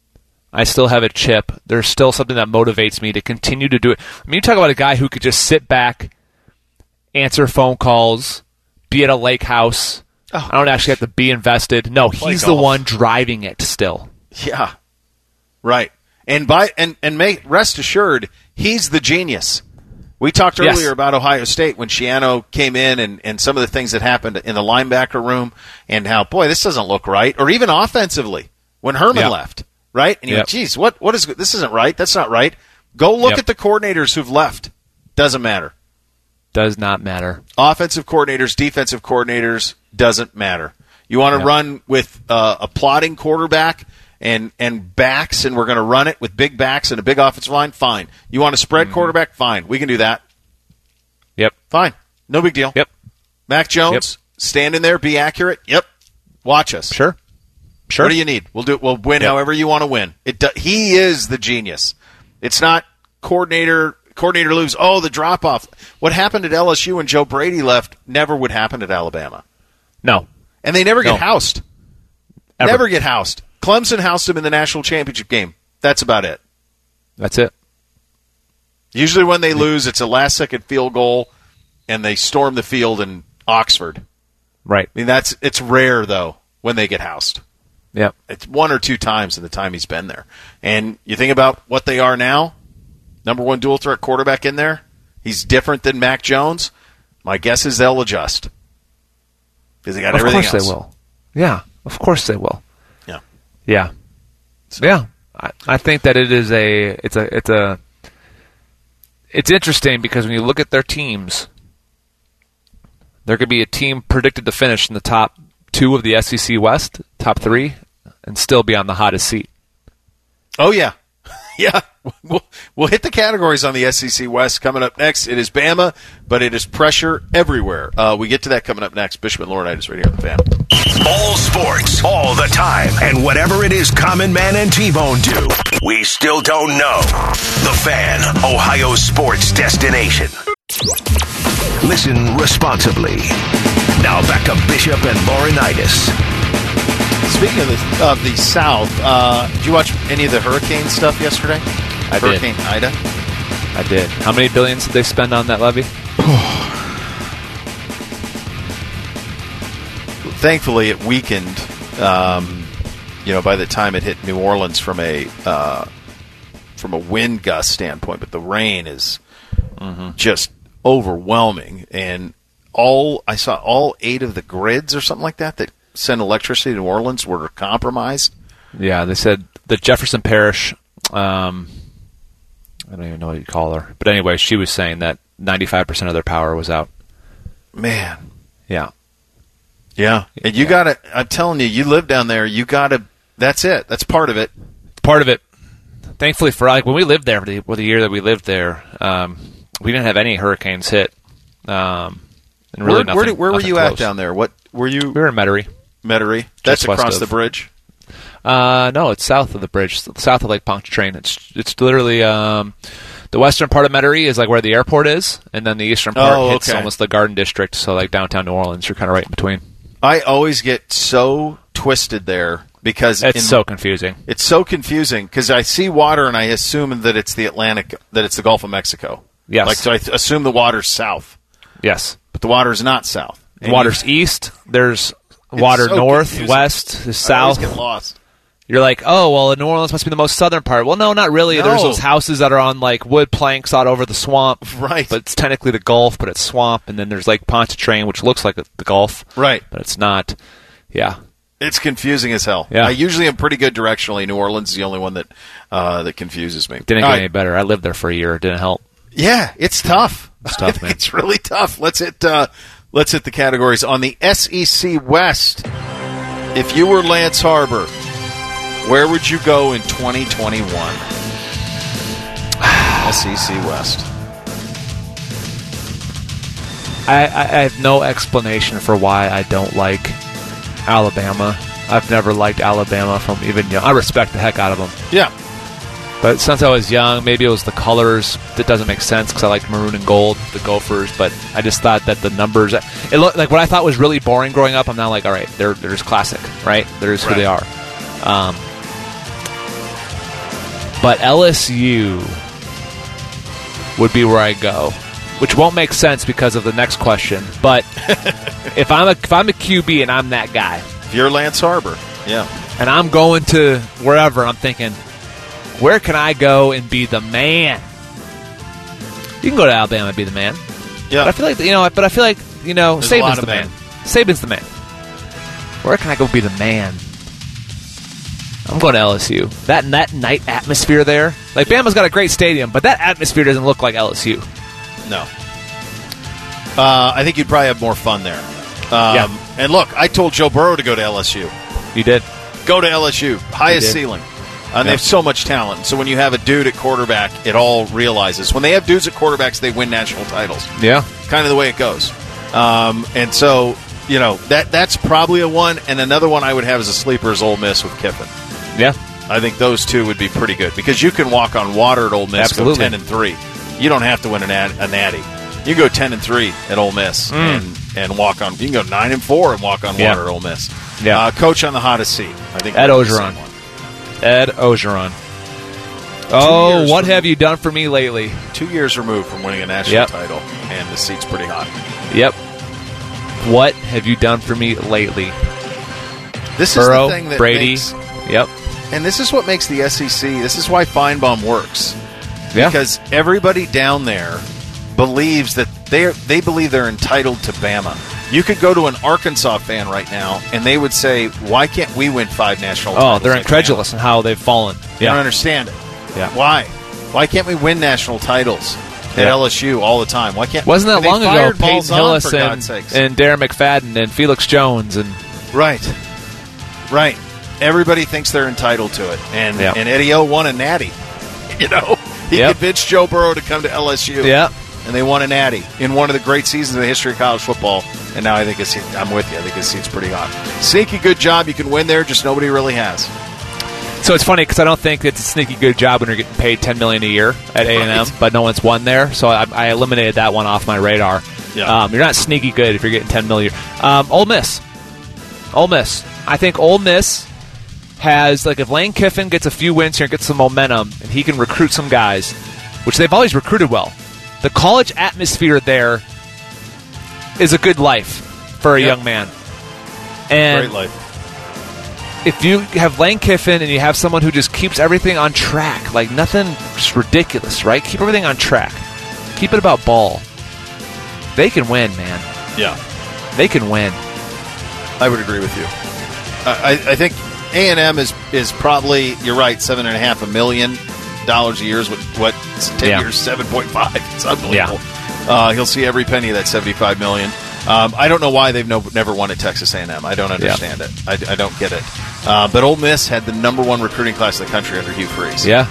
I still have a chip. There's still something that motivates me to continue to do it. I mean, you talk about a guy who could just sit back, answer phone calls, be at a lake house. Oh. I don't actually have to be invested. No, Play he's golf. the one driving it still. Yeah. Right. And by and and may, rest assured, he's the genius. We talked earlier yes. about Ohio State when Shiano came in and, and some of the things that happened in the linebacker room and how, boy, this doesn't look right. Or even offensively when Herman yep. left, right? And you yep. go, geez, what, what is, this isn't right. That's not right. Go look yep. at the coordinators who've left. Doesn't matter. Does not matter. Offensive coordinators, defensive coordinators, doesn't matter. You want to yep. run with uh, a plotting quarterback and and backs, and we're going to run it with big backs and a big offensive line, fine. You want a spread mm-hmm. quarterback? Fine. We can do that. Yep. Fine. No big deal. Yep. Mac Jones, yep. stand in there, be accurate. Yep. Watch us. Sure. Sure. What do you need? We'll do it. We'll win yep. however you want to win. It do, he is the genius. It's not coordinator coordinator lose. Oh, the drop off. What happened at L S U when Joe Brady left never would happen at Alabama. No. And they never get no. housed. Ever. Never get housed. Clemson housed them in the national championship game. That's about it. That's it. Usually when they lose, it's a last-second field goal, and they storm the field in Oxford. Right. I mean, that's it's rare, though, when they get housed. Yep. It's one or two times in the time he's been there. And you think about what they are now, number one dual-threat quarterback in there, he's different than Mac Jones. My guess is they'll adjust. Because they got of everything else. else. Of course they will. Yeah, of course they will. Yeah. Yeah. So. Yeah. I, I think that it is a it's a it's a it's interesting because when you look at their teams, There could be a team predicted to finish in the top two of the S E C West, top three, and still be on the hottest seat. Oh, yeah. Yeah. We'll, we'll hit the categories on the S E C West coming up next. It is Bama, but it is pressure everywhere. Uh, we get to that coming up next. Bishop and Laurinaitis right here on the Fan. All sports, all the time, and whatever it is Common Man and T-Bone do, we still don't know. The Fan, Ohio sports destination. Listen responsibly. Now back to Bishop and Laurinaitis. Speaking of the, of the South, uh, did you watch any of the hurricane stuff yesterday? I Hurricane did. Ida? I did. How many billions did they spend on that levee? Thankfully, it weakened, um, you know, by the time it hit New Orleans from a uh, from a wind gust standpoint. But the rain is mm-hmm. just overwhelming. And all I saw all eight of the grids or something like that that send electricity to New Orleans were compromised. Yeah, they said the Jefferson Parish, um, I don't even know what you call her. But anyway, she was saying that ninety-five percent of their power was out. Man. Yeah. Yeah. And you yeah. got to, I'm telling you, you live down there, you got to, that's it. That's part of it. Part of it. Thankfully for, like, when we lived there, for the, for the year that we lived there, um, we didn't have any hurricanes hit. Um, and really where nothing, where, did, where were you close. at down there? What were you? We were in Metairie. Metairie. That's across of, the bridge? Uh, no, it's south of the bridge, south of Lake Pontchartrain. It's it's literally um, the western part of Metairie is like where the airport is, and then the eastern part oh, hits okay. almost the Garden District, so like downtown New Orleans. You're kind of right in between. I always get so twisted there because it's in, so confusing. It's so confusing because I see water and I assume that it's the Atlantic, that it's the Gulf of Mexico. Yes. Like, so I th- assume the water's south. Yes. But the water's not south. The water's you, east. There's water so north, confusing. west, the south. I always get lost. You're like, oh, well, New Orleans must be the most southern part. Well, no, not really. No. There's those houses that are on, like, wood planks out over the swamp. Right. But it's technically the Gulf, but it's swamp. And then there's Lake Pontchartrain, which looks like the Gulf. Right. But it's not. Yeah. It's confusing as hell. Yeah. I usually am pretty good directionally. New Orleans is the only one that uh, that confuses me. Didn't All get right. any better. I lived there for a year. It didn't help. Yeah, it's tough. It's tough, man. It's really tough. Let's hit, uh, let's hit the categories. On the S E C West, if you were Lance Harbor, where would you go in twenty twenty-one? S E C West. I, I, I have no explanation for why I don't like Alabama. I've never liked Alabama from even young. I respect the heck out of them. Yeah. But since I was young, maybe it was the colors that doesn't make sense because I liked maroon and gold, the Gophers. But I just thought that the numbers, it looked like what I thought was really boring growing up. I'm now like, all right, they're they're just classic, right? They're just right. who they are. Um, but L S U would be where I go, which won't make sense because of the next question. But if I'm a if I'm a Q B and I'm that guy, if you're Lance Harbor, yeah, and I'm going to wherever, I'm thinking, where can I go and be the man? You can go to Alabama and be the man. Yeah, but I feel like you know. But I feel like you know, There's Saban's the man. man. Saban's the man. Where can I go be the man? I'm going to L S U. That that night atmosphere there, like Bama's got a great stadium, but that atmosphere doesn't look like L S U. No. Uh, I think you'd probably have more fun there. Um, yeah. And look, I told Joe Burrow to go to L S U. You did. Go to L S U. Highest ceiling. And yeah. They have so much talent. So when you have a dude at quarterback, it all realizes. When they have dudes at quarterbacks, they win national titles. Yeah. Kind of the way it goes. Um, and so, you know, that that's probably a one. And another one I would have as a sleeper is Ole Miss with Kiffin. Yeah. I think those two would be pretty good. Because you can walk on water at Ole Miss, Absolutely. go ten and three. You don't have to win a, nat- a natty. You can go ten and three at Ole Miss mm. and, and walk on. You can go nine and four and walk on water yeah. at Ole Miss. Yeah. Uh, coach on the hottest seat. I think Ed Ogeron. Ed Ogeron. Oh, what removed. have you done for me lately? Two years removed from winning a national yep. title, and the seat's pretty hot. Yep. What have you done for me lately? This Burrow, is the thing that Brady. Makes, yep. And this is what makes the S E C. This is why Feinbaum works. Yeah. Because everybody down there believes that they they believe they're entitled to Bama. You could go to an Arkansas fan right now, and they would say, "Why can't we win five national oh, titles?" Oh, they're like incredulous Bama? in how they've fallen. They yeah. don't understand it. Yeah. Why? Why can't we win national titles? at Yeah. L S U all the time. Why can't? Wasn't that and they long ago? fired Peyton Balzan, Hillis for God's sakes. and, and Darren McFadden and Felix Jones and right, right. Everybody thinks they're entitled to it, and Yeah. and Eddie O won a natty. You know, he Yep. convinced Joe Burrow to come to L S U. Yeah. And they won a natty in one of the great seasons in the history of college football. And now I think his seat, I'm with you. I think his seat's pretty hot. Sneaky good job. You can win there, just nobody really has. So it's funny because I don't think it's a sneaky good job when you're getting paid ten million dollars a year at A and M, Right. but no one's won there. So I, I eliminated that one off my radar. Yeah. Um, you're not sneaky good if you're getting ten million dollars a year. Um, Ole Miss. Ole Miss. I think Ole Miss has, like, if Lane Kiffin gets a few wins here and gets some momentum, and he can recruit some guys, which they've always recruited well, the college atmosphere there is a good life for a Yep. young man. And Great life. if you have Lane Kiffin and you have someone who just keeps everything on track, like nothing just ridiculous, right? Keep everything on track. Keep it about ball. They can win, man. Yeah. They can win. I would agree with you. I, I think A and M is is probably, you're right, seven and a half a million dollars a year is what, what ten Yeah. years, seven point five. It's unbelievable. Uh, he'll see every penny of that seventy-five million dollars. Um, I don't know why they've no, never won at Texas A and M. I don't understand it. I, I don't get it. Uh, but Ole Miss had the number one recruiting class in the country under Hugh Freeze. Yeah.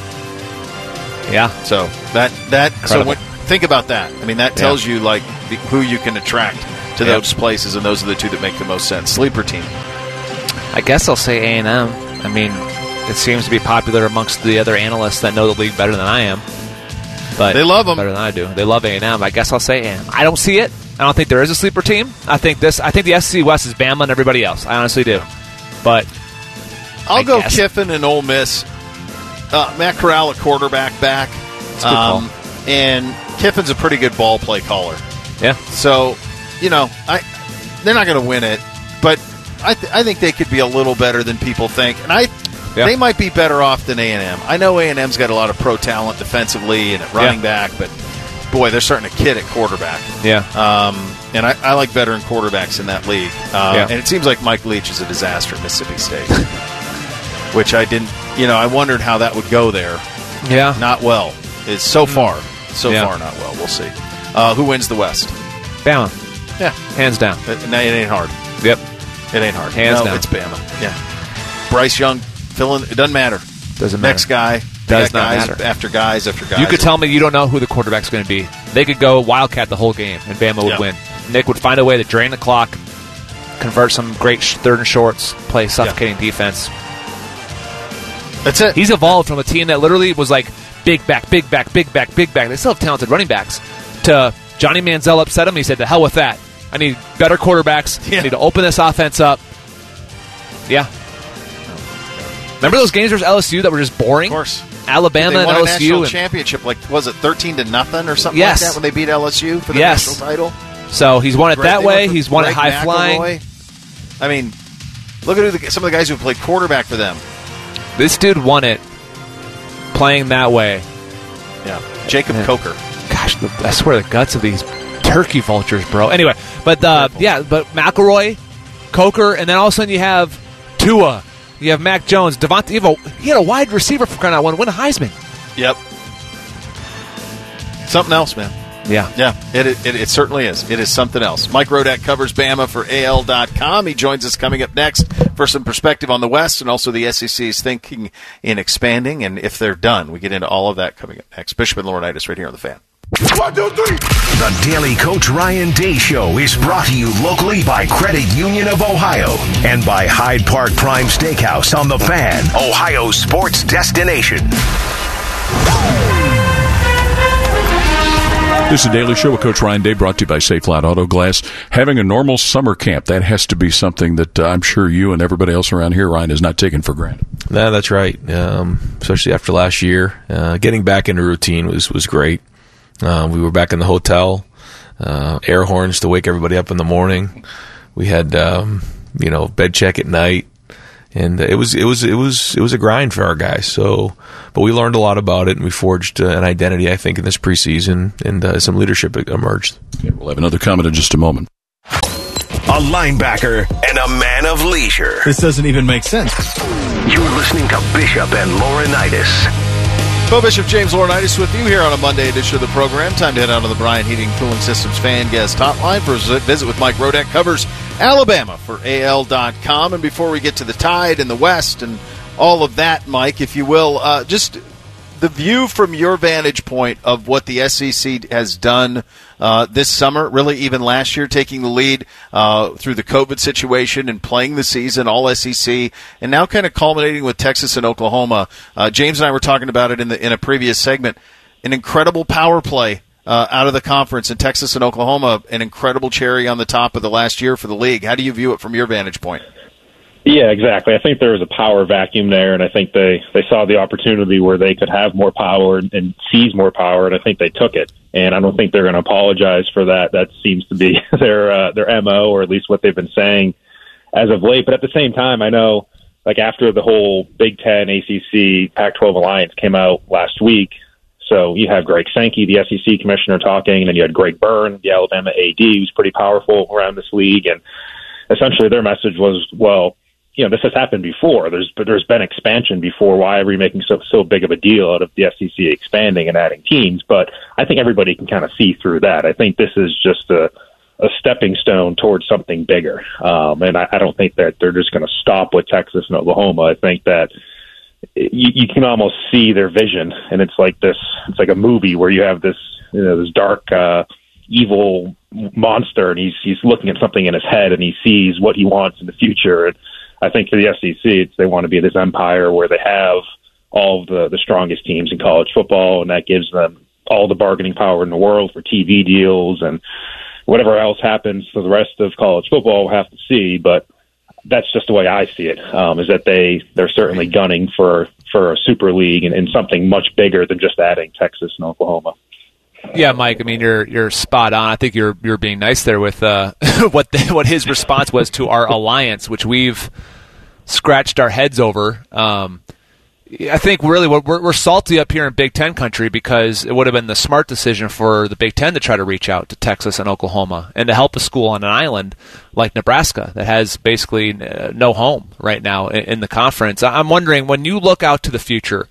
Yeah. So that that so Incredible. when, think about that. I mean, that tells you like the, who you can attract to Yeah. those places, and those are the two that make the most sense. Sleeper team. I guess I'll say A and M. I mean, it seems to be popular amongst the other analysts that know the league better than I am. But They love 'em. better than I do. They love A and M. I guess I'll say A and M. I don't see it. I don't think there is a sleeper team. I think this. I think the S E C West is Bama and everybody else. I honestly do. But I'll I go guess. Kiffin and Ole Miss. Uh, Matt Corral at quarterback back. a good Um, and Kiffin's a pretty good ball play caller. yeah, So, you know, I they're not going to win it, but I th- I think they could be a little better than people think. And I Yeah. they might be better off than A and M. I know A and M's got a lot of pro talent defensively and at running Yeah. back, but boy, they're starting to kid at quarterback. yeah. Um, and I, I like veteran quarterbacks in that league. Uh, Yeah. And it seems like Mike Leach is a disaster at Mississippi State, which I didn't, you know, I wondered how that would go there. Yeah. Not well. It's so far, so Yeah. far not well. We'll see. Uh, who wins the West? Bama. Yeah. Hands down. It, no, it ain't hard. Yep. It ain't hard. Hands no, down. it's Bama. Yeah. Bryce Young, filling. It doesn't matter. Doesn't matter. Next guy. Does They got not guys matter. After guys after guys. You could tell me you don't know who the quarterback's going to be. They could go Wildcat the whole game, and Bama would Yeah. win. Nick would find a way to drain the clock, convert some great sh- third and shorts, play suffocating defense. That's it. He's evolved from a team that literally was like big back, big back, big back, big back. They still have talented running backs. To Johnny Manziel upset him. He said, "To hell with that. I need better quarterbacks. Yeah. I need to open this offense up." Yeah. Remember those games versus L S U that were just boring? Of course. Alabama they and won L a S U. national and- championship, like, was it thirteen to nothing or something Yes. like that when they beat L S U for the Yes. national title? So he's won it Greg- that they way. went with He's won it Greg high flying. McElroy. I mean, look at who the, some of the guys who played quarterback for them. This dude won it playing that way. Yeah, Jacob Yeah. Coker. Gosh, the, I swear the guts of these turkey vultures, bro. Anyway, but uh, yeah, but McElroy, Coker, and then all of a sudden you have Tua, you have Mac Jones, Devontae. You have a, he had a wide receiver for crying out loud, win a Heisman. Yep. Something else, man. Yeah. Yeah, it, it it certainly is. It is something else. Mike Rodak covers Bama for A L dot com. He joins us coming up next for some perspective on the West and also the S E C's thinking in expanding. And if they're done, we get into all of that coming up next. Bishop and Laurinaitis right here on the Fan. One, two, three. The Daily Coach Ryan Day Show is brought to you locally by Credit Union of Ohio and by Hyde Park Prime Steakhouse on the Fan, Ohio's sports destination. This is a Daily Show with Coach Ryan Day, brought to you by Safe Flat Auto Glass. Having a normal summer camp, that has to be something that uh, I'm sure you and everybody else around here, Ryan, is not taken for granted. No, that's right. Um, especially after last year, uh, getting back into routine was was great. Uh, we were back in the hotel, uh, air horns to wake everybody up in the morning. We had um, you know bed check at night, and it was it was it was it was a grind for our guys. So, but we learned a lot about it, and we forged uh, an identity, I think, in this preseason, and uh, some leadership emerged. Okay, we'll have another comment in just a moment. A linebacker and a man of leisure. This doesn't even make sense. You're listening to Bishop and Laurinaitis. Bo Bishop, James Laurinaitis with you here on a Monday edition of the program. Time to head out to the Bryant Heating Cooling Systems fan guest hotline for a visit with Mike Rodak. Covers Alabama for A L dot com. And before we get to the Tide and the West and all of that, Mike, if you will, uh, just the view from your vantage point of what the S E C has done uh, this summer, really even last year, taking the lead uh, through the COVID situation and playing the season, all S E C, and now kind of culminating with Texas and Oklahoma. Uh, James and I were talking about it in the in a previous segment. An incredible power play uh, out of the conference in Texas and Oklahoma, an incredible cherry on the top of the last year for the league. How do you view it from your vantage point? Yeah, exactly. I think there was a power vacuum there, and I think they, they saw the opportunity where they could have more power and, and seize more power, and I think they took it. And I don't think they're going to apologize for that. That seems to be their uh, their M O, or at least what they've been saying as of late. But at the same time, I know, like after the whole Big Ten, A C C, Pac twelve alliance came out last week, so you have Greg Sankey, the S E C commissioner, talking, and then you had Greg Byrne, the Alabama A D, who's pretty powerful around this league, and essentially their message was, well, you know, this has happened before. There's but there's been expansion before. Why are we making so so big of a deal out of the S E C expanding and adding teams? But I think everybody can kind of see through that. I think this is just a, a stepping stone towards something bigger. Um, and I, I don't think that they're just going to stop with Texas and Oklahoma. I think that you, you can almost see their vision, and it's like this. It's like a movie where you have this, you know, this dark, uh, evil monster, and he's he's looking at something in his head, and he sees what he wants in the future. And I think for the S E C, it's, they want to be this empire where they have all of the, the strongest teams in college football, and that gives them all the bargaining power in the world for T V deals, and whatever else happens for the rest of college football, we'll have to see. But that's just the way I see it, um, is that they, they're certainly gunning for, for a super league and, and something much bigger than just adding Texas and Oklahoma. Yeah, Mike. I mean, you're you're spot on. I think you're you're being nice there with uh, what the, what his response was to our alliance, which we've scratched our heads over. Um, I think really we're we're salty up here in Big Ten country because it would have been the smart decision for the Big Ten to try to reach out to Texas and Oklahoma and to help a school on an island like Nebraska that has basically no home right now in, in the conference. I'm wondering, when you look out to the future,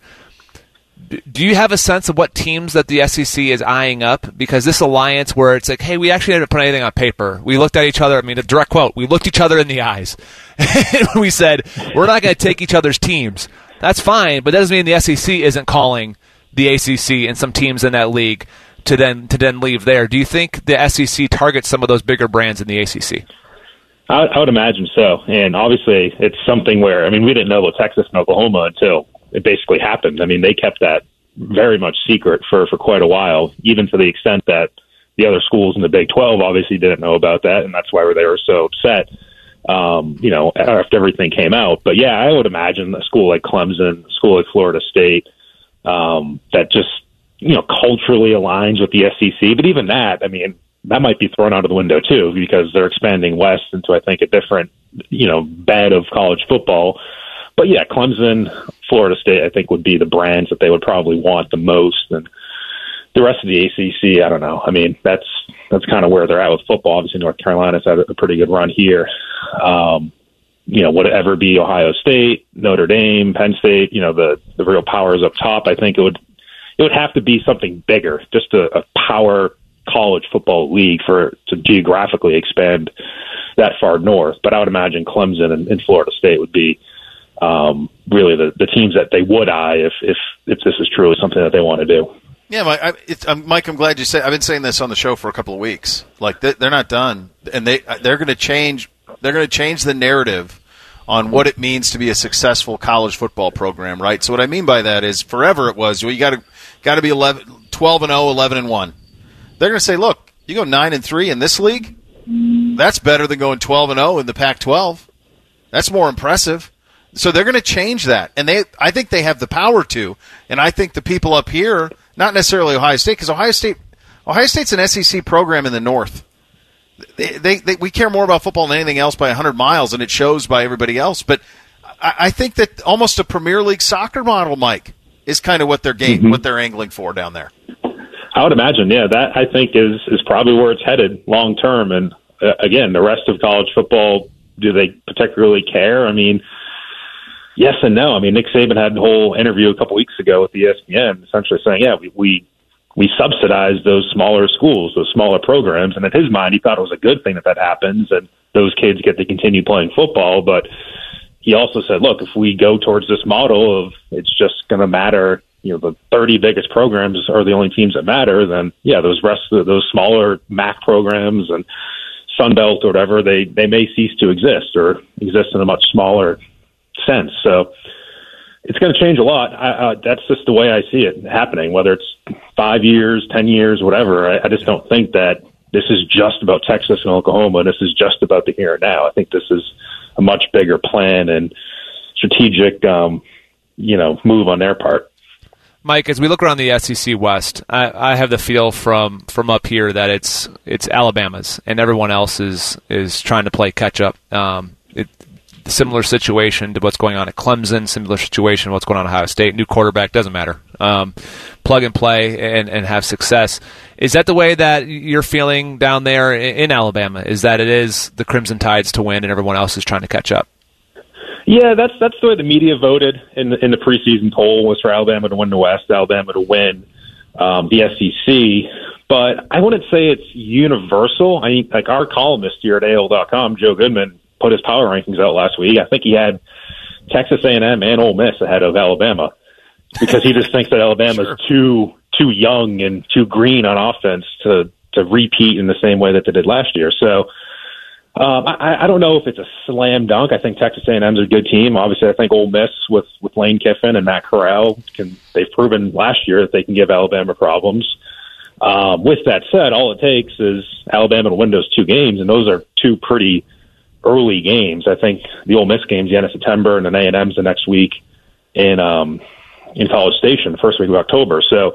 do you have a sense of what teams that the S E C is eyeing up? Because this alliance where it's like, hey, we actually didn't put anything on paper. We looked at each other. I mean, a direct quote. We looked each other in the eyes. And we said, we're not going to take each other's teams. That's fine, but that doesn't mean the S E C isn't calling the A C C and some teams in that league to then to then leave there. Do you think the S E C targets some of those bigger brands in the A C C? I, I would imagine so. And obviously it's something where, I mean, we didn't know about Texas and Oklahoma until it basically happened. I mean, they kept that very much secret for, for quite a while, even to the extent that the other schools in the Big twelve obviously didn't know about that, and that's why they were so upset, um, you know, after everything came out. But, yeah, I would imagine a school like Clemson, a school like Florida State, um, that just, you know, culturally aligns with the S E C. But even that, I mean, that might be thrown out of the window, too, because they're expanding west into, I think, a different, you know, bed of college football. But, yeah, Clemson, Florida State, I think, would be the brands that they would probably want the most. And the rest of the A C C, I don't know. I mean, that's that's kind of where they're at with football. Obviously, North Carolina's had a pretty good run here. Um, you know, would it ever be Ohio State, Notre Dame, Penn State, you know, the, the real powers up top? I think it would it would have to be something bigger, just a, a power college football league for to geographically expand that far north. But I would imagine Clemson and, and Florida State would be Um, really the, the teams that they would eye if, if, if this is truly something that they want to do. Yeah, Mike, I, it's, um, Mike, I'm glad you said. I've been saying this on the show for a couple of weeks. Like they, they're not done, and they they're going to change. They're going to change the narrative on what it means to be a successful college football program, right? So what I mean by that is, forever it was, well, you got to got to be eleven, twelve and oh, eleven and one. They're going to say, look, you go nine and three in this league. That's better than going twelve and oh in the Pac twelve. That's more impressive. So they're going to change that, and they, I think they have the power to, and I think the people up here, not necessarily Ohio State, because Ohio State, Ohio State's an S E C program in the North. They, they, they, we care more about football than anything else by one hundred miles, and it shows by everybody else. But I, I think that almost a Premier League soccer model, Mike, is kind of what they're game, mm-hmm. what they're angling for down there. I would imagine, yeah, that I think is is probably where it's headed long term. And uh, again, the rest of college football, do they particularly care? I mean, yes and no. I mean, Nick Saban had a whole interview a couple weeks ago with E S P N, essentially saying, yeah, we we, we subsidize those smaller schools, those smaller programs, and in his mind, he thought it was a good thing that that happens and those kids get to continue playing football. But he also said, look, if we go towards this model of it's just going to matter, you know, the thirty biggest programs are the only teams that matter, then yeah, those rest of those smaller M A C programs and Sun Belt or whatever, they, they may cease to exist or exist in a much smaller sense. So it's going to change a lot. I, uh, that's just the way I see it happening, whether it's five years, ten years, whatever. I, I just don't think that this is just about Texas and Oklahoma. This is just about the here and now. I think this is a much bigger plan and strategic, um, you know, move on their part. Mike, as we look around the S E C West, I, I have the feel from, from up here that it's it's Alabama's and everyone else is is trying to play catch up. Um, it, similar situation to what's going on at Clemson. Similar situation to what's going on at Ohio State. New quarterback, doesn't matter. Um, plug and play and, and have success. Is that the way that you're feeling down there in, in Alabama? Is that it is the Crimson Tides to win and everyone else is trying to catch up? Yeah, that's that's the way the media voted in the, in the preseason poll, was for Alabama to win the West, Alabama to win um, the S E C. But I wouldn't say it's universal. I mean, like our columnist here at A L dot com, Joe Goodman, put his power rankings out last week. I think he had Texas A and M and Ole Miss ahead of Alabama because he just thinks that Alabama's sure. too too young and too green on offense to to repeat in the same way that they did last year. So. Um, I, I don't know if it's a slam dunk. I think Texas A and M's a good team. Obviously, I think Ole Miss with, with Lane Kiffin and Matt Corral, can, they've proven last year that they can give Alabama problems. Um, with that said, all it takes is Alabama to win those two games, and those are two pretty early games. I think the Ole Miss game's the end of September, and then A and M's the next week in um, in College Station, the first week of October. So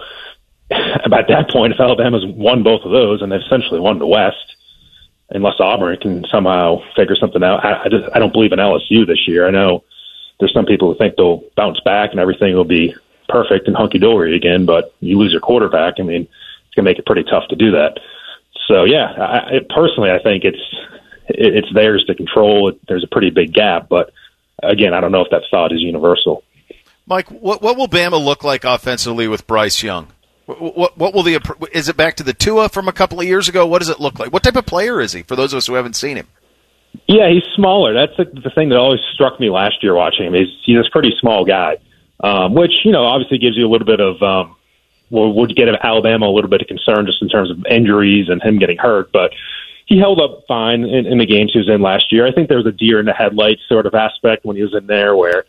at that point, if Alabama's won both of those, and they've essentially won the West, unless Auburn can somehow figure something out. I, I just I don't believe in L S U this year. I know there's some people who think they'll bounce back and everything will be perfect and hunky-dory again, but you lose your quarterback. I mean, it's going to make it pretty tough to do that. So, yeah, I, it, personally, I think it's it, it's theirs to control. There's a pretty big gap, but, again, I don't know if that thought is universal. Mike, what, what will Bama look like offensively with Bryce Young? What, what, what will the is it back to the Tua from a couple of years ago? What does it look like? What type of player is he? For those of us who haven't seen him, yeah, he's smaller. That's the, the thing that always struck me last year watching him. He's he's a pretty small guy, um, which you know obviously gives you a little bit of um, well, would get Alabama a little bit of concern just in terms of injuries and him getting hurt. But he held up fine in, in the games he was in last year. I think there was a deer in the headlights sort of aspect when he was in there where.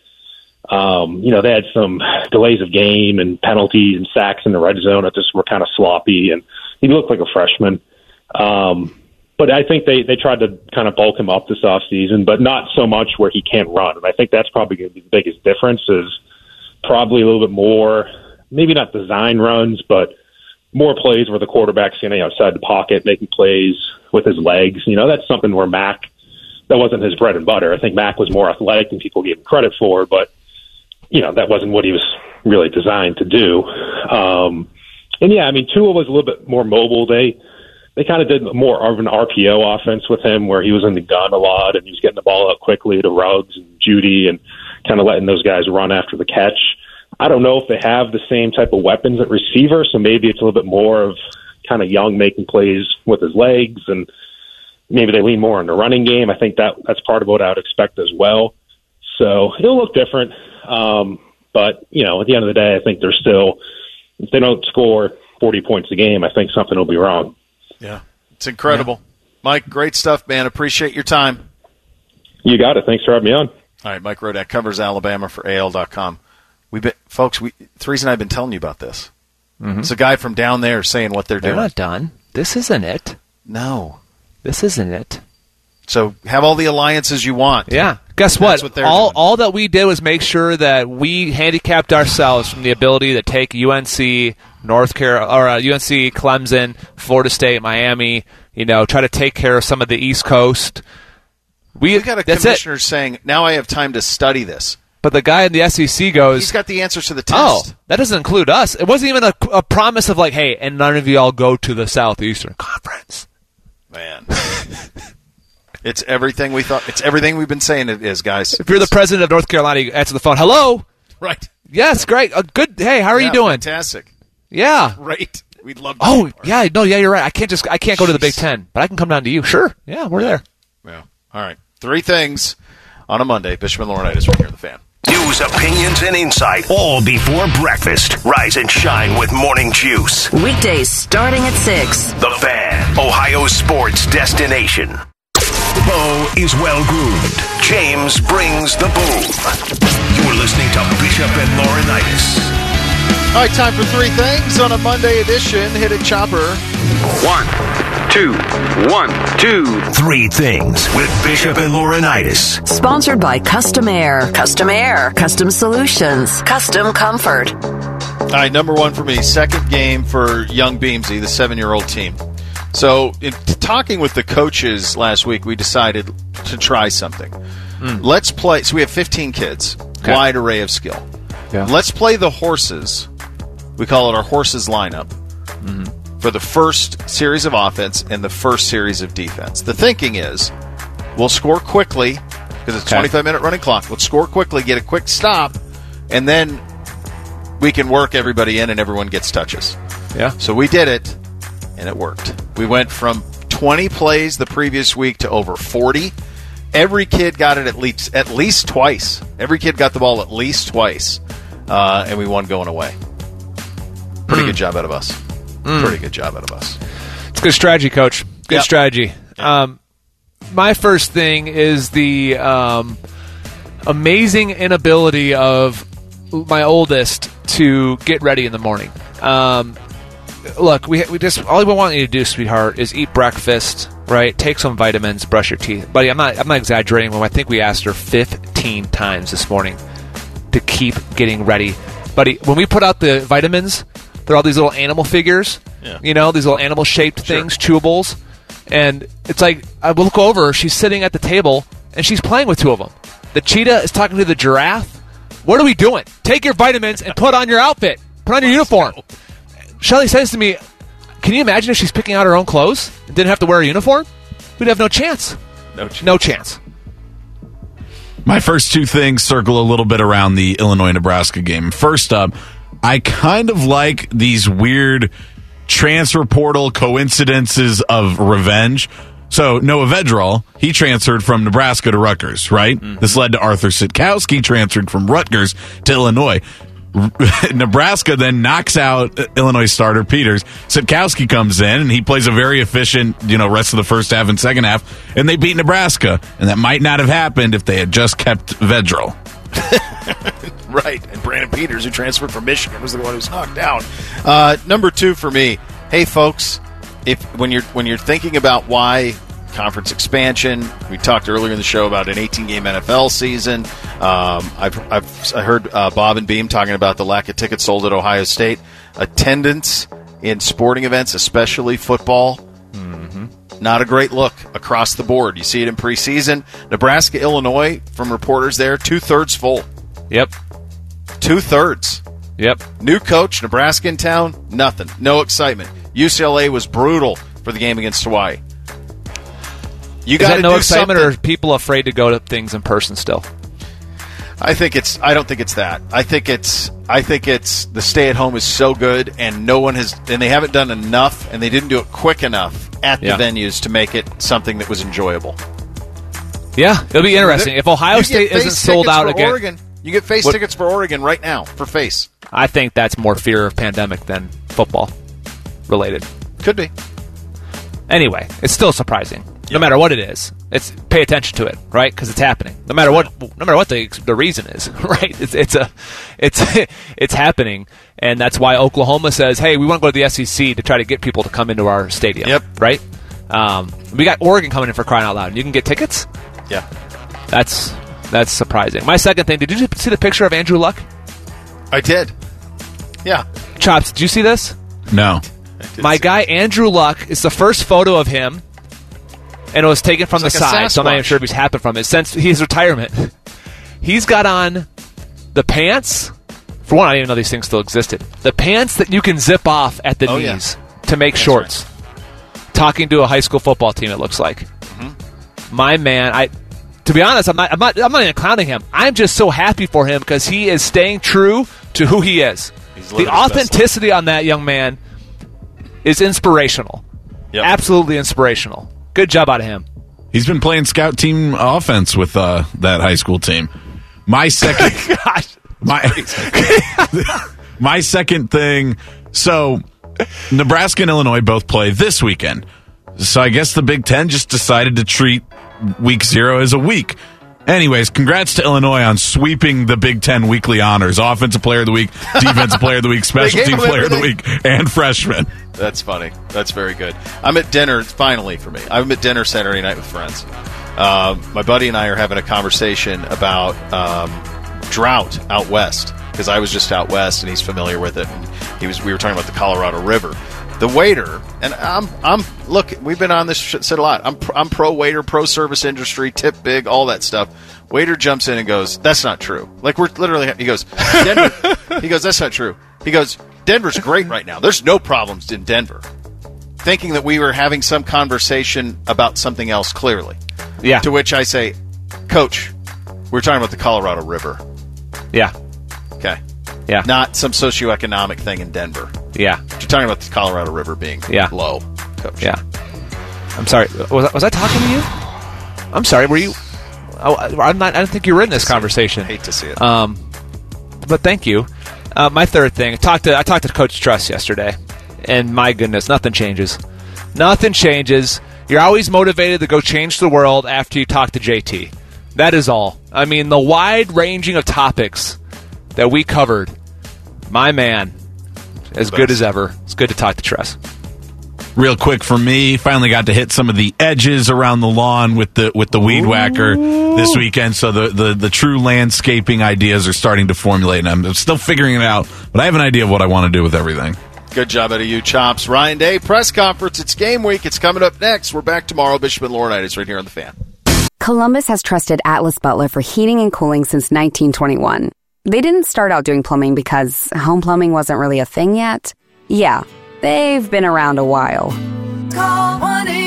Um, you know, they had some delays of game and penalties and sacks in the red zone that just were kind of sloppy, and he looked like a freshman. Um, but I think they, they tried to kind of bulk him up this offseason, but not so much where he can't run. And I think that's probably going to be the biggest difference is probably a little bit more, maybe not design runs, but more plays where the quarterback's getting outside the pocket, making plays with his legs. You know, that's something where Mac, that wasn't his bread and butter. I think Mac was more athletic than people gave him credit for, but you know, that wasn't what he was really designed to do. Um, and yeah, I mean, Tua was a little bit more mobile. They, they kind of did more of an R P O offense with him where he was in the gun a lot and he was getting the ball out quickly to Ruggs and Judy and kind of letting those guys run after the catch. I don't know if they have the same type of weapons at receiver, so maybe it's a little bit more of kind of Young making plays with his legs, and maybe they lean more on the running game. I think that that's part of what I would expect as well. So it'll look different. Um, but, you know, at the end of the day, I think they're still, if they don't score forty points a game, I think something will be wrong. Yeah, it's incredible. Yeah. Mike, great stuff, man. Appreciate your time. You got it. Thanks for having me on. All right, Mike Rodak covers Alabama for A L dot com. We've been, folks, we, Threes and I have been telling you about this. Mm-hmm. It's a guy from down there saying what they're, they're doing. They're not done. This isn't it. No. This isn't it. So have all the alliances you want. Yeah. Guess what? what all doing. all that we did was make sure that we handicapped ourselves from the ability to take U N C, North Carolina, or uh, U N C, Clemson, Florida State, Miami. You know, try to take care of some of the East Coast. We We've got a commissioner it. saying, "Now I have time to study this." But the guy in the S E C goes, "He's got the answers to the test." Oh, that doesn't include us. It wasn't even a, a promise of like, "Hey, and none of you all go to the Southeastern Conference." Man. It's everything we thought. It's everything we've been saying it is, guys. If you're the president of North Carolina, you answer the phone. Hello. Right. Yes, great. Uh, good. Hey, how are yeah, you doing? Fantastic. Yeah. Great. We'd love to. Oh, yeah. No, yeah, you're right. I can't just. I can't go to the Big Ten, but I can come down to you. Sure. Yeah, we're there. Yeah. All right. Three things on a Monday. Bishop and Laurinaitis right here on The Fan. News, opinions, and insight, all before breakfast. Rise and shine with Morning Juice. Weekdays starting at six. The Fan, Ohio's sports destination. Bo is well-groomed. James brings the boom. You're listening to Bishop and Laurinaitis. All right, time for three things on a Monday edition. Hit it, Chopper. One, two, one, two, three things with Bishop and Laurinaitis. Sponsored by Custom Air. Custom Air. Custom Solutions. Custom Comfort. All right, number one for me, second game for young Beamsy, the seven-year-old team. So, in talking with the coaches last week, we decided to try something. Mm. Let's play. So we have fifteen kids, okay. Wide array of skill. Yeah. Let's play the horses. We call it our horses lineup mm-hmm. for the first series of offense and the first series of defense. The thinking is we'll score quickly because it's a twenty-five minute running clock. Let's score quickly, get a quick stop, and then we can work everybody in and everyone gets touches. Yeah. So we did it, and it worked. We went from twenty plays the previous week to over forty. Every kid got it at least at least twice. Every kid got the ball at least twice, uh, and we won going away. Pretty mm. good job out of us. Mm. Pretty good job out of us. It's good strategy, Coach. Good yep. strategy. Yep. Um, my first thing is the um, amazing inability of my oldest to get ready in the morning. Um, look, we we just all we want you to do, sweetheart, is eat breakfast. Right, take some vitamins, brush your teeth, buddy. I'm not. I'm not exaggerating. When I think we asked her fifteen times this morning to keep getting ready, buddy. When we put out the vitamins, they're all these little animal figures. Yeah. You know, these little animal-shaped sure. things, chewables, and it's like I look over. She's sitting at the table and she's playing with two of them. The cheetah is talking to the giraffe. What are we doing? Take your vitamins and put on your outfit. Put on your uniform. Shelly says to me, can you imagine if she's picking out her own clothes and didn't have to wear a uniform? We'd have no chance. No chance. No chance. My first two things circle a little bit around the Illinois-Nebraska game. First up, I kind of like these weird transfer portal coincidences of revenge. So Noah Vedral, he transferred from Nebraska to Rutgers, right? Mm-hmm. This led to Arthur Sitkowski transferred from Rutgers to Illinois. Nebraska then knocks out Illinois starter Peters. Sitkowski comes in and he plays a very efficient, you know, rest of the first half and second half, and they beat Nebraska. And that might not have happened if they had just kept Vedral. Right, and Brandon Peters, who transferred from Michigan, was the one who was knocked down. Uh, number two for me. Hey, folks, if when you're when you're thinking about why conference expansion, we talked earlier in the show about an eighteen-game N F L season. Um, I've, I've I heard uh, Bob and Beam talking about the lack of tickets sold at Ohio State. Attendance in sporting events, especially football, mm-hmm. not a great look across the board. You see it in preseason. Nebraska, Illinois, from reporters there, two-thirds full. Yep. Two-thirds. Yep. New coach, Nebraska in town, nothing. No excitement. U C L A was brutal for the game against Hawaii. You got to no do excitement, something. or are people afraid to go to things in person still? I think it's. I don't think it's that. I think it's. I think it's the stay at home is so good, and no one has, and they haven't done enough, and they didn't do it quick enough at yeah. the venues to make it something that was enjoyable. Yeah, it'll be interesting if Ohio you State isn't sold out for again. Oregon. You get face what, tickets for Oregon right now for face. I think that's more fear of pandemic than football related. Could be. Anyway, it's still surprising. No matter what it is, it's pay attention to it, right? Because it's happening. No matter what, no matter what the the reason is, right? It's it's a it's it's happening, and that's why Oklahoma says, "Hey, we want to go to the S E C to try to get people to come into our stadium." Yep. Right. Um, we got Oregon coming in for crying out loud. You can get tickets. Yeah. That's that's surprising. My second thing. Did you see the picture of Andrew Luck? I did. Yeah. Chops, did you see this? No. My guy Andrew Luck is the first photo of him. And it was taken from it's the like side, so I'm not even sure if he's happened from it. Since his retirement, he's got on the pants. For one, I didn't even know these things still existed. The pants that you can zip off at the oh, knees yeah. to make That's shorts. Right. Talking to a high school football team, it looks like. Mm-hmm. my man, I to be honest, I'm not, I'm not, I'm not even clowning him. I'm just so happy for him because he is staying true to who he is. The authenticity on that young man is inspirational. Yep. Absolutely inspirational. Good job out of him. He's been playing scout team offense with uh, that high school team. My second, Gosh, my my second thing. So, Nebraska and Illinois both play this weekend. So I guess the Big Ten just decided to treat week zero as a week. Anyways, congrats to Illinois on sweeping the Big Ten weekly honors. Offensive player of the week, defensive player of the week, special team player of the week, and freshman. That's funny. That's very good. I'm at dinner, finally for me. I'm at dinner Saturday night with friends. Uh, my buddy and I are having a conversation about um, drought out west, because I was just out west and he's familiar with it. And he was. We were talking about the Colorado River. The waiter, and I'm, I'm. Look, we've been on this shit said a lot. I'm, I'm pro waiter, pro service industry, tip big, all that stuff. Waiter jumps in and goes, "That's not true." Like we're literally. He goes, Denver. He goes, "That's not true." He goes, "Denver's great right now. There's no problems in Denver." Thinking that we were having some conversation about something else. Clearly, yeah. To which I say, "Coach, we're talking about the Colorado River." Yeah. Okay. Yeah. Not some socioeconomic thing in Denver. Yeah. You're talking about the Colorado River being yeah. low, Coach. Yeah. I'm sorry. Was I, was I talking to you? I'm sorry. Were you? Oh, I'm not. I don't think you were in this conversation. I hate to see it. Um, but thank you. Uh, my third thing. I talked to I talked to Coach Truss yesterday, and my goodness, nothing changes. Nothing changes. You're always motivated to go change the world after you talk to J T. That is all. I mean, the wide ranging of topics that we covered. My man, as good as ever. It's good to talk to Truss. Real quick for me, finally got to hit some of the edges around the lawn with the with the weed whacker this weekend. So the, the, the true landscaping ideas are starting to formulate, and I'm still figuring it out. But I have an idea of what I want to do with everything. Good job out of you, Chops. Ryan Day, press conference. It's game week. It's coming up next. We're back tomorrow. Bishop and Laurinaitis right here on The Fan. Columbus has trusted Atlas Butler for heating and cooling since nineteen twenty-one. They didn't start out doing plumbing because home plumbing wasn't really a thing yet. Yeah, they've been around a while. Call one eight